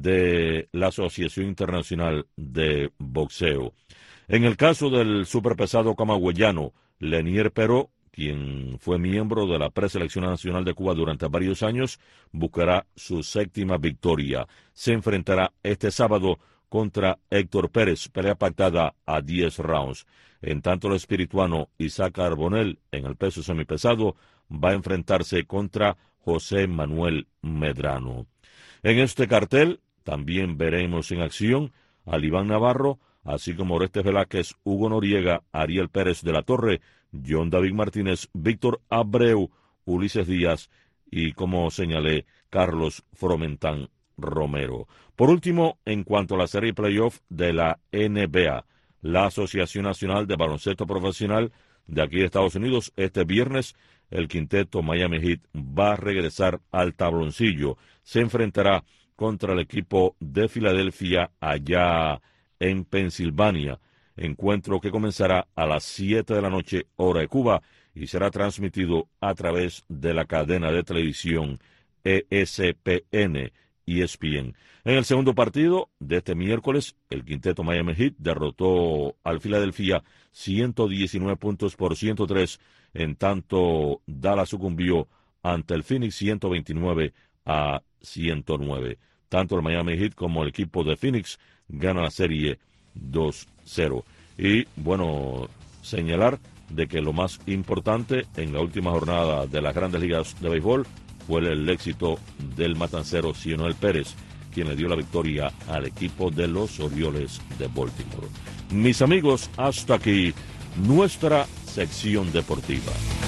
de la Asociación Internacional de Boxeo. En el caso del superpesado camagüeyano Lenier Peró, quien fue miembro de la Preselección Nacional de Cuba durante varios años, buscará su séptima victoria. Se enfrentará este sábado contra Héctor Pérez, pelea pactada a diez rounds. En tanto, el espirituano Isaac Arbonell, en el peso semipesado, va a enfrentarse contra José Manuel Medrano. En este cartel también veremos en acción a Iván Navarro, así como Orestes Velázquez, Hugo Noriega, Ariel Pérez de la Torre, John David Martínez, Víctor Abreu, Ulises Díaz y, como señalé, Carlos Fromentán Romero. Por último, en cuanto a la serie playoff de la N B A, la Asociación Nacional de Baloncesto Profesional de aquí de Estados Unidos, este viernes, el quinteto Miami Heat va a regresar al tabloncillo. Se enfrentará contra el equipo de Filadelfia allá en Pensilvania. Encuentro que comenzará a las siete de la noche, hora de Cuba, y será transmitido a través de la cadena de televisión E S P N, E S P N. En el segundo partido de este miércoles, el quinteto Miami Heat derrotó al Filadelfia ciento diecinueve puntos por ciento tres, en tanto Dallas sucumbió ante el Phoenix ciento veintinueve a ciento nueve. Tanto el Miami Heat como el equipo de Phoenix ganan la serie dos cero. Y, bueno, señalar de que lo más importante en la última jornada de las Grandes Ligas de Béisbol fue el éxito del matancero Cionel Pérez, quien le dio la victoria al equipo de los Orioles de Baltimore. Mis amigos, hasta aquí nuestra sección deportiva.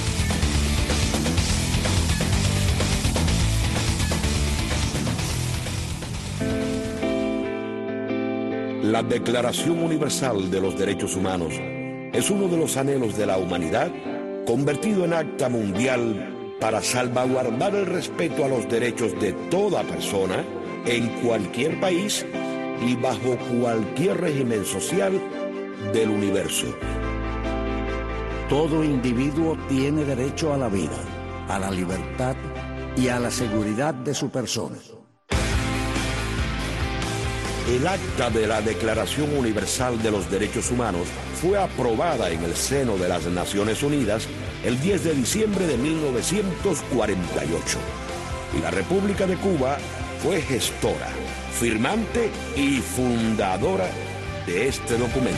La Declaración Universal de los Derechos Humanos es uno de los anhelos de la humanidad convertido en acta mundial para salvaguardar el respeto a los derechos de toda persona en cualquier país y bajo cualquier régimen social del universo. Todo individuo tiene derecho a la vida, a la libertad y a la seguridad de su persona. El acta de la Declaración Universal de los Derechos Humanos fue aprobada en el seno de las Naciones Unidas el diez de diciembre de mil novecientos cuarenta y ocho. Y la República de Cuba fue gestora, firmante y fundadora de este documento.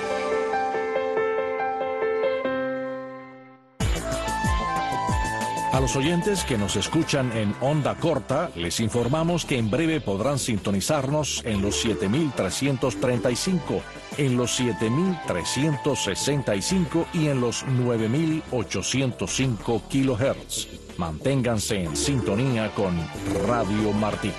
A los oyentes que nos escuchan en onda corta, les informamos que en breve podrán sintonizarnos en los siete mil trescientos treinta y cinco, en los siete mil trescientos sesenta y cinco y en los nueve mil ochocientos cinco kilohertz. Manténganse en sintonía con Radio Martí.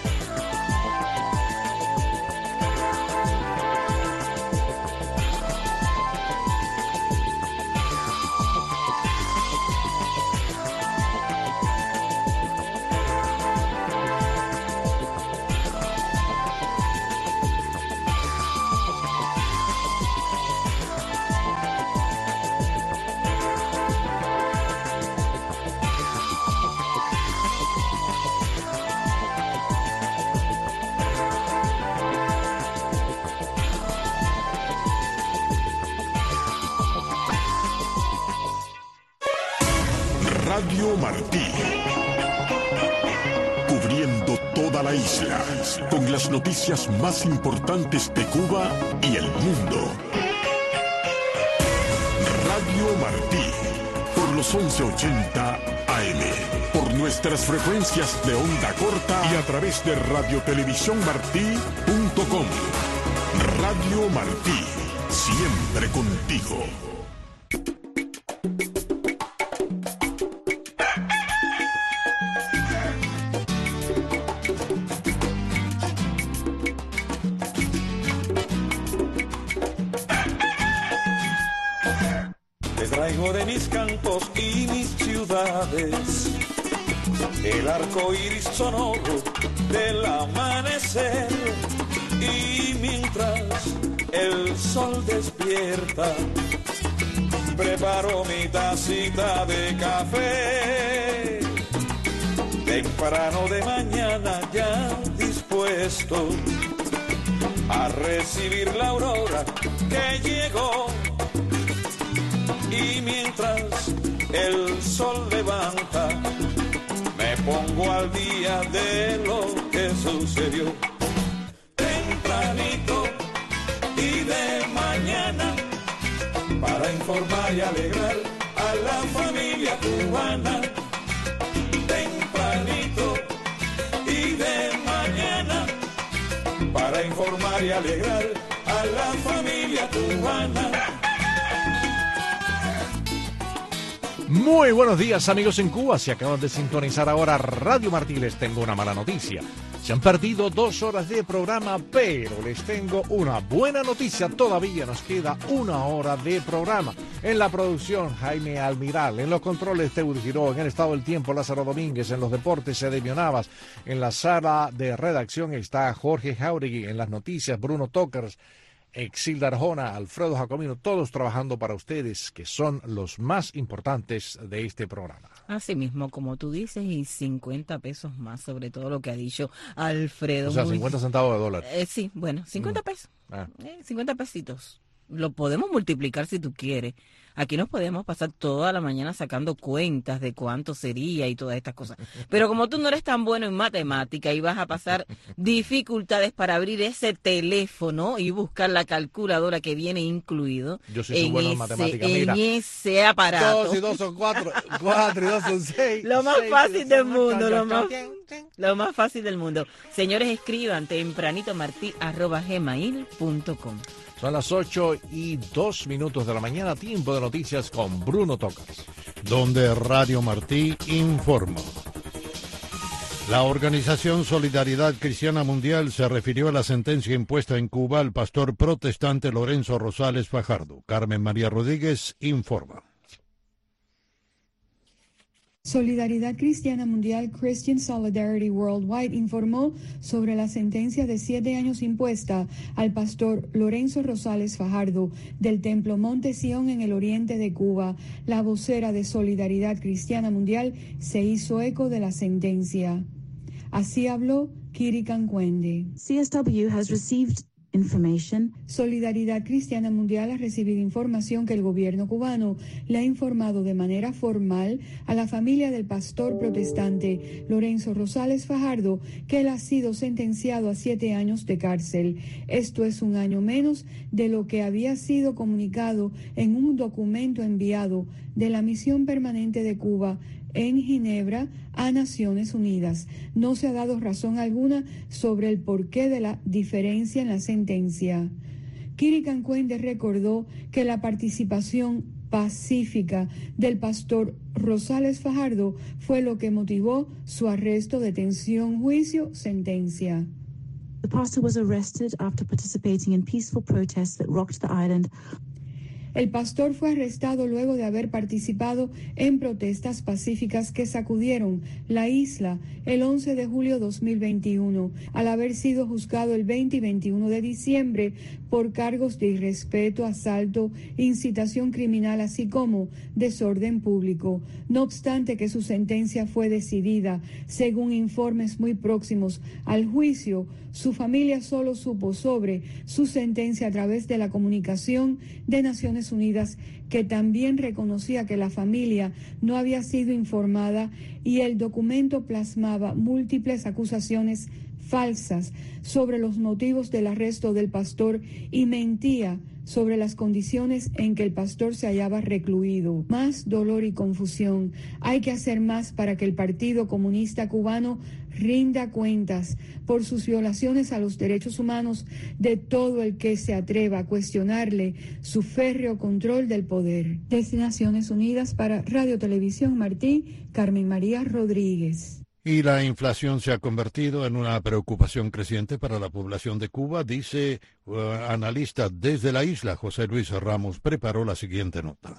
Radio Martí, cubriendo toda la isla, con las noticias más importantes de Cuba y el mundo. Radio Martí, por los once ochenta A M, por nuestras frecuencias de onda corta y a través de radiotelevisiónmartí punto com. Radio Martí, siempre contigo. traigo de mis campos y mis ciudades el arco iris sonoro del amanecer. Y mientras el sol despierta, preparo mi tacita de café. Temprano de mañana ya dispuesto a recibir la aurora que llegó. Y mientras el sol levanta, me pongo al día de lo que sucedió. Tempranito y de mañana, para informar y alegrar a la familia cubana. Tempranito y de mañana, para informar y alegrar a la familia cubana. Muy buenos días, amigos en Cuba. Si acaban de sintonizar ahora Radio Martí, les tengo una mala noticia. Se han perdido dos horas de programa, pero les tengo una buena noticia. Todavía nos queda una hora de programa. En la producción, Jaime Almiral. En los controles, Teudo Giró. En el estado del tiempo, Lázaro Domínguez. En los deportes, Edemio Navas. En la sala de redacción está Jorge Jauregui. En las noticias, Bruno Tokers, Exilda Arjona, Alfredo Jacomino, todos trabajando para ustedes, que son los más importantes de este programa. Así mismo, como tú dices, y cincuenta pesos más sobre todo lo que ha dicho Alfredo. O sea, Muy... cincuenta centavos de dólar. Eh, sí, bueno, cincuenta pesos. Ah. Eh, cincuenta pesitos. Lo podemos multiplicar si tú quieres. Aquí nos podemos pasar toda la mañana sacando cuentas de cuánto sería y todas estas cosas. Pero como tú no eres tan bueno en matemática y vas a pasar dificultades para abrir ese teléfono y buscar la calculadora que viene incluido. Yo sí soy en bueno en ese, matemática, mira. En ese aparato. Dos y dos son cuatro, cuatro y dos son seis. Lo más seis fácil del mundo, son lo más, lo más fácil del mundo. Señores, escriban tempranito martí arroba gmail punto com. Son las ocho y dos minutos de la mañana, tiempo de noticias con Bruno Tocas. Donde Radio Martí informa. La organización Solidaridad Cristiana Mundial se refirió a la sentencia impuesta en Cuba al pastor protestante Lorenzo Rosales Fajardo. Carmen María Rodríguez informa. Solidaridad Cristiana Mundial, Christian Solidarity Worldwide, informó sobre la sentencia de siete años impuesta al pastor Lorenzo Rosales Fajardo del Templo Monte Sión en el oriente de Cuba. La vocera de Solidaridad Cristiana Mundial se hizo eco de la sentencia. Así habló Kiri Cancuende. C S W has received information. Solidaridad Cristiana Mundial ha recibido información que el gobierno cubano le ha informado de manera formal a la familia del pastor protestante Lorenzo Rosales Fajardo que él ha sido sentenciado a siete años de cárcel. Esto es un año menos de lo que había sido comunicado en un documento enviado de la Misión Permanente de Cuba en Ginebra a Naciones Unidas. No se ha dado razón alguna sobre el porqué de la diferencia en la sentencia. Kiri Cancuende recordó que la participación pacífica del pastor Rosales Fajardo fue lo que motivó su arresto, detención, juicio, sentencia. The pastor was arrested after participating in peaceful protests that rocked the island. El pastor fue arrestado luego de haber participado en protestas pacíficas que sacudieron la isla el once de julio de dos mil veintiuno, al haber sido juzgado el veinte y veintiuno de diciembre por cargos de irrespeto, asalto, incitación criminal, así como desorden público. No obstante que su sentencia fue decidida, según informes muy próximos al juicio, su familia solo supo sobre su sentencia a través de la comunicación de Naciones Unidas, que también reconocía que la familia no había sido informada y el documento plasmaba múltiples acusaciones falsas sobre los motivos del arresto del pastor y mentía sobre las condiciones en que el pastor se hallaba recluido. Más dolor y confusión. Hay que hacer más para que el Partido Comunista Cubano rinda cuentas por sus violaciones a los derechos humanos de todo el que se atreva a cuestionarle su férreo control del poder. Desde Naciones Unidas para Radio Televisión Martí, Carmen María Rodríguez. Y la inflación se ha convertido en una preocupación creciente para la población de Cuba, dice uh, analista desde la isla. José Luis Ramos preparó la siguiente nota.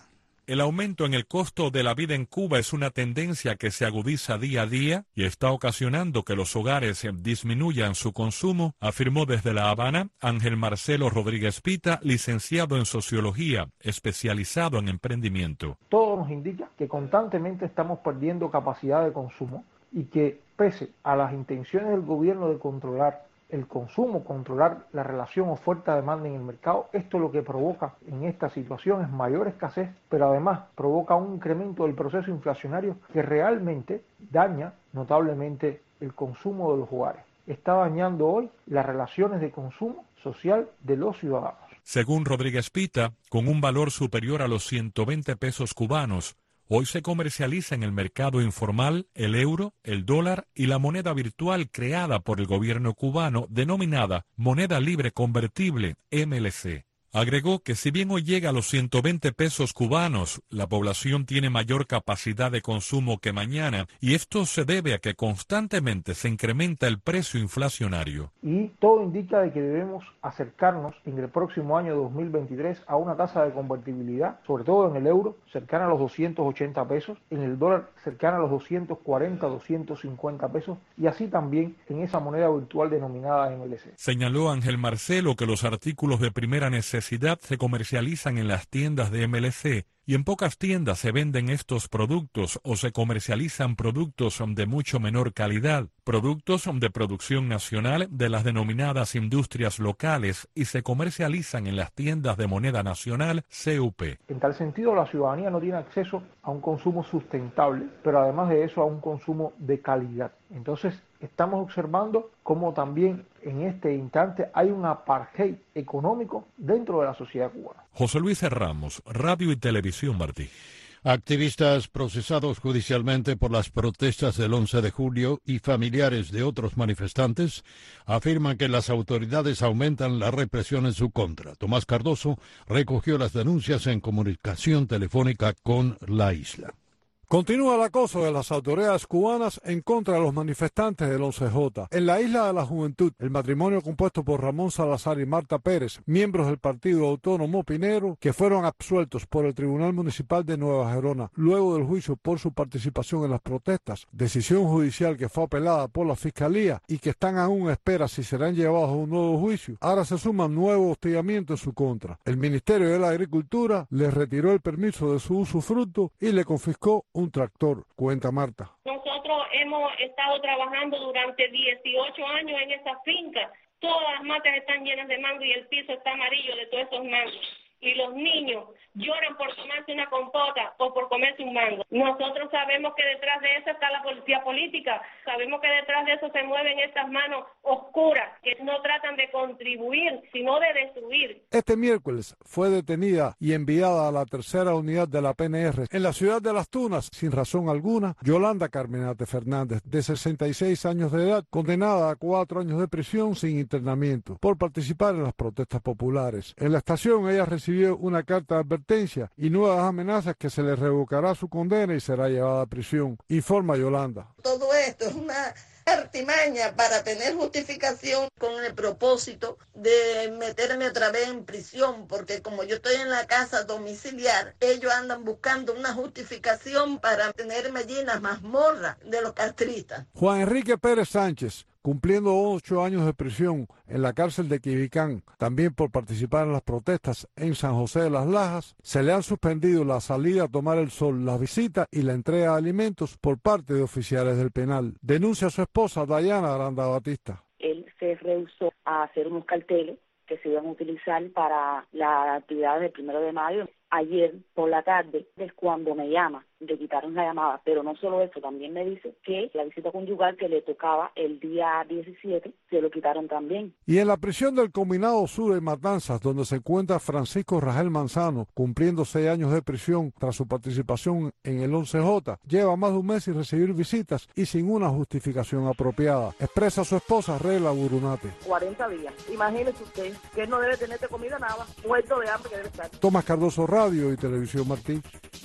El aumento en el costo de la vida en Cuba es una tendencia que se agudiza día a día y está ocasionando que los hogares disminuyan su consumo, afirmó desde La Habana Ángel Marcelo Rodríguez Pita, licenciado en Sociología, especializado en emprendimiento. Todo nos indica que constantemente estamos perdiendo capacidad de consumo y que, pese a las intenciones del gobierno de controlar el consumo, controlar la relación oferta-demanda en el mercado, esto lo que provoca en esta situación es mayor escasez, pero además provoca un incremento del proceso inflacionario que realmente daña notablemente el consumo de los hogares. Está dañando hoy las relaciones de consumo social de los ciudadanos. Según Rodríguez Pita, con un valor superior a los ciento veinte pesos cubanos, hoy se comercializa en el mercado informal el euro, el dólar y la moneda virtual creada por el gobierno cubano denominada Moneda Libre Convertible, M L C. Agregó que si bien hoy llega a los ciento veinte pesos cubanos, la población tiene mayor capacidad de consumo que mañana y esto se debe a que constantemente se incrementa el precio inflacionario. Y todo indica de que debemos acercarnos en el próximo año dos mil veintitrés a una tasa de convertibilidad, sobre todo en el euro, cercana a los doscientos ochenta pesos, en el dólar cercana a los doscientos cuarenta, doscientos cincuenta pesos y así también en esa moneda virtual denominada M L C. Señaló Ángel Marcelo que los artículos de primera necesidad se comercializan en las tiendas de M L C y en pocas tiendas se venden estos productos o se comercializan productos de mucho menor calidad, productos de producción nacional de las denominadas industrias locales y se comercializan en las tiendas de moneda nacional C U P. En tal sentido, la ciudadanía no tiene acceso a un consumo sustentable, pero además de eso a un consumo de calidad. Entonces, estamos observando cómo también en este instante hay un apartheid económico dentro de la sociedad cubana. José Luis Ramos, Radio y Televisión Martí. Activistas procesados judicialmente por las protestas del once de julio y familiares de otros manifestantes afirman que las autoridades aumentan la represión en su contra. Tomás Cardoso recogió las denuncias en comunicación telefónica con La Isla. Continúa el acoso de las autoridades cubanas en contra de los manifestantes del once J. En la Isla de la Juventud, el matrimonio compuesto por Ramón Salazar y Marta Pérez, miembros del Partido Autónomo Pinero, que fueron absueltos por el Tribunal Municipal de Nueva Gerona luego del juicio por su participación en las protestas, decisión judicial que fue apelada por la Fiscalía y que están aún a espera si serán llevados a un nuevo juicio. Ahora se suman nuevos hostigamientos en su contra. El Ministerio de la Agricultura les retiró el permiso de su usufructo y le confiscó un un tractor, cuenta Marta. Nosotros hemos estado trabajando durante dieciocho años en esa finca. Todas las matas están llenas de mango y el piso está amarillo de todos esos mangos. Y los niños lloran por tomarse una compota o por comerse un mango. Nosotros sabemos que detrás de eso está la policía política, sabemos que detrás de eso se mueven estas manos oscuras que no tratan de contribuir, sino de destruir. Este miércoles fue detenida y enviada a la tercera unidad de la P N R en la ciudad de Las Tunas, sin razón alguna, Yolanda Carmenate Fernández, de sesenta y seis años de edad, condenada a cuatro años de prisión sin internamiento por participar en las protestas populares. En la estación ella recibió una carta de advertencia y nuevas amenazas que se le revocará su condena y será llevada a prisión, informa Yolanda. Todo esto es una artimaña para tener justificación con el propósito de meterme otra vez en prisión, porque como yo estoy en la casa domiciliar, ellos andan buscando una justificación para tenerme allí en la mazmorra de los castristas. Juan Enrique Pérez Sánchez, cumpliendo ocho años de prisión en la cárcel de Quibicán, también por participar en las protestas en San José de las Lajas, se le han suspendido la salida a tomar el sol, las visitas y la entrega de alimentos por parte de oficiales del penal. Denuncia a su esposa Dayana Aranda Batista. Él se rehusó a hacer unos carteles que se iban a utilizar para la actividad del primero de mayo. Ayer por la tarde es cuando me llama, le quitaron la llamada, pero no solo eso, también me dice que la visita conyugal que le tocaba el día diecisiete se lo quitaron también. Y en la prisión del Combinado Sur en Matanzas, donde se encuentra Francisco Rangel Manzano, cumpliendo seis años de prisión tras su participación en el once J, lleva más de un mes sin recibir visitas y sin una justificación apropiada. Expresa su esposa Rela Burunate. cuarenta días, imagínese usted que él no debe tener de comida nada, muerto de hambre que debe estar. Tomás Cardoso, Radio y Televisión Martí.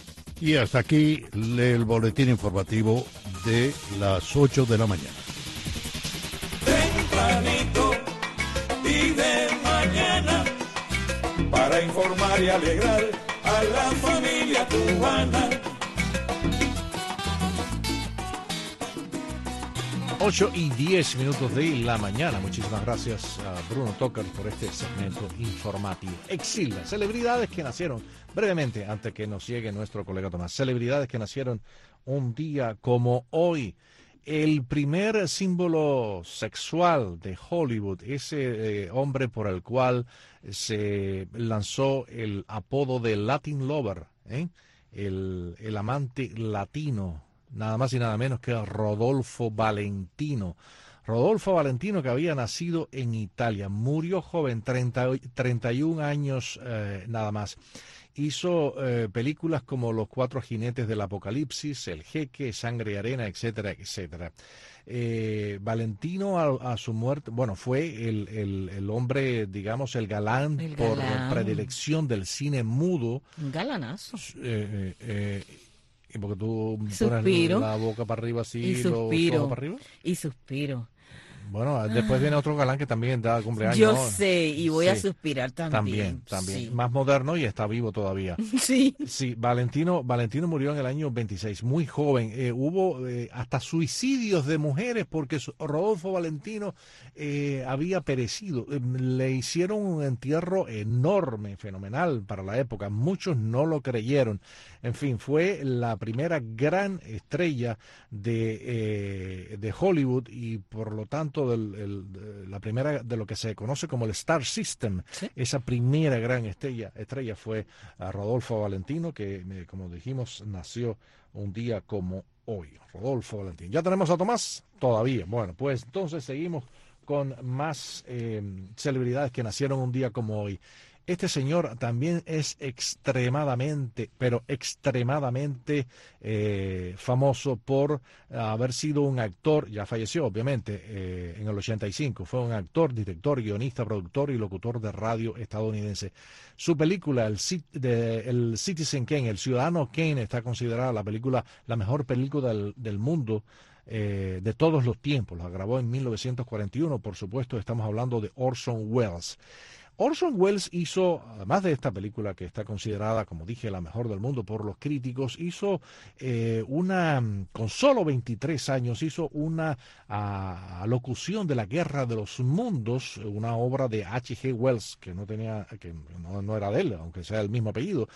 Y hasta aquí el boletín informativo de las ocho de la mañana. Tempranito y de mañana para informar y alegrar a la familia. familia cubana. ocho y diez minutos de la mañana. Muchísimas gracias a Bruno Toker por este segmento informativo. Exilda, celebridades que nacieron, brevemente, antes que nos llegue nuestro colega Tomás, celebridades que nacieron un día como hoy. El primer símbolo sexual de Hollywood, ese eh, hombre por el cual se lanzó el apodo de Latin Lover, ¿eh? el, el amante latino, nada más y nada menos que Rodolfo Valentino. Rodolfo Valentino, que había nacido en Italia, murió joven, treinta, treinta y un años eh, nada más. Hizo eh, películas como Los Cuatro Jinetes del Apocalipsis, El Jeque, Sangre y Arena, etcétera, etcétera. Eh, Valentino a, a su muerte, bueno, fue el, el, el hombre, digamos, el galán, el por galán. predilección del cine mudo. Un galanazo. Eh, eh, eh, porque tú Suspiro. pones la boca para arriba así, Y los suspiro. ojos para arriba. Y suspiro. Bueno, después viene otro galán que también da cumpleaños. Yo sé, y voy Sí. a suspirar también. También, también. Sí. Más moderno y está vivo todavía. Sí. Sí, Valentino, Valentino murió en el año veintiséis, muy joven. Eh, hubo eh, hasta suicidios de mujeres porque su- Rodolfo Valentino eh, había perecido. Eh, le hicieron un entierro enorme, fenomenal para la época. Muchos no lo creyeron. En fin, fue la primera gran estrella de, eh, de Hollywood y por lo tanto del, el- de la primera de lo que se conoce como el Star System. Sí. Esa primera gran estrella, estrella fue a Rodolfo Valentino, que eh, como dijimos nació un día como hoy. Rodolfo Valentino. ¿Ya tenemos a Tomás? Todavía. Bueno, pues entonces seguimos con más eh, celebridades que nacieron un día como hoy. Este señor también es extremadamente, pero extremadamente eh, famoso por haber sido un actor, ya falleció obviamente eh, en el ochenta y cinco, fue un actor, director, guionista, productor y locutor de radio estadounidense. Su película, el, Ci- de, el Citizen Kane, El Ciudadano Kane, está considerada la película, la mejor película del, del mundo. Eh, de todos los tiempos, la grabó en mil novecientos cuarenta y uno, por supuesto estamos hablando de Orson Welles. Orson Welles hizo, además de esta película que está considerada, como dije, la mejor del mundo por los críticos, hizo eh, una, con solo veintitrés años, hizo una a, locución de la Guerra de los Mundos, una obra de H G Wells, que no tenía, que no, no era de él, aunque sea el mismo apellido.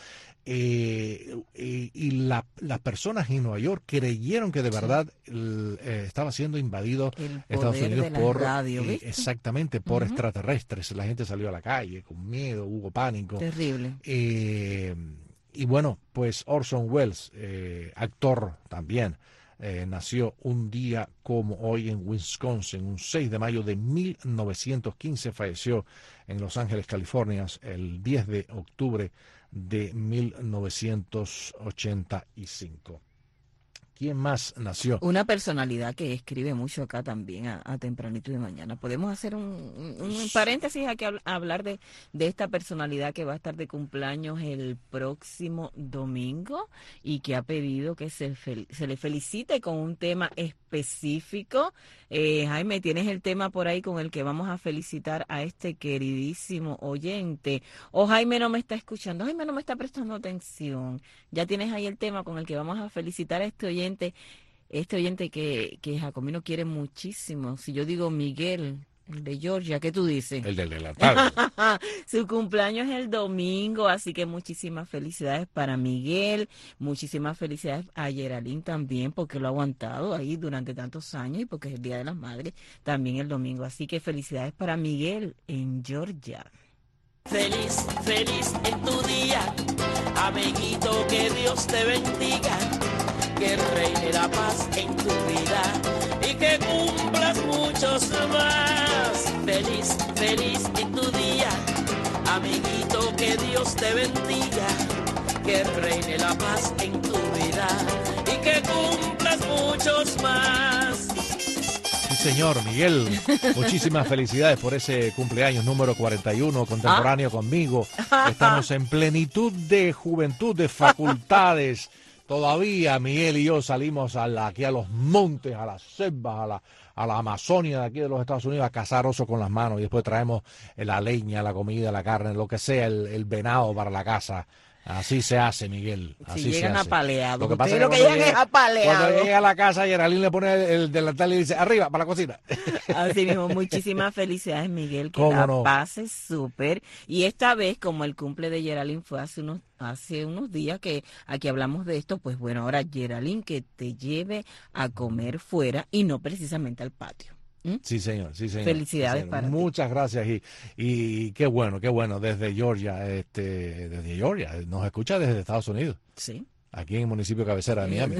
Eh, eh, y la, las personas en Nueva York creyeron que de verdad el, eh, estaba siendo invadido El Estados poder Unidos de la por radio, eh, ¿viste? exactamente por Ujú. extraterrestres. La gente salió a la calle con miedo, hubo pánico. Terrible. Eh, y bueno, pues Orson Welles, eh, actor también, eh, nació un día como hoy en Wisconsin, un seis de mayo de mil novecientos quince, falleció en Los Ángeles, California, el diez de octubre de mil novecientos ochenta y cinco. ¿Quién más nació? Una personalidad que escribe mucho acá también a, a tempranito de mañana. Podemos hacer un, un- un paréntesis aquí a, a hablar de, de esta personalidad que va a estar de cumpleaños el próximo domingo y que ha pedido que se, fel- se le felicite con un tema específico. Eh, Jaime, tienes el tema por ahí con el que vamos a felicitar a este queridísimo oyente. O Jaime no me está escuchando, Jaime no me está prestando atención. Ya tienes ahí el tema con el que vamos a felicitar a este oyente. Este oyente que, que Jacomino quiere muchísimo. Si yo digo Miguel, el de Georgia, ¿qué tú dices? El de la tarde. Su cumpleaños es el domingo, así que muchísimas felicidades para Miguel, muchísimas felicidades a Geraldine también, porque lo ha aguantado ahí durante tantos años y porque es el Día de las Madres también el domingo. Así que felicidades para Miguel en Georgia. Feliz, feliz en tu día, amiguito, que Dios te bendiga, que reine la paz en tu vida y que cumplas muchos más. Feliz, feliz en tu día, amiguito, que Dios te bendiga, que reine la paz en tu vida y que cumplas muchos más. Sí, señor Miguel, muchísimas felicidades por ese cumpleaños número cuarenta y uno, contemporáneo Ah. conmigo. Estamos en plenitud de juventud, de facultades. Todavía Miguel y yo salimos a la, aquí a los montes, a las selvas, a la, a la Amazonia de aquí de los Estados Unidos a cazar osos con las manos y después traemos la leña, la comida, la carne, lo que sea, el, el venado para la casa. Así se hace, Miguel. Así si llegan se hace. apaleados. Lo que Ustedes pasa lo que es que llegan es cuando apaleados. Cuando llega a la casa, Geraldine le pone el, el delantal y dice, arriba, para la cocina. Así mismo, muchísimas felicidades, Miguel, que ¿Cómo la no? pases súper. Y esta vez, como el cumple de Geraldine fue hace unos hace unos días que aquí hablamos de esto, pues bueno, ahora Geraldine que te lleve a comer fuera y no precisamente al patio. ¿Mm? Sí, señor, sí, señor. Felicidades sí, señor. para ti. Muchas gracias y, y qué bueno, qué bueno, desde Georgia, este, desde Georgia, nos escucha desde Estados Unidos. Sí. Aquí en el municipio cabecera de Miami.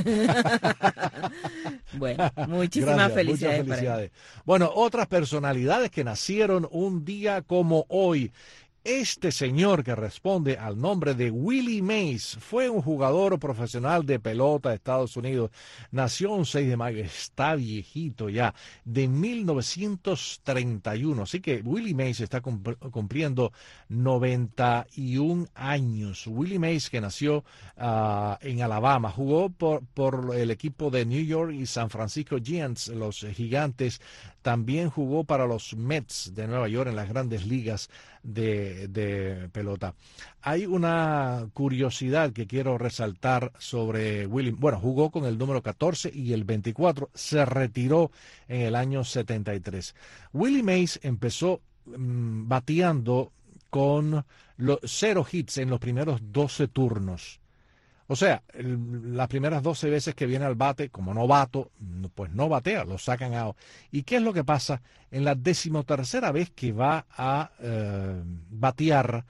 Bueno, muchísimas Gracias, felicidades. muchas felicidades. Bueno, otras personalidades que nacieron un día como hoy. Este señor que responde al nombre de Willie Mays fue un jugador profesional de pelota de Estados Unidos. Nació un seis de mayo, está viejito ya, de mil novecientos treinta y uno. Así que Willie Mays está cumpliendo noventa y un años. Willie Mays, que nació uh, en Alabama, jugó por, por el equipo de New York y San Francisco Giants, los gigantes. También jugó para los Mets de Nueva York en las grandes ligas de, de pelota. Hay una curiosidad que quiero resaltar sobre Willie. Bueno, jugó con el número catorce y el veinticuatro. Se retiró en el año setenta y tres. Willie Mays empezó mmm, bateando con los cero hits en los primeros doce turnos. O sea, el, las primeras doce veces que viene al bate, como novato, pues no batea, lo sacan out. ¿Y qué es lo que pasa? En la decimotercera vez que va a eh, batear,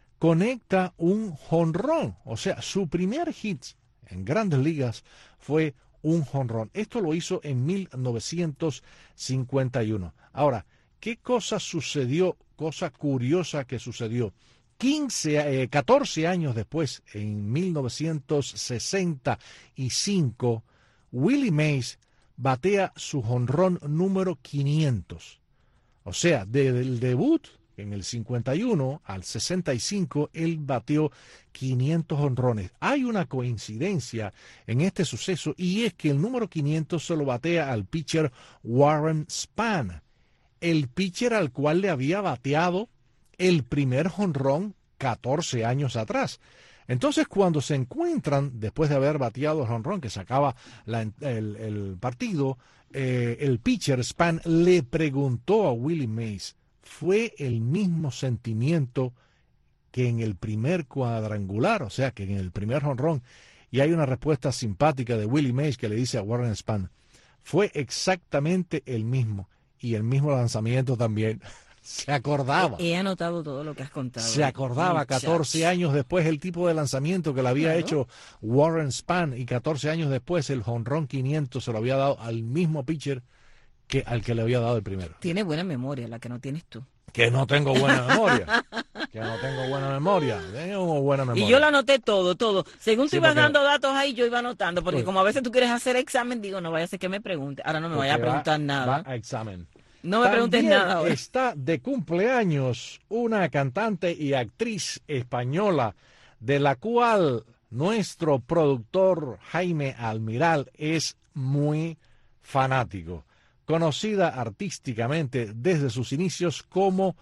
conecta un jonrón. O sea, su primer hit en grandes ligas fue un jonrón. Esto lo hizo en mil novecientos cincuenta y uno. Ahora, ¿qué cosa sucedió? Cosa curiosa que sucedió. quince, eh, catorce años después, en mil novecientos sesenta y cinco, Willie Mays batea su jonrón número quinientos. O sea, desde el debut en el cincuenta y uno al sesenta y cinco, él bateó quinientos jonrones. Hay una coincidencia en este suceso y es que el número quinientos se lo batea al pitcher Warren Spahn, el pitcher al cual le había bateado el primer jonrón catorce años atrás. Entonces, cuando se encuentran, después de haber bateado el jonrón que sacaba la, el, el partido, eh, el pitcher Spahn le preguntó a Willie Mays, ¿fue el mismo sentimiento que en el primer cuadrangular? O sea, que en el primer jonrón. Y hay una respuesta simpática de Willie Mays que le dice a Warren Spahn, fue exactamente el mismo. Y el mismo lanzamiento también. Se acordaba. He anotado todo lo que has contado. Se acordaba, muchachos. catorce años después, el tipo de lanzamiento que le había claro. hecho Warren Spahn, y catorce años después el jonrón quinientos se lo había dado al mismo pitcher que al que le había dado el primero. Tiene buena memoria, la que no tienes tú. Que no tengo buena memoria. que no tengo buena memoria. Tengo buena memoria. Y yo lo anoté todo, todo. Según sí, tú ibas porque... dando datos ahí, yo iba anotando. Porque pues, como a veces tú quieres hacer examen, digo, no vaya a ser que me pregunte. Ahora no me vaya a preguntar va, nada. Va a examen. No me preguntes También nada ahora. Está de cumpleaños una cantante y actriz española de la cual nuestro productor Jaime Almiral es muy fanático. Conocida artísticamente desde sus inicios como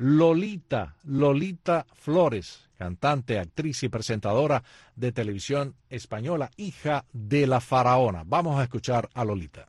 Lolita, Lolita Flores, cantante, actriz y presentadora de televisión española, hija de la faraona. Vamos a escuchar a Lolita.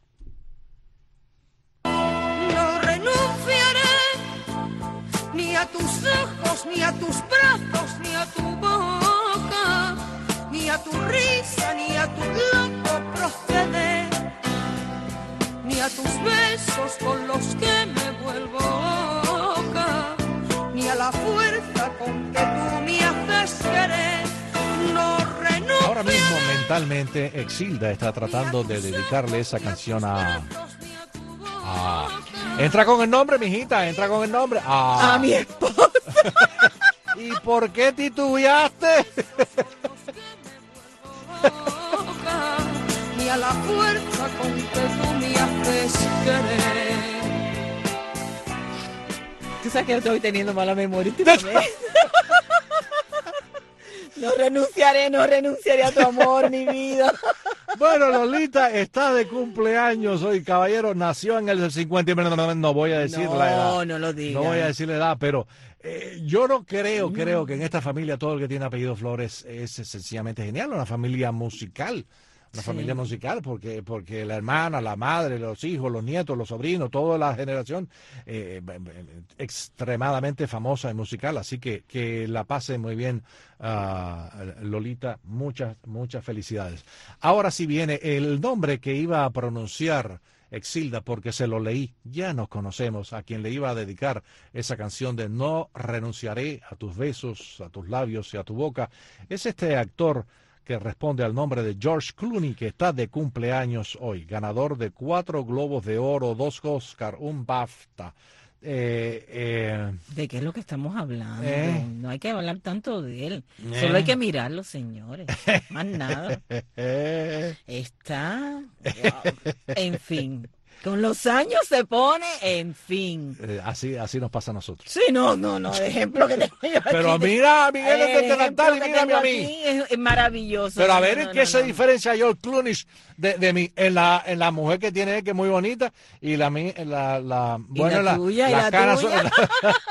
Ni a tus ojos, ni a tus brazos, ni a tu boca, ni a tu risa, ni a tu loco proceder, ni a tus besos con los que me vuelvo loca, ni a la fuerza con que tú me haces querer. No renuncio. Ahora mismo mentalmente Exilda está tratando de dedicarle esa canción a... a... Entra con el nombre, mijita, entra con el nombre. Ah. A mi esposa. ¿Y por qué titubeaste? Ni a la fuerza con que tú me haces querer. Tú sabes que yo estoy teniendo mala memoria últimamente. No renunciaré, no renunciaré a tu amor, mi vida. Bueno, Lolita está de cumpleaños hoy, caballero. Nació en el cincuenta. No, no, no voy a decir no, la edad. No, no lo diga. No voy a decir la edad, pero eh, yo no creo, creo que en esta familia todo el que tiene apellido Flores es sencillamente genial. Una familia musical. Una sí. familia musical, porque porque la hermana, la madre, los hijos, los nietos, los sobrinos, toda la generación eh, extremadamente famosa y musical. Así que que la pase muy bien, uh, Lolita. Muchas, muchas felicidades. Ahora sí viene el nombre que iba a pronunciar Exilda, porque se lo leí. Ya nos conocemos, a quien le iba a dedicar esa canción de No renunciaré a tus besos, a tus labios y a tu boca. Es este actor que responde al nombre de George Clooney, que está de cumpleaños hoy, ganador de cuatro Globos de Oro, dos Oscar, un BAFTA. Eh, eh, ¿De qué es lo que estamos hablando? Eh, no hay que hablar tanto de él, eh, solo hay que mirarlo, señores, más nada. Está, en fin. Con los años se pone, en fin. Eh, así así nos pasa a nosotros. Sí, no, no, no, el ejemplo que tengo yo aquí. Pero mira, Miguel es de Natal y mírame a mí. Es, es maravilloso. Pero a no, ver, no, ¿qué no, se no. diferencia George Clooney de, de mí? En la, en la mujer que tiene él, que es muy bonita, y la la, la bueno, la, la, tuya, las la canas tuya? son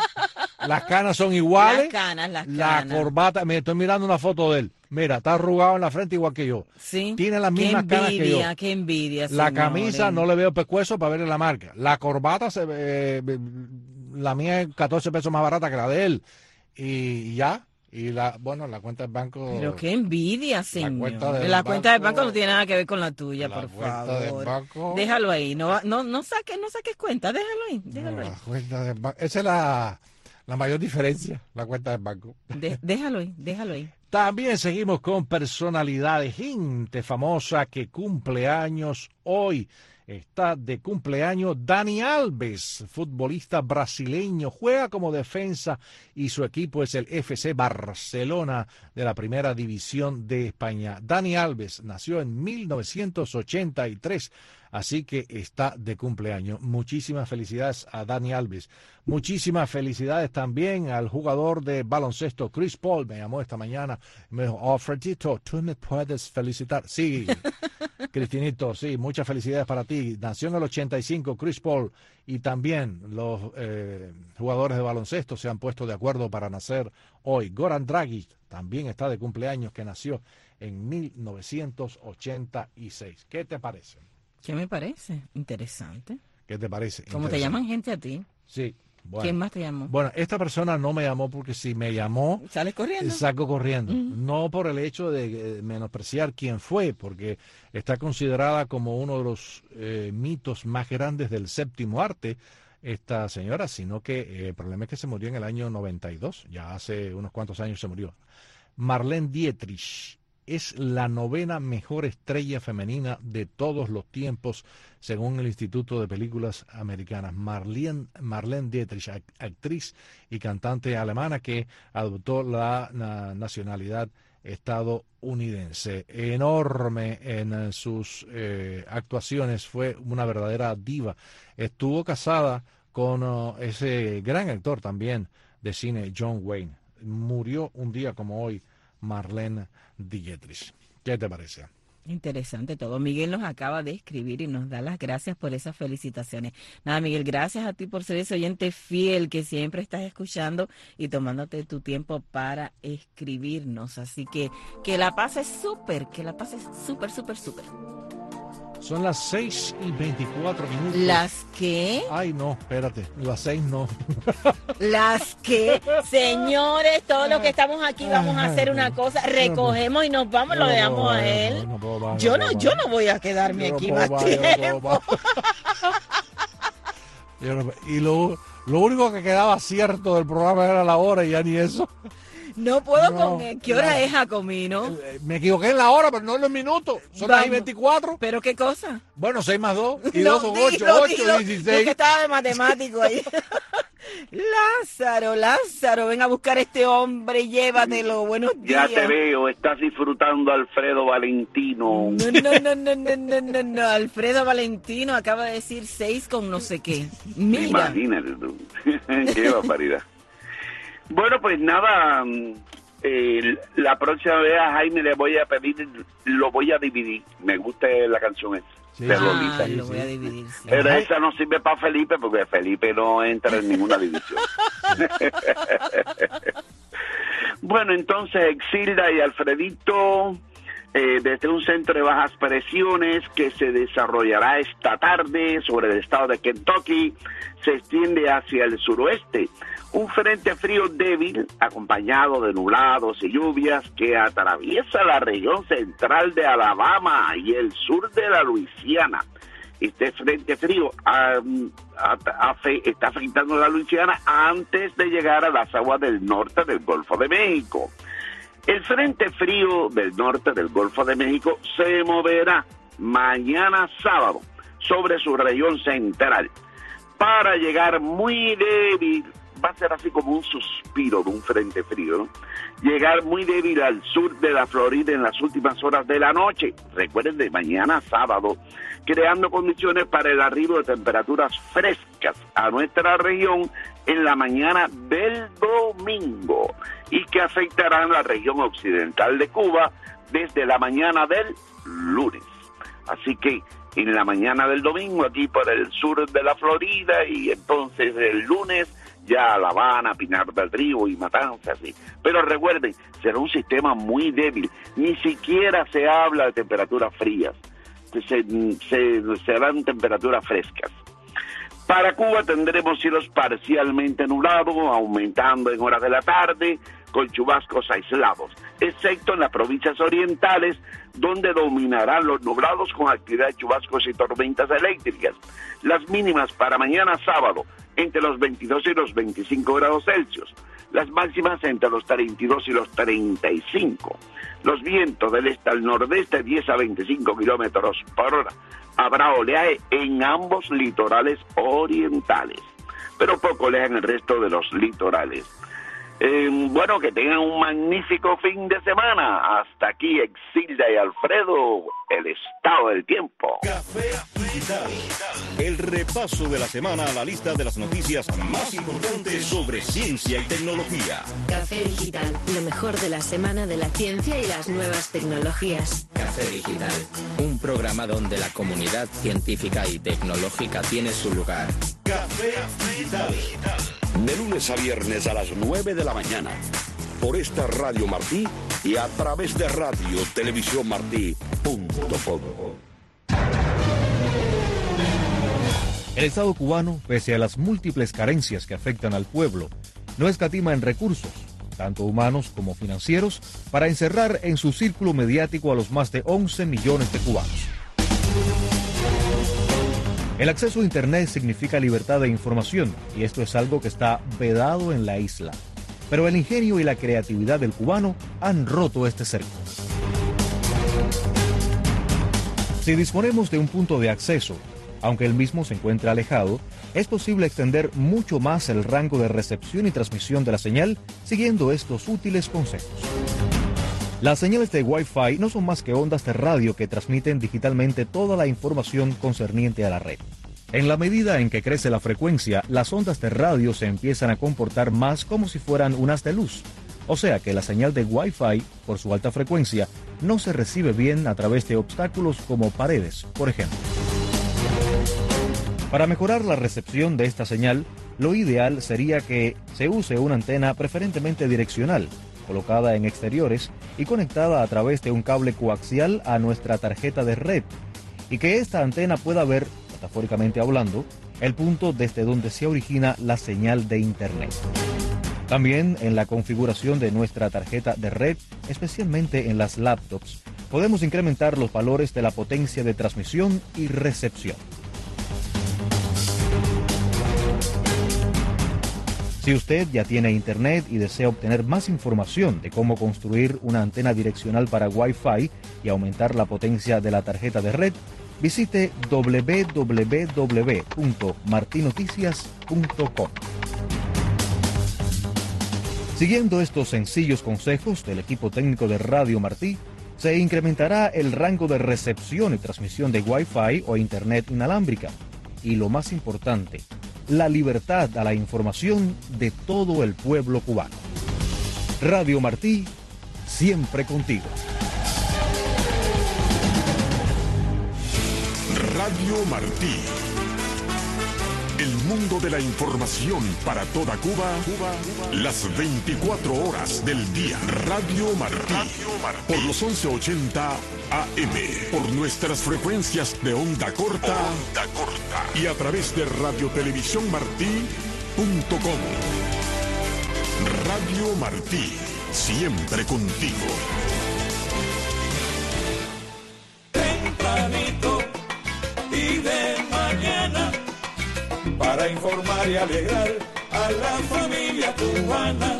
las canas son iguales. Las canas, las la canas. corbata, me estoy mirando una foto de él. Mira, está arrugado en la frente igual que yo. Sí. Tiene las mismas qué canas que yo. Qué envidia, La señores. camisa no le veo pescuezo para verle la marca. La corbata, se eh, la mía es catorce pesos más barata que la de él. Y ya. Y la, bueno, la cuenta del banco. Pero qué envidia, señor. La cuenta del la banco, cuenta del banco no tiene nada que ver con la tuya, la por cuenta favor. del banco. Déjalo ahí, no, no, no saques, no saques cuenta, déjalo ahí, déjalo ahí. La cuenta del banco. Esa es la, la mayor diferencia, la cuenta del banco. De, déjalo ahí, déjalo ahí. También seguimos con personalidades, gente famosa que cumple años hoy. Está de cumpleaños Dani Alves, futbolista brasileño, juega como defensa y su equipo es el F C Barcelona de la Primera División de España. Dani Alves nació en mil novecientos ochenta y tres, así que está de cumpleaños. Muchísimas felicidades a Dani Alves. Muchísimas felicidades también al jugador de baloncesto Chris Paul. Me llamó esta mañana, me dijo, oh, Fredito, tú me puedes felicitar. Sí, Cristinito, sí, muchas felicidades para ti. Nació en el ochenta y cinco Chris Paul, y también los eh, jugadores de baloncesto se han puesto de acuerdo para nacer hoy. Goran Dragic también está de cumpleaños, que nació en mil novecientos ochenta y seis. ¿Qué te parece? ¿Qué me parece? Interesante. ¿Qué te parece? ¿Cómo te llaman gente a ti? Sí. Bueno, ¿quién más te llamó? Bueno, esta persona no me llamó porque si me llamó... ¿Sales corriendo? Salgo corriendo. Uh-huh. No por el hecho de eh, menospreciar quién fue, porque está considerada como uno de los eh, mitos más grandes del séptimo arte, esta señora, sino que eh, el problema es que se murió en el año noventa y dos, ya hace unos cuantos años se murió. Marlene Dietrich es la novena mejor estrella femenina de todos los tiempos, según el Instituto de Películas Americanas. Marlene, Marlene Dietrich, actriz y cantante alemana que adoptó la, la nacionalidad estadounidense. Enorme en sus eh, actuaciones, fue una verdadera diva. Estuvo casada con uh, ese gran actor también de cine, John Wayne. Murió un día como hoy Marlene Dietrich. ¿Qué te parece? Interesante todo. Miguel nos acaba de escribir y nos da las gracias por esas felicitaciones. Nada, Miguel, gracias a ti por ser ese oyente fiel que siempre estás escuchando y tomándote tu tiempo para escribirnos. Así que que la pases súper, que la pases súper, súper, súper. Son las seis y veinticuatro minutos. ¿Las qué? Ay, no, espérate, las seis no. ¿Las qué? Señores, todos los que estamos aquí vamos a hacer una cosa, recogemos y nos vamos, lo dejamos a él. Yo no, yo no voy a quedarme aquí más tiempo. Y lo, lo único que quedaba cierto del programa era la hora y ya ni eso. No puedo no, con él. ¿Qué hora no. es, Jacomino? Me equivoqué en la hora, pero no en los minutos. Son las veinticuatro. ¿Pero qué cosa? Bueno, seis más dos. Y no, dos son ocho. ocho, dieciséis. Yo que estaba de matemático ahí. Lázaro, Lázaro, ven a buscar a este hombre y llévatelo. Buenos días. Ya te veo, estás disfrutando a Alfredo Valentino. No, no, no, no, no, no, no, no. Alfredo Valentino acaba de decir seis con no sé qué. Mira. Imagínate tú. Qué barbaridad. Bueno, pues nada, Eh, la próxima vez a Jaime le voy a pedir, lo voy a dividir. Me gusta la canción esa. Sí, de Lolita. Ah, lo voy a dividir. Sí. Pero esa no sirve para Felipe porque Felipe no entra en ninguna división. Bueno, entonces Exilda y Alfredito, eh, desde un centro de bajas presiones que se desarrollará esta tarde sobre el estado de Kentucky, se extiende hacia el suroeste. Un frente frío débil, acompañado de nublados y lluvias, que atraviesa la región central de Alabama y el sur de la Luisiana. Este frente frío um, a, a, a, está afectando a la Luisiana antes de llegar a las aguas del norte del Golfo de México. El frente frío del norte del Golfo de México se moverá mañana sábado sobre su región central para llegar muy débil. Va a ser así como un suspiro de un frente frío, ¿no? Llegar muy débil al sur de la Florida en las últimas horas de la noche. Recuerden, de mañana sábado, creando condiciones para el arribo de temperaturas frescas a nuestra región en la mañana del domingo y que afectarán la región occidental de Cuba desde la mañana del lunes. Así que en la mañana del domingo aquí por el sur de la Florida y entonces el lunes ya La Habana, Pinar del Río y Matanzas, sí. Pero recuerden, será un sistema muy débil, ni siquiera se habla de temperaturas frías, se, se, serán temperaturas frescas. Para Cuba tendremos cielos parcialmente nublados, aumentando en horas de la tarde, con chubascos aislados, excepto en las provincias orientales, donde dominarán los nublados con actividad de chubascos y tormentas eléctricas. Las mínimas para mañana sábado, entre los veintidós y los veinticinco grados Celsius. Las máximas entre los treinta y dos y los treinta y cinco. Los vientos del este al nordeste, diez a veinticinco kilómetros por hora. Habrá oleaje en ambos litorales orientales, pero poco oleaje en el resto de los litorales. Eh, bueno, que tengan un magnífico fin de semana. Hasta aquí Exilda y Alfredo, el estado del tiempo. Café Digital. El repaso de la semana a la lista de las noticias más importantes sobre ciencia y tecnología. Café Digital, lo mejor de la semana de la ciencia y las nuevas tecnologías. Café Digital, un programa donde la comunidad científica y tecnológica tiene su lugar. Café Digital. De lunes a viernes a las nueve de la mañana, por esta Radio Martí y a través de radio televisión martí punto com. El Estado cubano, pese a las múltiples carencias que afectan al pueblo, no escatima en recursos, tanto humanos como financieros, para encerrar en su círculo mediático a los más de once millones de cubanos. El acceso a Internet significa libertad de información, y esto es algo que está vedado en la isla. Pero el ingenio y la creatividad del cubano han roto este cerco. Si disponemos de un punto de acceso, aunque el mismo se encuentre alejado, es posible extender mucho más el rango de recepción y transmisión de la señal siguiendo estos útiles consejos. Las señales de Wi-Fi no son más que ondas de radio que transmiten digitalmente toda la información concerniente a la red. En la medida en que crece la frecuencia, las ondas de radio se empiezan a comportar más como si fueran un haz de luz. O sea que la señal de Wi-Fi, por su alta frecuencia, no se recibe bien a través de obstáculos como paredes, por ejemplo. Para mejorar la recepción de esta señal, lo ideal sería que se use una antena preferentemente direccional, colocada en exteriores y conectada a través de un cable coaxial a nuestra tarjeta de red, y que esta antena pueda ver, metafóricamente hablando, el punto desde donde se origina la señal de Internet. También en la configuración de nuestra tarjeta de red, especialmente en las laptops, podemos incrementar los valores de la potencia de transmisión y recepción. Si usted ya tiene Internet y desea obtener más información de cómo construir una antena direccional para Wi-Fi y aumentar la potencia de la tarjeta de red, visite doble u doble u doble u punto marti noticias punto com. Siguiendo estos sencillos consejos del equipo técnico de Radio Martí, se incrementará el rango de recepción y transmisión de Wi-Fi o Internet inalámbrica. Y lo más importante, la libertad a la información de todo el pueblo cubano. Radio Martí, siempre contigo. Radio Martí. El mundo de la información para toda Cuba, Cuba, las veinticuatro horas del día. Radio Martí. Por los once ochenta A M. Por nuestras frecuencias de onda corta. Onda corta. Y a través de radiotelevisiónmartí punto com. Radio Martí. Siempre contigo. Tempranito y de mañana, para informar y alegrar a la familia cubana.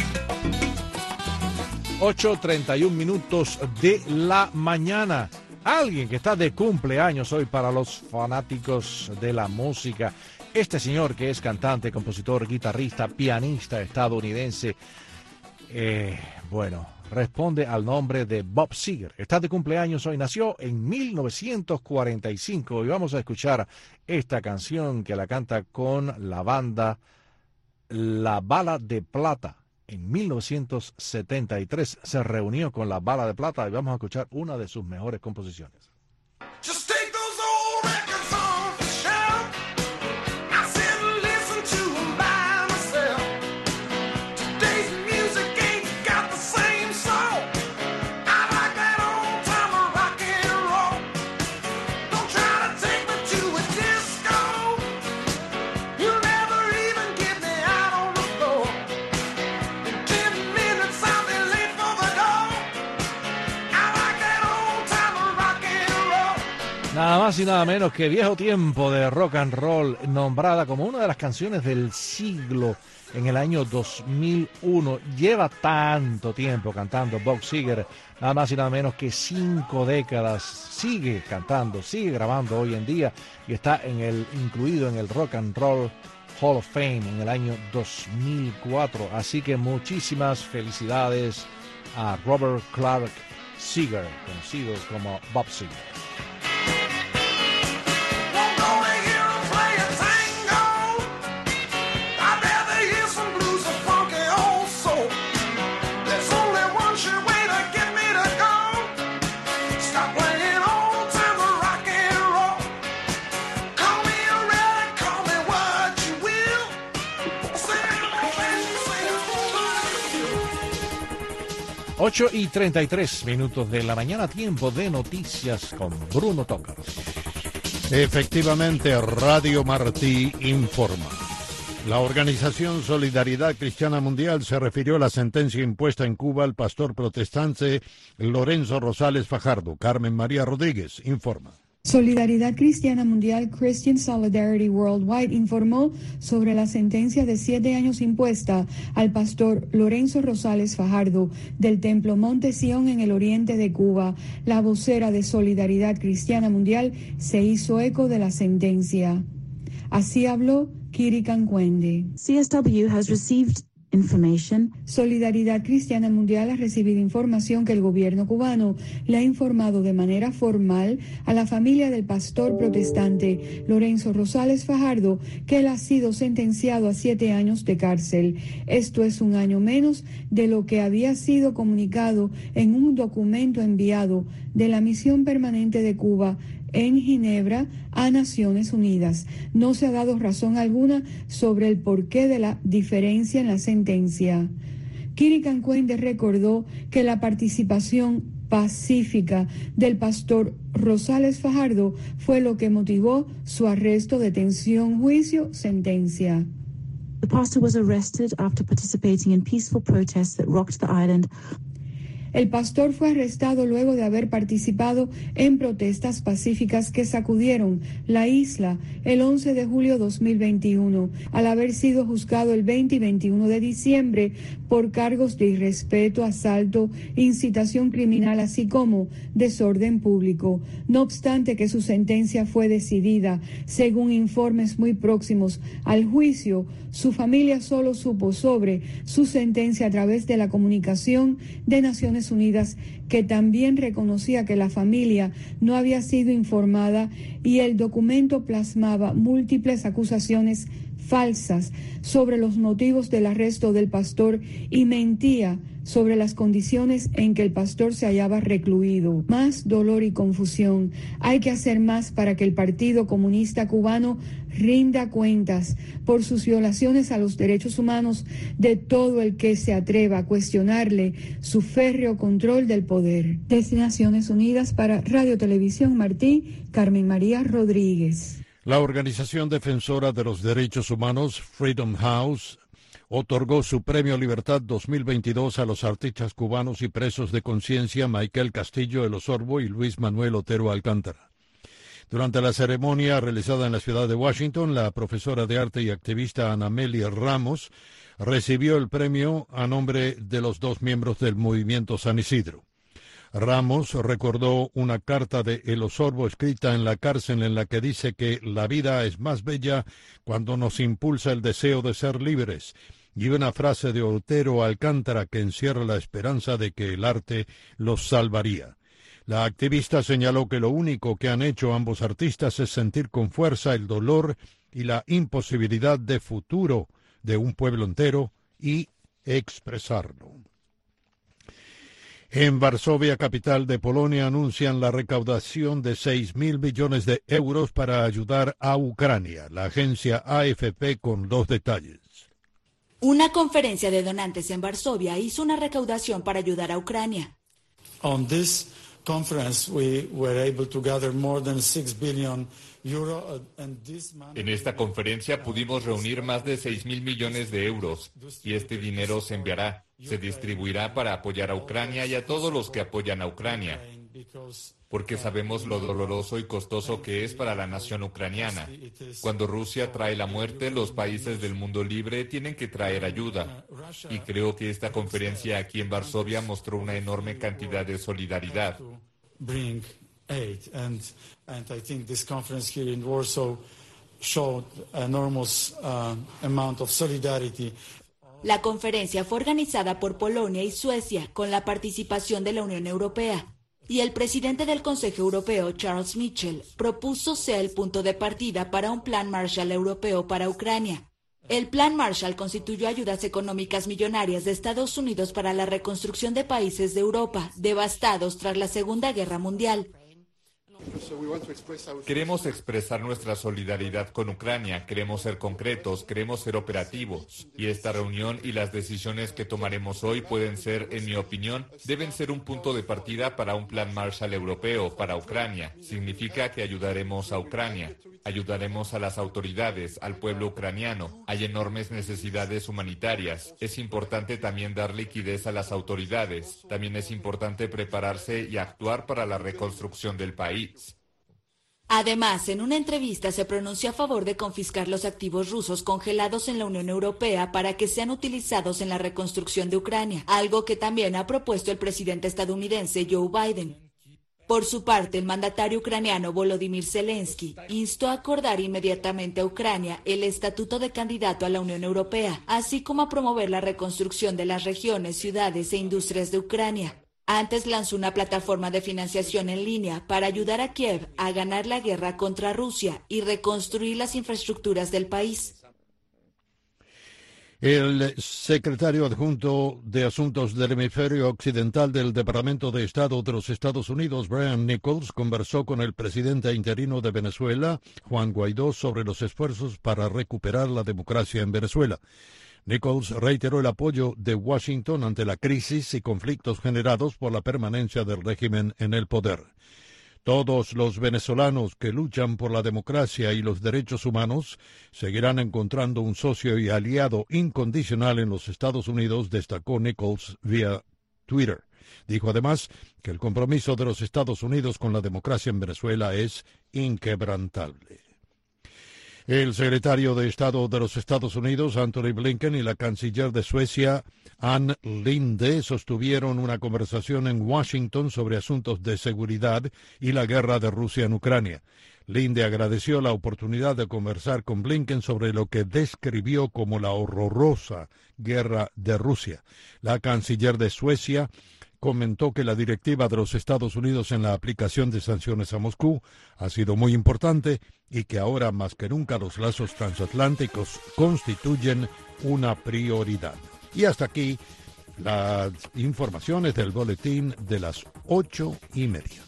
ocho treinta y un minutos de la mañana. Alguien que está de cumpleaños hoy para los fanáticos de la música. Este señor que es cantante, compositor, guitarrista, pianista estadounidense. Eh, bueno, responde al nombre de Bob Seger. Está de cumpleaños hoy, nació en mil novecientos cuarenta y cinco y vamos a escuchar esta canción que la canta con la banda La Bala de Plata. En mil novecientos setenta y tres se reunió con La Bala de Plata y vamos a escuchar una de sus mejores composiciones. Nada más y nada menos que Viejo Tiempo de Rock and Roll, nombrada como una de las canciones del siglo en el año dos mil uno. Lleva tanto tiempo cantando Bob Seger, nada más y nada menos que cinco décadas. Sigue cantando, sigue grabando hoy en día y está en el incluido en el Rock and Roll Hall of Fame en el año dos mil cuatro. Así que muchísimas felicidades a Robert Clark Seger, conocido como Bob Seger. ocho y treinta y tres minutos de la mañana, tiempo de noticias con Bruno Tócaros. Efectivamente, Radio Martí informa. La organización Solidaridad Cristiana Mundial se refirió a la sentencia impuesta en Cuba al pastor protestante Lorenzo Rosales Fajardo. Carmen María Rodríguez informa. Solidaridad Cristiana Mundial, Christian Solidarity Worldwide, informó sobre la sentencia de siete años impuesta al pastor Lorenzo Rosales Fajardo del Templo Monte Sión en el oriente de Cuba. La vocera de Solidaridad Cristiana Mundial se hizo eco de la sentencia. Así habló Kiri Cancuende. C S W has received information. Solidaridad Cristiana Mundial ha recibido información que el gobierno cubano le ha informado de manera formal a la familia del pastor protestante Lorenzo Rosales Fajardo que él ha sido sentenciado a siete años de cárcel. Esto es un año menos de lo que había sido comunicado en un documento enviado de la Misión Permanente de Cuba en Ginebra a Naciones Unidas. No se ha dado razón alguna sobre el porqué de la diferencia en la sentencia. Kiri Cancuende recordó que la participación pacífica del pastor Rosales Fajardo fue lo que motivó su arresto, detención, juicio, sentencia. The pastor was arrested after participating in peaceful protests that rocked the island. El pastor fue arrestado luego de haber participado en protestas pacíficas que sacudieron la isla el once de julio de dos mil veintiuno, al haber sido juzgado el veinte y veintiuno de diciembre por cargos de irrespeto, asalto, incitación criminal, así como desorden público. No obstante que su sentencia fue decidida, según informes muy próximos al juicio, su familia solo supo sobre su sentencia a través de la comunicación de Naciones Unidas, que también reconocía que la familia no había sido informada y el documento plasmaba múltiples acusaciones falsas sobre los motivos del arresto del pastor y mentía sobre las condiciones en que el pastor se hallaba recluido. Más dolor y confusión. Hay que hacer más para que el Partido Comunista Cubano rinda cuentas por sus violaciones a los derechos humanos de todo el que se atreva a cuestionarle su férreo control del poder. Desde Naciones Unidas para Radio Televisión Martí, Carmen María Rodríguez. La organización defensora de los derechos humanos Freedom House otorgó su Premio Libertad dos mil veintidós a los artistas cubanos y presos de conciencia Michael Castillo El Osorbo y Luis Manuel Otero Alcántara. Durante la ceremonia realizada en la ciudad de Washington, la profesora de arte y activista Ana Amelia Ramos recibió el premio a nombre de los dos miembros del movimiento San Isidro. Ramos recordó una carta de El Osorbo escrita en la cárcel en la que dice que la vida es más bella cuando nos impulsa el deseo de ser libres, y una frase de Otero Alcántara que encierra la esperanza de que el arte los salvaría. La activista señaló que lo único que han hecho ambos artistas es sentir con fuerza el dolor y la imposibilidad de futuro de un pueblo entero y expresarlo. En Varsovia, capital de Polonia, anuncian la recaudación de seis mil millones de euros para ayudar a Ucrania. La agencia A F P con dos detalles. Una conferencia de donantes en Varsovia hizo una recaudación para ayudar a Ucrania. On this conference we were able to gather more than six billion euro and this money... En esta conferencia pudimos reunir más de seis mil millones de euros y este dinero se enviará, se distribuirá para apoyar a Ucrania y a todos los que apoyan a Ucrania, porque sabemos lo doloroso y costoso que es para la nación ucraniana. Cuando Rusia trae la muerte, los países del mundo libre tienen que traer ayuda. Y creo que esta conferencia aquí en Varsovia mostró una enorme cantidad de solidaridad. La conferencia fue organizada por Polonia y Suecia con la participación de la Unión Europea. Y el presidente del Consejo Europeo, Charles Michel, propuso sea el punto de partida para un plan Marshall europeo para Ucrania. El plan Marshall constituyó ayudas económicas millonarias de Estados Unidos para la reconstrucción de países de Europa devastados tras la Segunda Guerra Mundial. Queremos expresar nuestra solidaridad con Ucrania, queremos ser concretos, queremos ser operativos. Y esta reunión y las decisiones que tomaremos hoy pueden ser, en mi opinión, deben ser un punto de partida para un plan Marshall europeo para Ucrania. Significa que ayudaremos a Ucrania, ayudaremos a las autoridades, al pueblo ucraniano. Hay enormes necesidades humanitarias. Es importante también dar liquidez a las autoridades. También es importante prepararse y actuar para la reconstrucción del país. Además, en una entrevista se pronunció a favor de confiscar los activos rusos congelados en la Unión Europea para que sean utilizados en la reconstrucción de Ucrania, algo que también ha propuesto el presidente estadounidense Joe Biden. Por su parte, el mandatario ucraniano Volodymyr Zelensky instó a acordar inmediatamente a Ucrania el estatuto de candidato a la Unión Europea, así como a promover la reconstrucción de las regiones, ciudades e industrias de Ucrania. Antes lanzó una plataforma de financiación en línea para ayudar a Kiev a ganar la guerra contra Rusia y reconstruir las infraestructuras del país. El secretario adjunto de Asuntos del Hemisferio Occidental del Departamento de Estado de los Estados Unidos, Brian Nichols, conversó con el presidente interino de Venezuela, Juan Guaidó, sobre los esfuerzos para recuperar la democracia en Venezuela. Nichols reiteró el apoyo de Washington ante la crisis y conflictos generados por la permanencia del régimen en el poder. Todos los venezolanos que luchan por la democracia y los derechos humanos seguirán encontrando un socio y aliado incondicional en los Estados Unidos, destacó Nichols vía Twitter. Dijo además que el compromiso de los Estados Unidos con la democracia en Venezuela es inquebrantable. El secretario de Estado de los Estados Unidos, Anthony Blinken, y la canciller de Suecia, Ann Linde, sostuvieron una conversación en Washington sobre asuntos de seguridad y la guerra de Rusia en Ucrania. Linde agradeció la oportunidad de conversar con Blinken sobre lo que describió como la horrorosa guerra de Rusia. La canciller de Suecia comentó que la directiva de los Estados Unidos en la aplicación de sanciones a Moscú ha sido muy importante y que ahora más que nunca los lazos transatlánticos constituyen una prioridad. Y hasta aquí las informaciones del boletín de las ocho y media.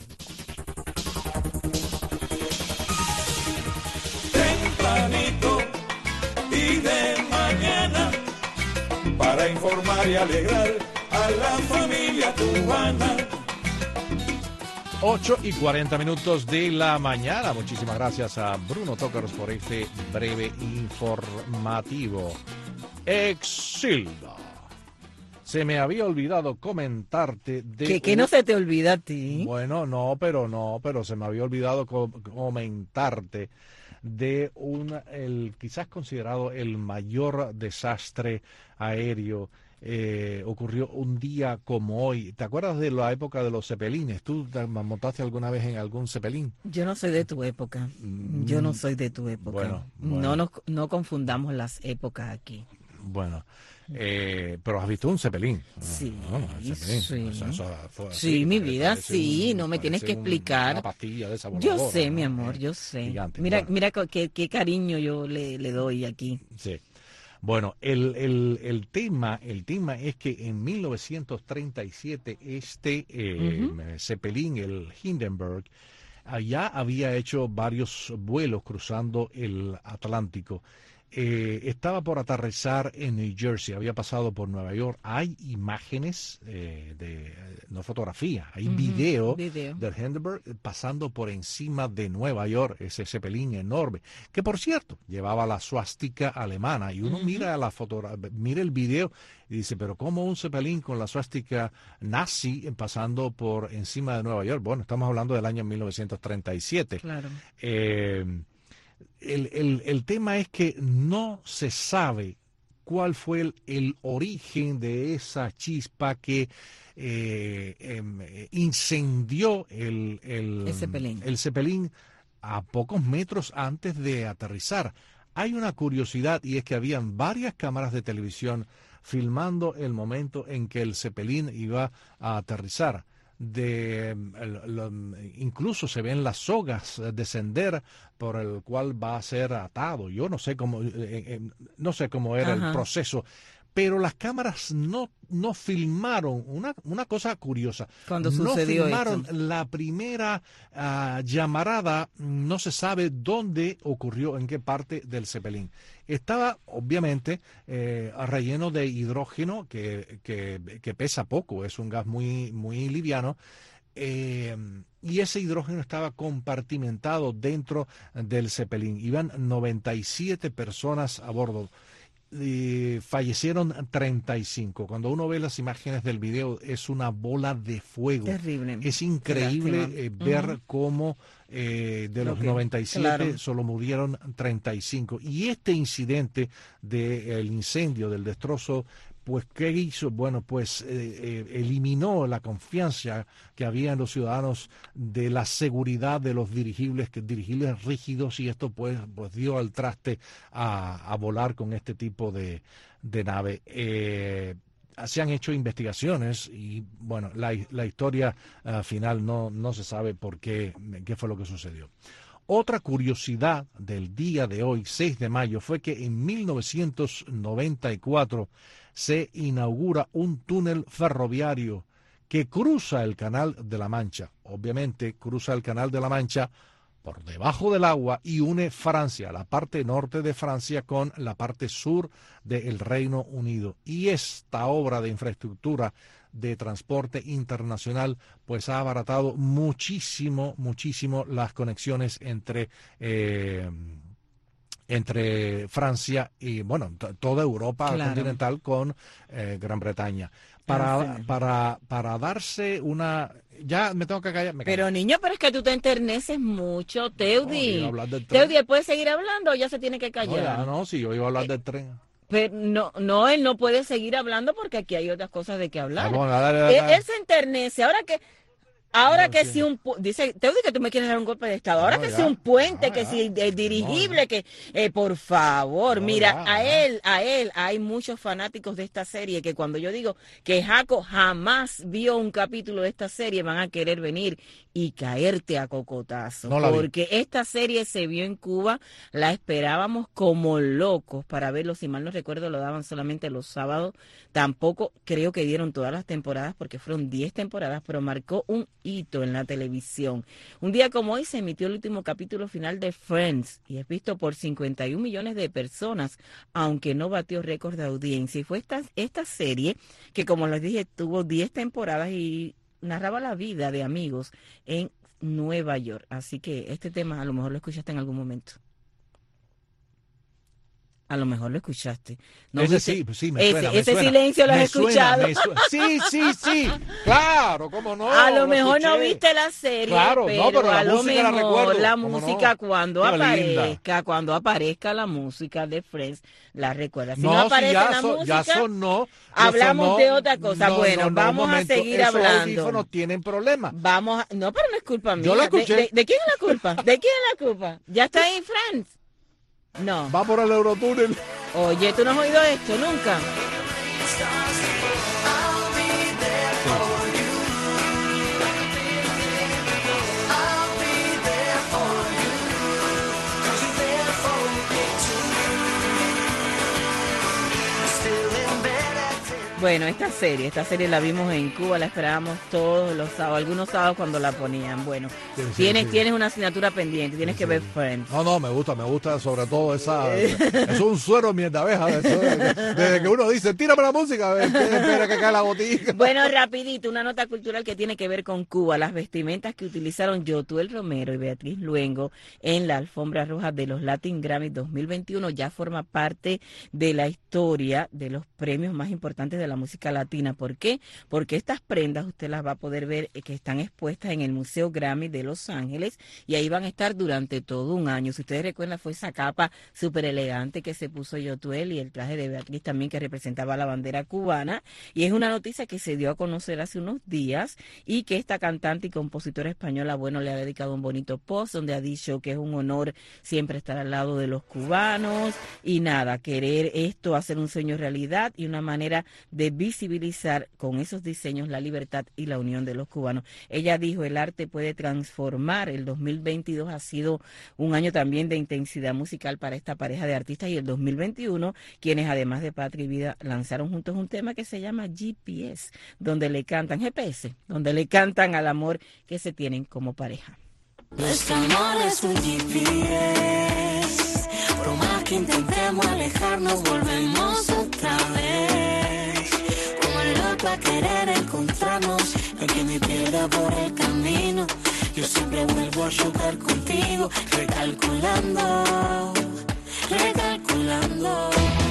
Tempranito y de mañana, para informar y alegrar a la familia cubana. ocho y cuarenta minutos de la mañana. Muchísimas gracias a Bruno Tócaros por este breve informativo. Exilda. Se me había olvidado comentarte de... ¿Qué, qué no se te olvida a ti? Bueno, no, pero no, pero se me había olvidado co- comentarte de un, el quizás considerado el mayor desastre aéreo. Eh, ocurrió un día como hoy. ¿Te acuerdas de la época de los cepelines? ¿Tú te montaste alguna vez en algún cepelín? Yo no soy de tu época. Mm, Yo no soy de tu época. Bueno, bueno. No, nos, no confundamos las épocas aquí. Bueno, eh, pero has visto un cepelín. Sí, No, no, el cepelín. sí. Eso- eso fue así, Sí, mi parece- vida, parece sí. un- No me tienes que parece un- explicar. Una pastilla de esa Yo voladora, sé, ¿no? mi amor, Eh, yo sé. gigante. Mira, Bueno. mira co- qué, qué cariño yo le, le doy aquí. Sí. Bueno, el, el, el tema el tema es que en mil novecientos treinta y siete este eh, Ujú. Zeppelin, el Hindenburg, allá había hecho varios vuelos cruzando el Atlántico. Eh, estaba por aterrizar en New Jersey, había pasado por Nueva York. Hay imágenes, eh, de no fotografía, hay Ujú, video, video. del Hindenburg pasando por encima de Nueva York, ese Zeppelin enorme, que por cierto llevaba la suástica alemana. Y uno Ujú. mira la fotogra- mira el video y dice, pero ¿cómo un Zeppelin con la suástica nazi pasando por encima de Nueva York? Bueno, estamos hablando del año mil novecientos treinta y siete. Claro. Eh, el, el- el tema es que no se sabe cuál fue el, el origen de esa chispa que eh, em, eh, incendió el, el, El Zeppelin. el Zeppelin a pocos metros antes de aterrizar. Hay una curiosidad y es que habían varias cámaras de televisión filmando el momento en que el Zeppelin iba a aterrizar. De, el- lo- incluso se ven las sogas descender por el cual va a ser atado. Yo no sé cómo, eh, eh, no sé cómo era Ajá. el proceso, pero las cámaras no, no filmaron una, una cosa curiosa. Cuando no sucedió filmaron esto. la primera ah, llamarada, no se sabe dónde ocurrió, en qué parte del Zeppelin. Estaba, obviamente, eh, relleno de hidrógeno, que, que, que pesa poco, es un gas muy, muy liviano. Eh, y ese hidrógeno estaba compartimentado dentro del Zeppelin. Iban noventa y siete personas a bordo. Y fallecieron treinta y cinco. Cuando uno ve las imágenes del video, es una bola de fuego. Terrible. Es increíble Lástima. eh, ver Ujú. cómo eh, de Lo los que- noventa y siete claro. solo murieron treinta y cinco. Y este incidente del incendio, del destrozo, pues, ¿qué hizo? Bueno, pues eh, eh, eliminó la confianza que había en los ciudadanos de la seguridad de los dirigibles, que dirigibles rígidos, y esto pues, pues dio al traste a, a volar con este tipo de, de nave. Eh, se han hecho investigaciones y, bueno, la, la historia ah, final no, no se sabe por qué, qué fue lo que sucedió. Otra curiosidad del día de hoy, seis de mayo, fue que en mil novecientos noventa y cuatro se inaugura un túnel ferroviario que cruza el Canal de la Mancha. Obviamente cruza el Canal de la Mancha por debajo del agua y une Francia, la parte norte de Francia, con la parte sur del Reino Unido. Y esta obra de infraestructura de transporte internacional pues ha abaratado muchísimo, muchísimo las conexiones entre eh, entre Francia y, bueno, t- toda Europa Claro. continental con eh, Gran Bretaña. Para, Ah, sí. para, para darse una... Ya me tengo que callar. Me callo. Pero niño, pero es que tú te enterneces mucho, No, Teudi. iba a hablar del tren. Teudi, ¿él puede seguir hablando o ya se tiene que No, callar? ya, no, sí, yo iba a hablar del tren. Pero no, no, él no puede seguir hablando porque aquí hay otras cosas de que hablar. Ah, bueno, dale, dale, él, dale. él se enternece. Ahora que Ahora que si un pu- dice, te digo que tú me quieres dar un golpe de estado. Ahora No, que ya. si un puente, Ah, que ya. si el dirigible, No, que eh, por favor, No, mira, ya, a ya. él, a él, hay muchos fanáticos de esta serie que cuando yo digo que Jaco jamás vio un capítulo de esta serie, van a querer venir y caerte a cocotazo. No la vi. Porque esta serie se vio en Cuba, la esperábamos como locos para verlo. Si mal no recuerdo, lo daban solamente los sábados. Tampoco creo que dieron todas las temporadas porque fueron diez temporadas, pero marcó un hito en la televisión. Un día como hoy se emitió el último capítulo final de Friends y es visto por cincuenta y un millones de personas, aunque no batió récord de audiencia. Y fue esta, esta serie que, como les dije, tuvo diez temporadas y narraba la vida de amigos en Nueva York. Así que este tema a lo mejor lo escuchaste en algún momento. A lo mejor lo escuchaste. ¿No ese viste? sí, sí, me ese, suena, me ese suena. silencio lo has Me suena, escuchado. me suena. Sí, sí, sí, claro, cómo no. A lo mejor no escuché. viste la serie, Claro, pero, no, pero la a lo música la mejor recuerdo, la cómo no. música cuando Qué aparezca, linda. cuando aparezca la música de Friends, la recuerdas. Si no, No, si aparece ya, la so- música, ya sonó. hablamos sonó. de otra cosa. No, Bueno, no, no, vamos un a momento, seguir esos hablando. audífonos tienen problemas. Vamos a, no, pero no es culpa mía. Yo lo ¿De, escuché. de, de quién es la culpa? ¿De quién es la culpa? ¿Ya está en Friends? No. Va por el Eurotúnel. Oye, ¿tú no has oído esto nunca? Bueno, esta serie, esta serie la vimos en Cuba, la esperábamos todos los sábados, algunos sábados cuando la ponían. Bueno, Sí, sí, tienes, sí. tienes una asignatura pendiente, tienes que ver Friends. No, no, me gusta, me gusta sobre todo esa... Es un suero mierda abeja. Eso, desde que uno dice, tírame la música, espera, espera que cae la botella. Bueno, rapidito, una nota cultural que tiene que ver con Cuba. Las vestimentas que utilizaron Yotuel Romero y Beatriz Luengo en la alfombra roja de los Latin Grammy dos mil veintiuno ya forma parte de la historia de los premios más importantes de la música latina. ¿Por qué? Porque estas prendas usted las va a poder ver eh, que están expuestas en el Museo Grammy de Los Ángeles y ahí van a estar durante todo un año. Si ustedes recuerdan, fue esa capa súper elegante que se puso Yotuel y el traje de Beatriz también que representaba la bandera cubana. Y es una noticia que se dio a conocer hace unos días y que esta cantante y compositora española, bueno, le ha dedicado un bonito post donde ha dicho que es un honor siempre estar al lado de los cubanos y nada, querer esto, hacer un sueño realidad y una manera de visibilizar con esos diseños la libertad y la unión de los cubanos. Ella dijo, el arte puede transformar. El dos mil veintidós ha sido un año también de intensidad musical para esta pareja de artistas y el dos mil veintiuno, quienes además de Patria y Vida lanzaron juntos un tema que se llama G P S, donde le cantan, G P S, donde le cantan al amor que se tienen como pareja. Nuestro amor es un G P S, por más que intentemos alejarnos, volvemos otra vez. Como el loco a querer encontrarnos, aunque me pierda por el camino, yo siempre vuelvo a chocar contigo, recalculando, recalculando.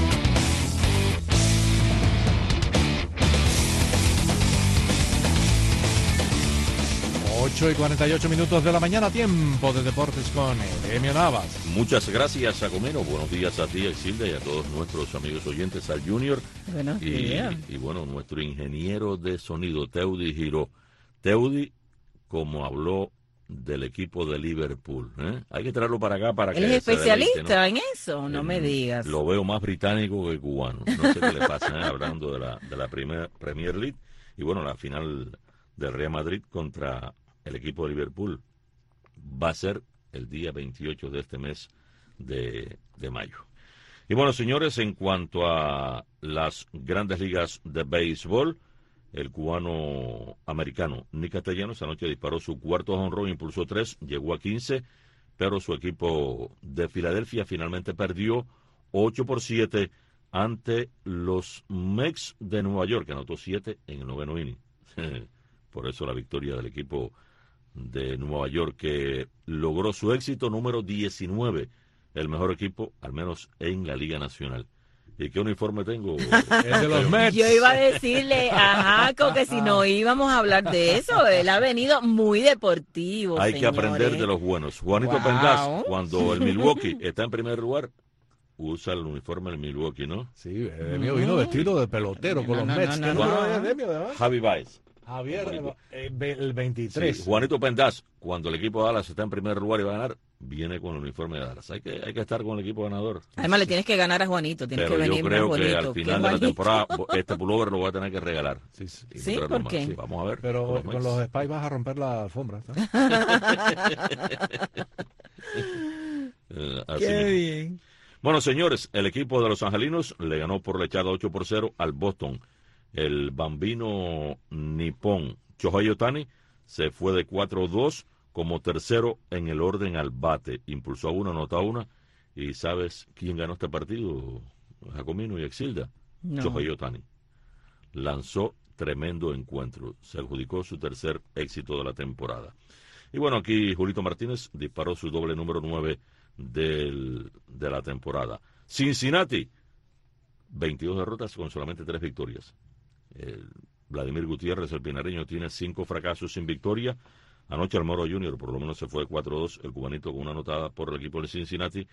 ocho y cuarenta y ocho minutos de la mañana, tiempo de deportes con Emio Navas. Muchas gracias, Sacomeno. Buenos días a ti, Exilda, y a todos nuestros amigos oyentes, al Junior. Buenos y, días. y bueno, nuestro ingeniero de sonido, Teudi Giró. Teudi, como habló del equipo de Liverpool, ¿eh? Hay que traerlo para acá para Él que es se especialista deleite, ¿no? en eso, no me digas. Lo veo más británico que cubano. No sé qué le pasa, ¿eh? Hablando de la, de la primer, Premier League. Y bueno, la final del Real Madrid contra el equipo de Liverpool va a ser el día veintiocho de este mes de, de mayo. Y bueno, señores, en cuanto a las grandes ligas de béisbol, el cubano americano Nick Castellanos esta noche disparó su cuarto jonrón, impulsó tres, llegó a quince, pero su equipo de Filadelfia finalmente perdió ocho por siete ante los Mets de Nueva York, que anotó siete en el noveno inning. Por eso la victoria del equipo de Nueva York, que logró su éxito número diecinueve, el mejor equipo, al menos en la Liga Nacional. ¿Y qué uniforme tengo? El de los Mets. Yo iba a decirle a Jaco que si no íbamos a hablar de eso, él ha venido muy deportivo. Hay señores. que aprender de los buenos. Juanito Wow. Pendaz, cuando el Milwaukee está en primer lugar, usa el uniforme del Milwaukee, ¿no? Sí, Emio vino vestido de pelotero con No, los no, Mets. no, ¿Qué no, número no. es, Emio, además? Javi Baez. Javier, eh, el veintitrés. Sí, Juanito Pendaz, cuando el equipo de Dallas está en primer lugar y va a ganar, viene con el uniforme de Dallas. Hay que, hay que estar con el equipo ganador. Además, le tienes que ganar a Juanito, tienes Pero que venir yo creo más que bonito. al final de la temporada este pullover lo voy a tener que regalar. Sí, sí. ¿Sí? ¿Por qué? Sí, vamos a ver. Pero con los, con los Spice vas a romper la alfombra. ¿no? eh, así Qué mismo. bien. Bueno, señores, el equipo de los angelinos le ganó por lechada ocho por cero al Boston. El bambino nipón Shohei Ohtani se fue de cuatro dos como tercero en el orden al bate. Impulsó a uno, anotó a una. ¿Y sabes quién ganó este partido, Jacomino y Exilda? No. Shohei Ohtani. Lanzó tremendo encuentro. Se adjudicó su tercer éxito de la temporada. Y bueno, aquí Julito Martínez disparó su doble número nueve del, de la temporada. Cincinnati, veintidós derrotas con solamente tres victorias. El Vladimir Gutiérrez, el pinareño, tiene cinco fracasos sin victoria. Anoche Almoro junior por lo menos se fue de cuatro dos, el cubanito con una anotada por el equipo de Cincinnati,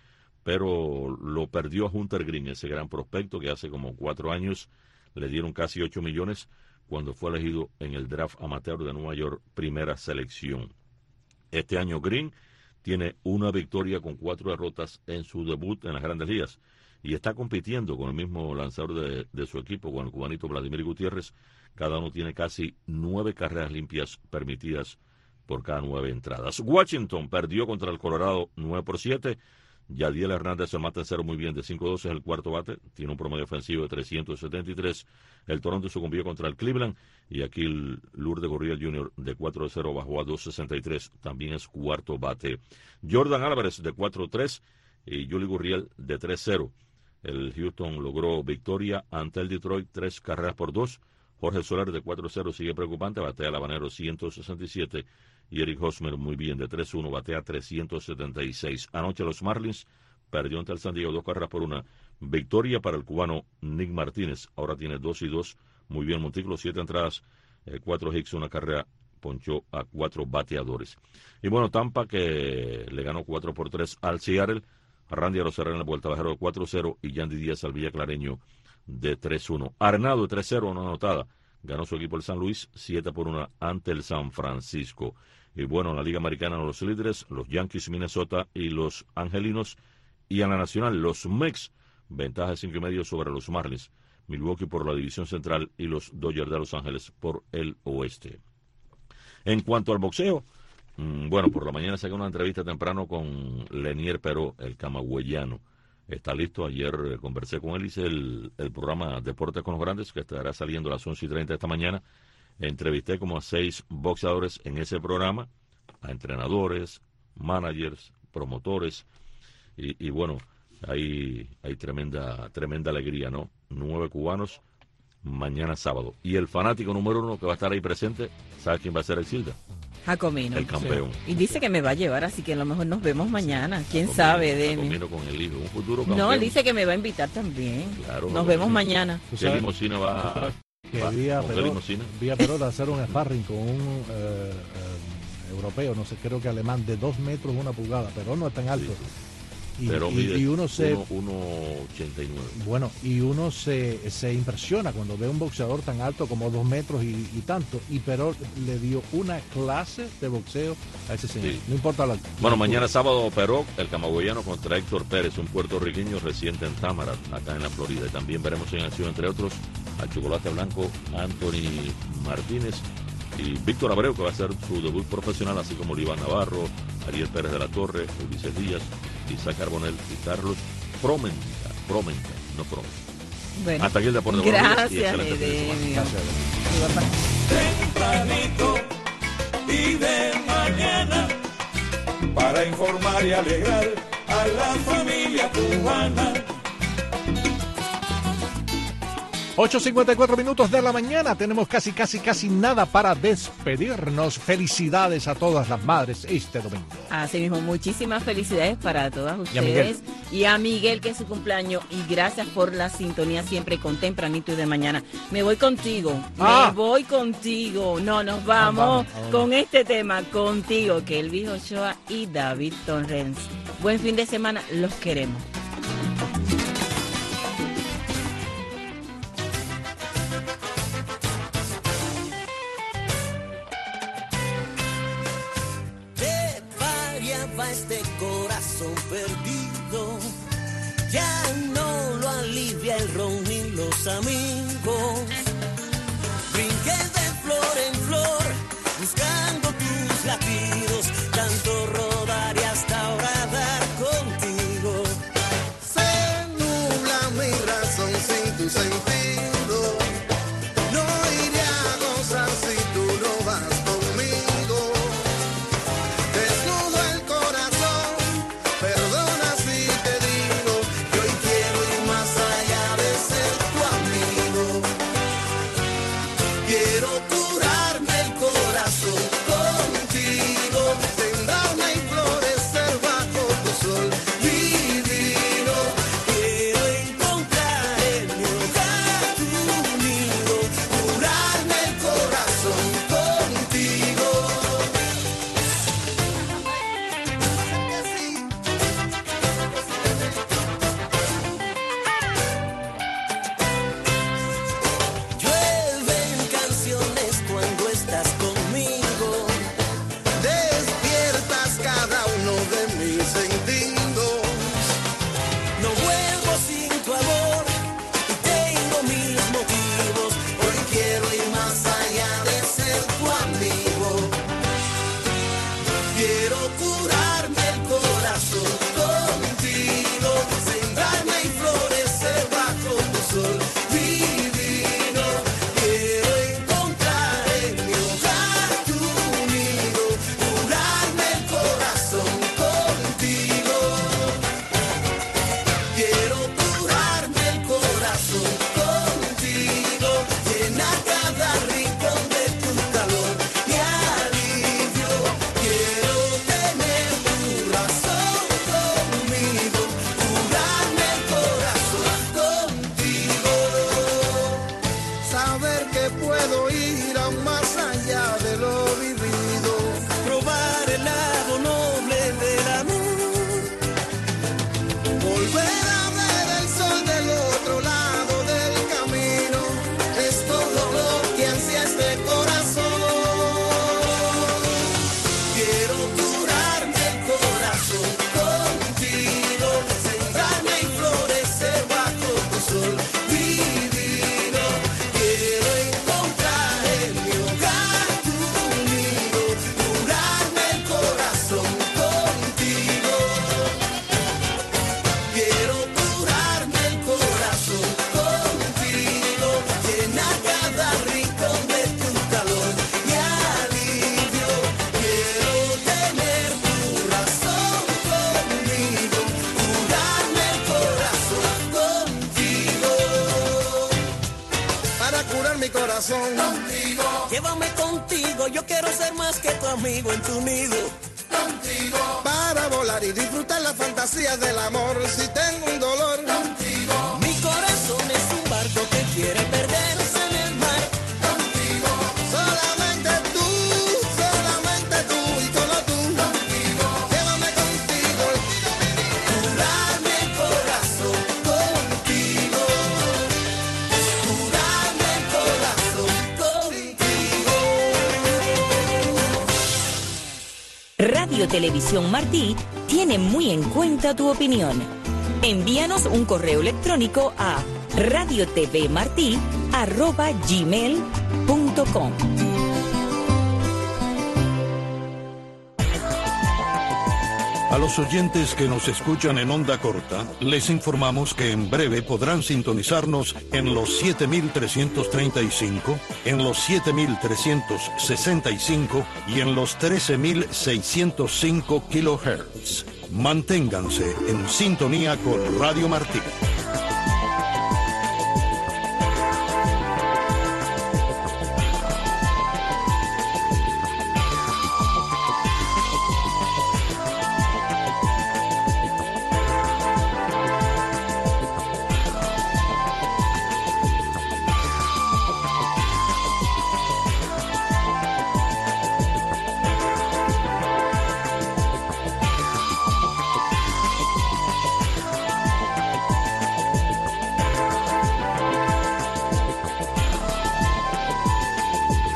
pero lo perdió a Hunter Green, ese gran prospecto que hace como cuatro años le dieron casi ocho millones cuando fue elegido en el draft amateur de Nueva York, primera selección. Este año Green tiene una victoria con cuatro derrotas en su debut en las Grandes Ligas y está compitiendo con el mismo lanzador de, de su equipo, con el cubanito Vladimir Gutiérrez. Cada uno tiene casi nueve carreras limpias permitidas por cada nueve entradas. Washington perdió contra el Colorado nueve por siete. Yadiel Hernández se mata en cero muy bien de cinco dos, es el cuarto bate, tiene un promedio ofensivo de trescientos setenta y tres. El Toronto sucumbió contra el Cleveland y aquí el Lourdes Gurriel junior de cuatro cero bajó a dos sesenta y tres, también es cuarto bate. Jordan Álvarez de cuatro tres y Yuli Gurriel de tres cero. El Houston logró victoria ante el Detroit, tres carreras por dos. Jorge Soler de cuatro cero sigue preocupante, batea al habanero ciento sesenta y siete. Y Eric Hosmer muy bien, de tres uno, batea trescientos setenta y seis. Anoche los Marlins perdió ante el San Diego dos carreras por una. Victoria para el cubano Nick Martínez. Ahora tiene dos y dos. Muy bien, Montículo, siete entradas, eh, cuatro hits, una carrera, ponchó a cuatro bateadores. Y bueno, Tampa que le ganó cuatro por tres al Seattle. Randy Arozarena en la vuelta bajero de cuatro cero y Yandy Díaz al Villa Clareño de tres uno. Arnado de tres cero, una anotada. Ganó su equipo el San Luis siete por una ante el San Francisco. Y bueno, en la Liga Americana los líderes, los Yankees, Minnesota y los Angelinos. Y en la Nacional, los Mex, ventaja de cinco y medio sobre los Marlins. Milwaukee por la división central y los Dodgers de Los Ángeles por el oeste. En cuanto al boxeo, mmm, bueno, por la mañana saqué una entrevista temprano con Lenier Peró, el camagüeyano. Está listo, ayer eh, conversé con él, hice el, el programa Deportes con los Grandes, que estará saliendo a las once y treinta de esta mañana. Entrevisté como a seis boxeadores en ese programa, a entrenadores, managers, promotores, y, y bueno, hay, hay tremenda, tremenda alegría, ¿no? Nueve cubanos, mañana sábado. Y el fanático número uno que va a estar ahí presente, ¿sabe quién va a ser Exilda? Jacomino. El campeón. Sí. Y dice que me va a llevar, así que a lo mejor nos vemos mañana. ¿Quién Jacomino, sabe de mí? Jacomino con el hijo, un futuro campeón. No, él dice que me va a invitar también. Claro, nos vemos mañana. ¿Qué limosina va a...? Que vía Perón hacer un sparring con un eh, eh, europeo, no sé, creo que alemán, de dos metros una pulgada, pero no es tan alto. Sí, sí. Y, pero y, mide y uno se uno ochenta y nueve. Bueno, y uno se, se impresiona cuando ve un boxeador tan alto como dos metros y, y tanto. Y Perón le dio una clase de boxeo a ese señor. Sí. No importa la altura. Bueno, mañana sábado Perón, el camagüeyano contra Héctor Pérez, un puertorriqueño residente en Tamara, acá en la Florida. Y también veremos en acción, entre otros, a Chocolate Blanco, Anthony Martínez y Víctor Abreu, que va a hacer su debut profesional, así como Iván Navarro, Ariel Pérez de la Torre, Ulises Díaz, Isaac Carbonell y Carlos Promenta, Promenta, no Promenta. Bueno, hasta aquí el deporte. Gracias, Edemio. Tempranito y de mañana, para informar y alegrar a la familia cubana. ocho cincuenta y cuatro minutos de la mañana, tenemos casi, casi, casi nada para despedirnos. Felicidades a todas las madres este domingo. Así mismo, muchísimas felicidades para todas ustedes. Y a Miguel, y a Miguel que es su cumpleaños. Y gracias por la sintonía siempre con Tempranito y de mañana. Me voy contigo, ah. me voy contigo. No, nos vamos, ah, vamos, vamos con este tema, contigo, que Elvis Ochoa y David Torrens. Buen fin de semana, los queremos. perdido. Ya no lo alivia el ron ni los amigos. Brinqué de flor en flor, buscando tus latidos, tanto rodar y hasta ahora dar contigo. Se nubla mi razón sin tu sentido. No iré a gozar si tú no vas conmigo. Desnudo el corazón, perdona si te digo que hoy quiero ir más allá de ser tu amigo. Quiero curarme el corazón contigo, sembrarme y florecer bajo tu sol divino. Quiero encontrar en mi hogar tu nido, curarme el corazón contigo. Llueven canciones cuando estás conmigo. Despiertas cada uno de mis sentidos. No vuelvo sin tu amor y tengo mis motivos. Hoy quiero ir más allá de ser tu amigo. Quiero curarme el corazón contigo, sembrarme y florecer bajo tu sol divino. Quiero encontrar en mi hogar tu nido, curarme el corazón contigo. Quiero curarme el corazón contigo, llenar cada rincón de tu calor y alivio. Quiero tener tu razón conmigo, curarme el corazón contigo. Saber que puedo ir aún más allá de lo vivido. Probar el lado noble del amor. Volver a ver el sol del otro lado del camino. Es todo lo que ansía este corazón. Quiero curarme el corazón contigo, sembrarme y florecer bajo tu sol divino. Quiero encontrar en mi hogar tu nido, curarme el corazón contigo. Quiero curarme el corazón contigo, llenar cada rincón de tu calor y alivio. Quiero tener tu razón conmigo, curarme el corazón contigo. Para curar mi corazón Contigo, llévame contigo, yo quiero ser más que tu amigo en tu nido. Contigo, para volar y disfrutar la fantasía del amor. Si tengo un dolor contigo, mi corazón es un barco que quiere perderse en el mar. Contigo, solamente tú, solamente tú y solo tú. contigo, Llévame contigo. curarme el corazón contigo, curarme el corazón contigo. Radio Televisión Martí tiene muy en cuenta tu opinión. Envíanos un correo electrónico a radiotvmartí arroba gmail punto com. A los oyentes que nos escuchan en onda corta, les informamos que en breve podrán sintonizarnos en los siete mil trescientos treinta y cinco, en los siete mil trescientos sesenta y cinco y en los trece mil seiscientos cinco kilohertz. Manténganse en sintonía con Radio Martí.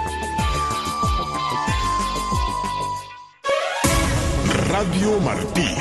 Radio Martí.